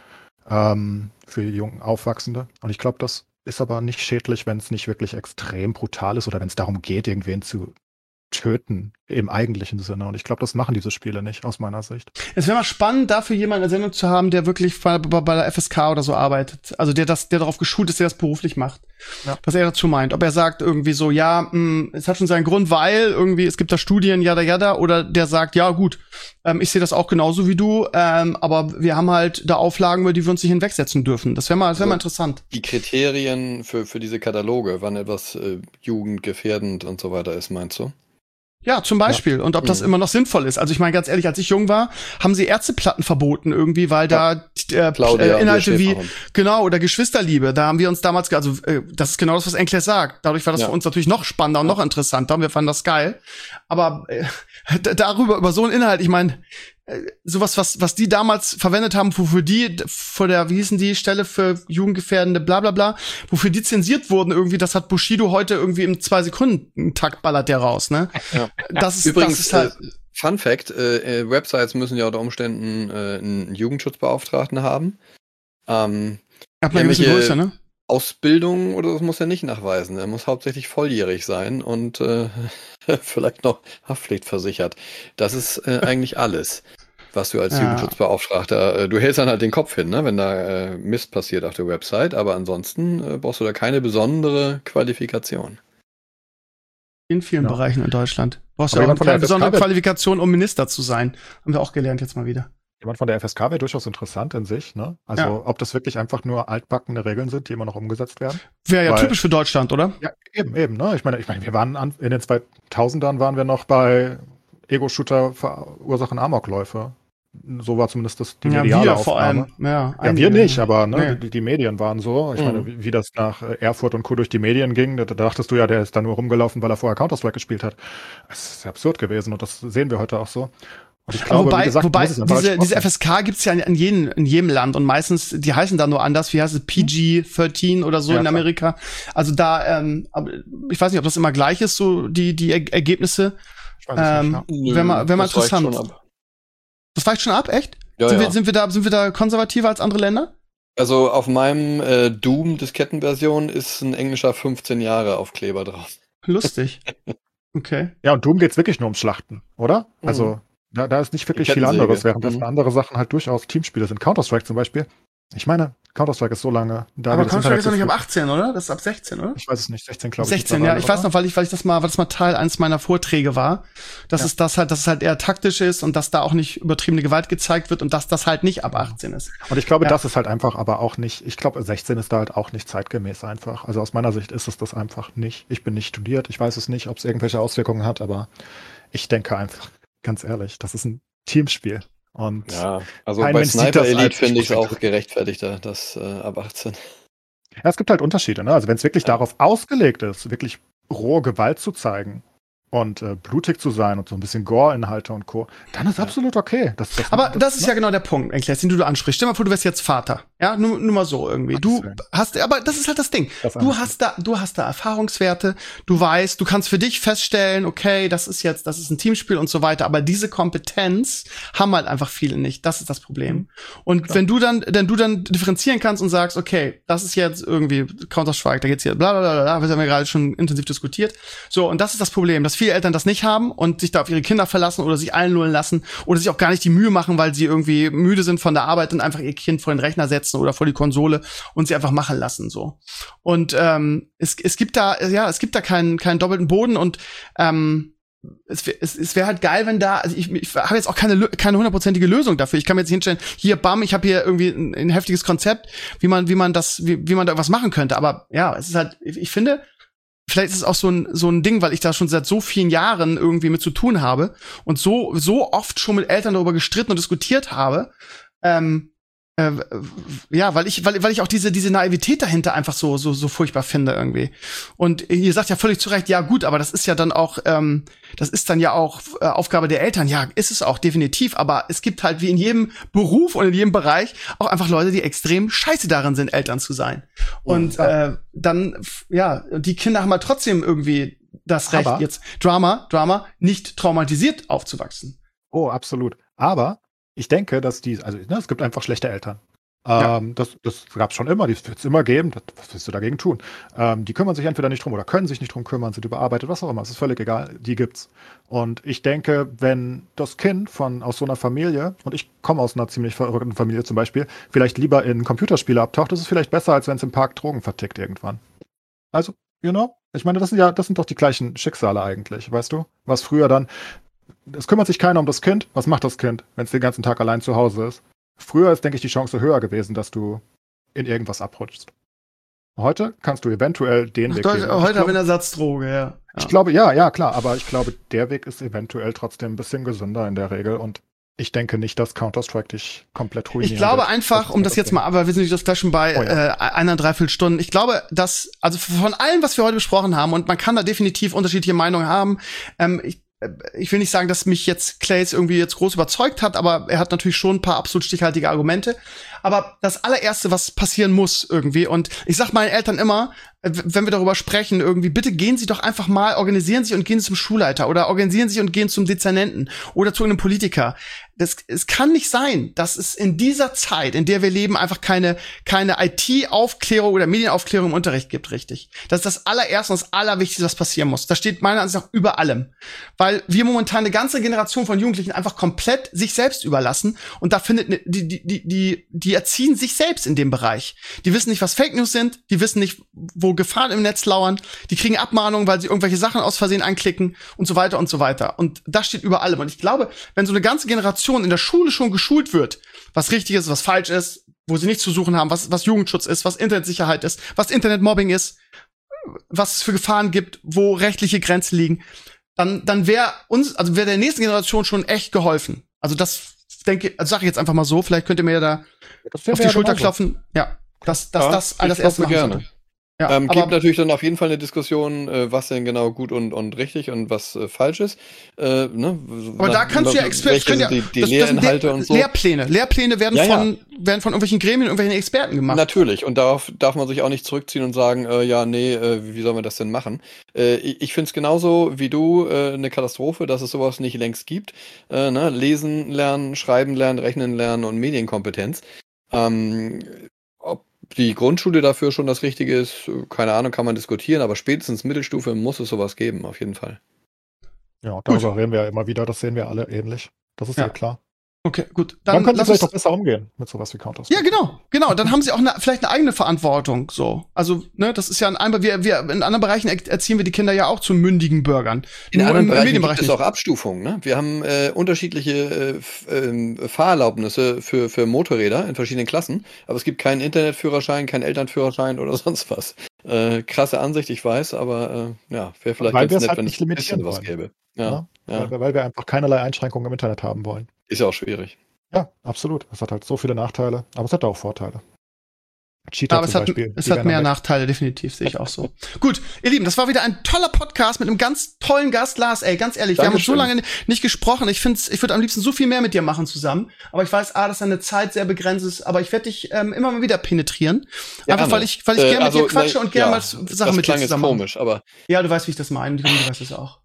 [SPEAKER 4] Ähm, für jungen Aufwachsende. Und ich glaube, das ist aber nicht schädlich, wenn es nicht wirklich extrem brutal ist oder wenn es darum geht, irgendwen zu töten im eigentlichen Sinne. Und ich glaube, das machen diese Spiele nicht, aus meiner Sicht.
[SPEAKER 2] Es wäre mal spannend, dafür jemanden in der Sendung zu haben, der wirklich bei, bei, bei der F S K oder so arbeitet. Also der das, der darauf geschult ist, der das beruflich macht.
[SPEAKER 4] Ja.
[SPEAKER 2] Was er dazu meint. Ob er sagt irgendwie so, ja, mh, es hat schon seinen Grund, weil irgendwie, es gibt da Studien, jada jada, oder der sagt, ja gut, ähm, ich sehe das auch genauso wie du, ähm, aber wir haben halt da Auflagen, über die wir uns nicht hinwegsetzen dürfen. Das wäre mal, das wäre mal interessant.
[SPEAKER 3] Die Kriterien für, für diese Kataloge, wann etwas äh, jugendgefährdend und so weiter ist, meinst du?
[SPEAKER 2] Ja, zum Beispiel. Und ob das
[SPEAKER 3] Mhm.
[SPEAKER 2] immer noch sinnvoll ist. Also ich meine, ganz ehrlich, als ich jung war, haben sie Ärzteplatten verboten irgendwie, weil
[SPEAKER 3] Ja.
[SPEAKER 2] da äh,
[SPEAKER 3] Claudia
[SPEAKER 2] äh, Inhalte
[SPEAKER 3] und ihr
[SPEAKER 2] wie,
[SPEAKER 3] Schäferhund.
[SPEAKER 2] genau, oder Geschwisterliebe, da haben wir uns damals, ge- also äh, das ist genau das, was Enkles sagt. Dadurch war das
[SPEAKER 3] Ja.
[SPEAKER 2] für uns natürlich noch spannender und
[SPEAKER 3] Ja.
[SPEAKER 2] noch interessanter und wir fanden das geil. Aber äh, d- darüber, über so einen Inhalt, ich meine, äh, sowas, was, was die damals verwendet haben, wofür die, d- vor der, wie hießen die Stelle für jugendgefährdende, bla bla bla, wofür die zensiert wurden irgendwie, das hat Bushido heute irgendwie im Zwei-Sekunden-Takt ballert der raus, ne?
[SPEAKER 3] Ja.
[SPEAKER 2] Das ist,
[SPEAKER 3] Übrigens,
[SPEAKER 2] das ist halt,
[SPEAKER 3] äh, Fun Fact, äh, äh, Websites müssen ja unter Umständen äh, einen Jugendschutzbeauftragten haben. Ähm,
[SPEAKER 2] ab einer gewissen
[SPEAKER 3] irgendwelche-
[SPEAKER 2] Größe, ne?
[SPEAKER 3] Ausbildung oder das muss er nicht nachweisen. Er muss hauptsächlich volljährig sein und äh, vielleicht noch haftpflichtversichert. Das ist äh, eigentlich alles, was du als
[SPEAKER 2] Ja.
[SPEAKER 3] Jugendschutzbeauftragter, äh, du hältst dann halt den Kopf hin, ne, wenn da äh, Mist passiert auf der Website, aber ansonsten äh, brauchst du da keine besondere Qualifikation.
[SPEAKER 2] In vielen
[SPEAKER 4] Ja.
[SPEAKER 2] Bereichen in Deutschland. Du brauchst
[SPEAKER 4] Aber
[SPEAKER 2] ja auch
[SPEAKER 4] jemand von der
[SPEAKER 2] keine besondere
[SPEAKER 4] F S K wird-
[SPEAKER 2] Qualifikation, um Minister zu sein. Haben wir auch gelernt jetzt mal wieder.
[SPEAKER 4] Jemand von der F S K wäre durchaus interessant in sich, ne? Also
[SPEAKER 2] Ja.
[SPEAKER 4] ob das wirklich einfach nur altbackene Regeln sind, die immer noch umgesetzt werden.
[SPEAKER 2] Wäre ja
[SPEAKER 4] Weil-
[SPEAKER 2] typisch für Deutschland, oder?
[SPEAKER 4] Ja, eben, eben, ne? Ich meine, ich meine, wir waren an, in den zweitausendern waren wir noch bei Ego-Shooter verursachen Amokläufe. So war zumindest das die
[SPEAKER 2] Ja,
[SPEAKER 4] mediale
[SPEAKER 2] wir vor
[SPEAKER 4] Aufnahme.
[SPEAKER 2] allem. Ja,
[SPEAKER 4] Ja,
[SPEAKER 2] einige.
[SPEAKER 4] wir nicht, aber ne,
[SPEAKER 2] Nee.
[SPEAKER 4] die, die Medien waren so. Ich
[SPEAKER 3] Mhm.
[SPEAKER 4] meine, wie, wie das nach äh, Erfurt und Co. durch die Medien ging, da, da dachtest du ja, der ist da nur rumgelaufen, weil er vorher Counter-Strike gespielt hat. Das ist ja absurd gewesen und das sehen wir heute auch so. Und ich
[SPEAKER 2] Aber
[SPEAKER 4] glaube,
[SPEAKER 2] wobei,
[SPEAKER 4] wie gesagt,
[SPEAKER 2] wobei
[SPEAKER 4] muss es einfach
[SPEAKER 2] diese,
[SPEAKER 4] als
[SPEAKER 2] diese
[SPEAKER 4] Sport
[SPEAKER 2] F S K gibt's ja in, in, jedem, in jedem Land und meistens, die heißen da nur anders, wie heißt es, P G dreizehn oder so
[SPEAKER 4] Ja,
[SPEAKER 2] in
[SPEAKER 4] klar.
[SPEAKER 2] Amerika. Also da, ähm, aber ich weiß nicht, ob das immer gleich ist, so die, die Er- Ergebnisse.
[SPEAKER 4] sein. Ich weiß es
[SPEAKER 2] Ähm,
[SPEAKER 4] nicht, ja.
[SPEAKER 2] Wär mal- wär mal
[SPEAKER 3] das reicht
[SPEAKER 2] interessant.
[SPEAKER 3] schon ab.
[SPEAKER 2] Das weicht schon ab, echt?
[SPEAKER 3] Ja,
[SPEAKER 2] sind,
[SPEAKER 3] ja.
[SPEAKER 2] Wir, sind, wir da, sind wir da konservativer als andere Länder?
[SPEAKER 3] Also auf meinem äh, Doom-Diskettenversion ist ein englischer fünfzehn Jahre Aufkleber drauf.
[SPEAKER 2] Lustig. Okay.
[SPEAKER 4] Ja, und Doom geht's wirklich nur ums Schlachten, oder?
[SPEAKER 3] Mhm.
[SPEAKER 4] Also, da, da ist nicht wirklich
[SPEAKER 3] Die
[SPEAKER 4] viel
[SPEAKER 3] Kettensäge.
[SPEAKER 4] anderes, währenddessen
[SPEAKER 3] Mhm.
[SPEAKER 4] andere Sachen halt durchaus Teamspiele sind. Counter-Strike zum Beispiel Ich meine, Counter-Strike ist so lange da.
[SPEAKER 2] Aber Counter-Strike ist doch nicht ab achtzehn, oder? Das ist ab sechzehn, oder?
[SPEAKER 4] Ich weiß es nicht, sechzehn glaube ich.
[SPEAKER 2] sechzehn, ja. Ich weiß noch, weil ich, weil ich das mal, weil das mal Teil eines meiner Vorträge war, dass ja. es das halt, dass es halt eher taktisch ist und dass da auch nicht übertriebene Gewalt gezeigt wird und dass das halt nicht ab achtzehn ist.
[SPEAKER 4] Und ich glaube,
[SPEAKER 2] ja.
[SPEAKER 4] das ist halt einfach aber auch nicht, ich glaube, sechzehn ist da halt auch nicht zeitgemäß einfach. Also aus meiner Sicht ist es das einfach nicht. Ich bin nicht studiert, ich weiß es nicht, ob es irgendwelche Auswirkungen hat, aber ich denke einfach, ganz ehrlich, das ist ein Teamspiel. Und
[SPEAKER 3] ja, also bei Sniper Elite finde ich es auch gerechtfertigter, das äh, ab achtzehn.
[SPEAKER 4] Ja, es gibt halt Unterschiede, ne? Also wenn es wirklich ja. darauf ausgelegt ist, wirklich rohe Gewalt zu zeigen und äh, blutig zu sein und so ein bisschen Gore-Inhalte und Co., dann ist ja. absolut okay. Das, das,
[SPEAKER 2] aber
[SPEAKER 4] das,
[SPEAKER 2] das ist ja genau der Punkt, Enkles, den du da ansprichst. Stell mal vor, du wärst jetzt Vater. Ja, nur, nur mal so irgendwie. Du hast, aber das ist halt das Ding. Das du hast da, du hast da Erfahrungswerte, du weißt, du kannst für dich feststellen, okay, das ist jetzt, das ist ein Teamspiel und so weiter, aber diese Kompetenz haben halt einfach viele nicht. Das ist das Problem. Mhm. Und Klar. wenn du dann, wenn du dann differenzieren kannst und sagst, okay, das ist jetzt irgendwie Counter-Strike, da geht's hier bla bla bla bla, das haben wir gerade schon intensiv diskutiert. So, und das ist das Problem, dass viele Eltern das nicht haben und sich da auf ihre Kinder verlassen oder sich einlullen lassen oder sich auch gar nicht die Mühe machen, weil sie irgendwie müde sind von der Arbeit und einfach ihr Kind vor den Rechner setzen oder vor die Konsole und sie einfach machen lassen, so. Und ähm, es, es gibt da, ja, es gibt da keinen keinen doppelten Boden und ähm, es, es, es wäre halt geil, wenn da, also ich, ich habe jetzt auch keine keine hundertprozentige Lösung dafür. Ich kann mir jetzt hinstellen, hier, bam, ich habe hier irgendwie ein, ein heftiges Konzept, wie man wie man das, wie, wie man da was machen könnte. Aber ja, es ist halt, ich finde, vielleicht ist es auch so ein so ein Ding, weil ich da schon seit so vielen Jahren irgendwie mit zu tun habe und so so oft schon mit Eltern darüber gestritten und diskutiert habe. Ähm, Äh, ja, weil ich, weil, weil ich auch diese, diese Naivität dahinter einfach so, so, so furchtbar finde irgendwie. Und ihr sagt ja völlig zu Recht, ja gut, aber das ist ja dann auch, ähm, das ist dann ja auch äh, Aufgabe der Eltern. Ja, ist es auch definitiv. Aber es gibt halt wie in jedem Beruf und in jedem Bereich auch einfach Leute, die extrem scheiße darin sind, Eltern zu sein. Und ja. äh, dann, ja, die Kinder haben halt trotzdem irgendwie das Recht, aber jetzt Drama, Drama, nicht traumatisiert aufzuwachsen.
[SPEAKER 4] Oh, absolut. Aber ich denke, dass die, also ne, es gibt einfach schlechte Eltern. Ja. Ähm, das das gab es schon immer, die wird es immer geben. Das, was willst du dagegen tun? Ähm, die kümmern sich entweder nicht drum oder können sich nicht drum kümmern, sind überarbeitet, was auch immer. Es ist völlig egal, die gibt's. Und ich denke, wenn das Kind von aus so einer Familie, und ich komme aus einer ziemlich verrückten Familie zum Beispiel, vielleicht lieber in Computerspiele abtaucht, ist es vielleicht besser, als wenn es im Park Drogen vertickt irgendwann. Also, you know? Ich meine, das sind ja, das sind doch die gleichen Schicksale eigentlich, weißt du? Was früher dann, es kümmert sich keiner um das Kind. Was macht das Kind, wenn es den ganzen Tag allein zu Hause ist? Früher ist, denke ich, die Chance höher gewesen, dass du in irgendwas abrutschst. Heute kannst du eventuell den
[SPEAKER 2] Ach,
[SPEAKER 4] Weg
[SPEAKER 2] doch,
[SPEAKER 4] gehen.
[SPEAKER 2] Heute habe ich eine Ersatzdroge, ja. ja.
[SPEAKER 4] Ich glaube, ja, ja, klar. Aber ich glaube, der Weg ist eventuell trotzdem ein bisschen gesünder in der Regel. Und ich denke nicht, dass Counter-Strike dich komplett ruiniert.
[SPEAKER 2] Ich glaube einfach, um das jetzt mal, aber wir sind nicht das Flashen bei oh, ja. äh, einer dreiviertel Stunden. Ich glaube, dass, also von allem, was wir heute besprochen haben, und man kann da definitiv unterschiedliche Meinungen haben, ähm, ich Ich will nicht sagen, dass mich jetzt Clays irgendwie jetzt groß überzeugt hat, aber er hat natürlich schon ein paar absolut stichhaltige Argumente. Aber das allererste, was passieren muss irgendwie, und ich sag meinen Eltern immer, wenn wir darüber sprechen, irgendwie, bitte gehen Sie doch einfach mal, organisieren Sie und gehen Sie zum Schulleiter oder organisieren Sie und gehen zum Dezernenten oder zu einem Politiker. Das, es kann nicht sein, dass es in dieser Zeit, in der wir leben, einfach keine, keine I T-Aufklärung oder Medienaufklärung im Unterricht gibt, richtig. Das ist das allererste und das Allerwichtigste, was passieren muss. Das steht meiner Ansicht nach über allem. Weil wir momentan eine ganze Generation von Jugendlichen einfach komplett sich selbst überlassen und da findet ne, die, die, die, die, die erziehen sich selbst in dem Bereich. Die wissen nicht, was Fake News sind, die wissen nicht, wo Gefahren im Netz lauern, die kriegen Abmahnungen, weil sie irgendwelche Sachen aus Versehen anklicken und so weiter und so weiter. Und das steht über allem. Und ich glaube, wenn so eine ganze Generation in der Schule schon geschult wird, was richtig ist, was falsch ist, wo sie nichts zu suchen haben, was, was Jugendschutz ist, was Internetsicherheit ist, was Internetmobbing ist, was es für Gefahren gibt, wo rechtliche Grenzen liegen, dann, dann wäre uns, also wäre der nächsten Generation schon echt geholfen. Also das denke, also sage ich jetzt einfach mal so, vielleicht könnt ihr mir ja da auf die Schulter klopfen. Ja, das, das,
[SPEAKER 3] ja,
[SPEAKER 2] das, all das erste Mal
[SPEAKER 3] gerne. Ja, ähm, gibt natürlich dann auf jeden Fall eine Diskussion, äh, was denn genau gut und, und richtig und was äh, falsch ist. Äh, ne?
[SPEAKER 2] Aber da kannst du ja Experten,
[SPEAKER 3] ja, die, die das, Lehrinhalte
[SPEAKER 2] das
[SPEAKER 3] und so.
[SPEAKER 2] Lehrpläne, Lehrpläne werden
[SPEAKER 3] ja,
[SPEAKER 2] von
[SPEAKER 3] ja.
[SPEAKER 2] werden von irgendwelchen Gremien, irgendwelchen Experten gemacht.
[SPEAKER 3] Natürlich, und darauf darf man sich auch nicht zurückziehen und sagen, äh, ja, nee, äh, wie soll man das denn machen? Äh, ich ich finde es genauso wie du äh, eine Katastrophe, dass es sowas nicht längst gibt. Äh, ne? Lesen lernen, schreiben lernen, rechnen lernen und Medienkompetenz. Ähm, ob die Grundschule dafür schon das Richtige ist, keine Ahnung, kann man diskutieren, aber spätestens Mittelstufe muss es sowas geben, auf jeden Fall.
[SPEAKER 4] Ja, darüber Gut. reden wir ja immer wieder, das sehen wir alle ähnlich. Das ist ja, ja klar.
[SPEAKER 2] Okay, gut.
[SPEAKER 4] Dann, dann können sie vielleicht
[SPEAKER 2] uns,
[SPEAKER 4] auch besser umgehen mit sowas wie Counter-Strike.
[SPEAKER 2] Ja, genau, genau. Dann haben sie auch eine, vielleicht eine eigene Verantwortung. So, also ne, das ist ja ein einmal wir wir in anderen Bereichen erziehen wir die Kinder ja auch zu mündigen Bürgern.
[SPEAKER 3] In Nur anderen im Bereichen gibt es auch Abstufungen. Ne? Wir haben äh, unterschiedliche äh, äh, Fahrerlaubnisse für für Motorräder in verschiedenen Klassen, aber es gibt keinen Internetführerschein, keinen Elternführerschein oder sonst was. Äh, krasse Ansicht, ich weiß, aber äh, ja, wäre vielleicht
[SPEAKER 4] weil
[SPEAKER 3] ganz nett,
[SPEAKER 4] halt
[SPEAKER 3] wenn es ein bisschen was gäbe. Ja,
[SPEAKER 4] ja,
[SPEAKER 3] ja.
[SPEAKER 4] Weil, weil wir einfach keinerlei Einschränkungen im Internet haben wollen.
[SPEAKER 3] Ist ja auch schwierig.
[SPEAKER 4] Ja, absolut. Es hat halt so viele Nachteile, aber es hat auch Vorteile. Cheater
[SPEAKER 2] aber es
[SPEAKER 4] zum
[SPEAKER 2] hat,
[SPEAKER 4] Beispiel,
[SPEAKER 2] es hat mehr Nachteile, definitiv, sehe ich auch so. Gut, ihr Lieben, das war wieder ein toller Podcast mit einem ganz tollen Gast, Lars, ey, ganz ehrlich, Dankeschön. Wir haben uns so lange nicht gesprochen, ich find's, ich würde am liebsten so viel mehr mit dir machen zusammen, aber ich weiß, A, dass deine Zeit sehr begrenzt ist, aber ich werde dich ähm, immer mal wieder penetrieren,
[SPEAKER 3] ja,
[SPEAKER 2] einfach weil ich, weil ich äh, gerne also, mit dir quatsche und gerne
[SPEAKER 3] ja,
[SPEAKER 2] mal Sachen mit dir zusammen
[SPEAKER 3] mache. Komisch, aber
[SPEAKER 2] ja, du weißt, wie ich das meine, du weißt es auch.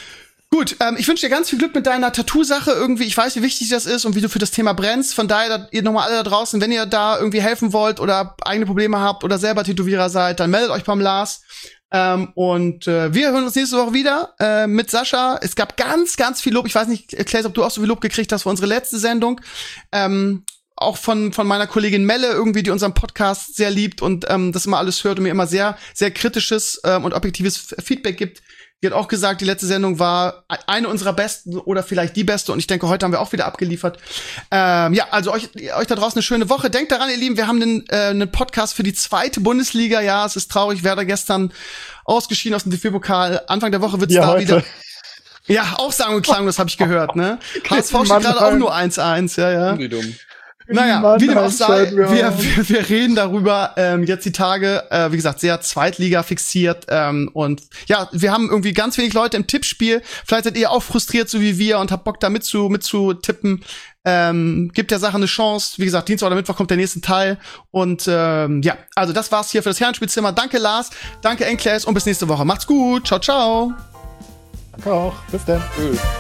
[SPEAKER 2] Gut, ähm, ich wünsche dir ganz viel Glück mit deiner Tattoo-Sache irgendwie. Ich weiß, wie wichtig das ist und wie du für das Thema brennst. Von daher, da, ihr nochmal alle da draußen, wenn ihr da irgendwie helfen wollt oder eigene Probleme habt oder selber Tätowierer seid, dann meldet euch beim Lars. Ähm, und äh, wir hören uns nächste Woche wieder äh, mit Sascha. Es gab ganz, ganz viel Lob. Ich weiß nicht, Claes, ob du auch so viel Lob gekriegt hast für unsere letzte Sendung. Ähm, auch von von meiner Kollegin Melle irgendwie, die unseren Podcast sehr liebt und ähm, das immer alles hört und mir immer sehr, sehr kritisches ähm, und objektives Feedback gibt. Die hat auch gesagt, die letzte Sendung war eine unserer besten oder vielleicht die beste und ich denke, heute haben wir auch wieder abgeliefert. Ähm, ja, also euch, euch da draußen eine schöne Woche. Denkt daran, ihr Lieben, wir haben einen, äh, einen Podcast für die zweite Bundesliga. Ja, es ist traurig, Werder gestern ausgeschieden aus dem D F B-Pokal. Anfang der Woche wird's
[SPEAKER 4] ja,
[SPEAKER 2] da
[SPEAKER 4] heute.
[SPEAKER 2] wieder. Ja, auch sagen und klang, das habe ich gehört, ne? H S V steht gerade auch nur eins eins, ja, ja.
[SPEAKER 3] Wie dumm.
[SPEAKER 2] Naja, wie dem auch sei, wir, wir, wir reden darüber ähm, jetzt die Tage, äh, wie gesagt, sehr Zweitliga fixiert ähm, und ja, wir haben irgendwie ganz wenig Leute im Tippspiel. Vielleicht seid ihr auch frustriert, so wie wir, und habt Bock da mit zu, mit zu tippen. Ähm, gibt der Sache eine Chance. Wie gesagt, Dienstag oder Mittwoch kommt der nächste Teil. Und ähm, ja, also das war's hier für das Herrenspielzimmer. Danke Lars, danke Enkles und bis nächste Woche. Macht's gut, ciao, ciao.
[SPEAKER 4] Danke auch, bis dann.
[SPEAKER 3] Tschüss.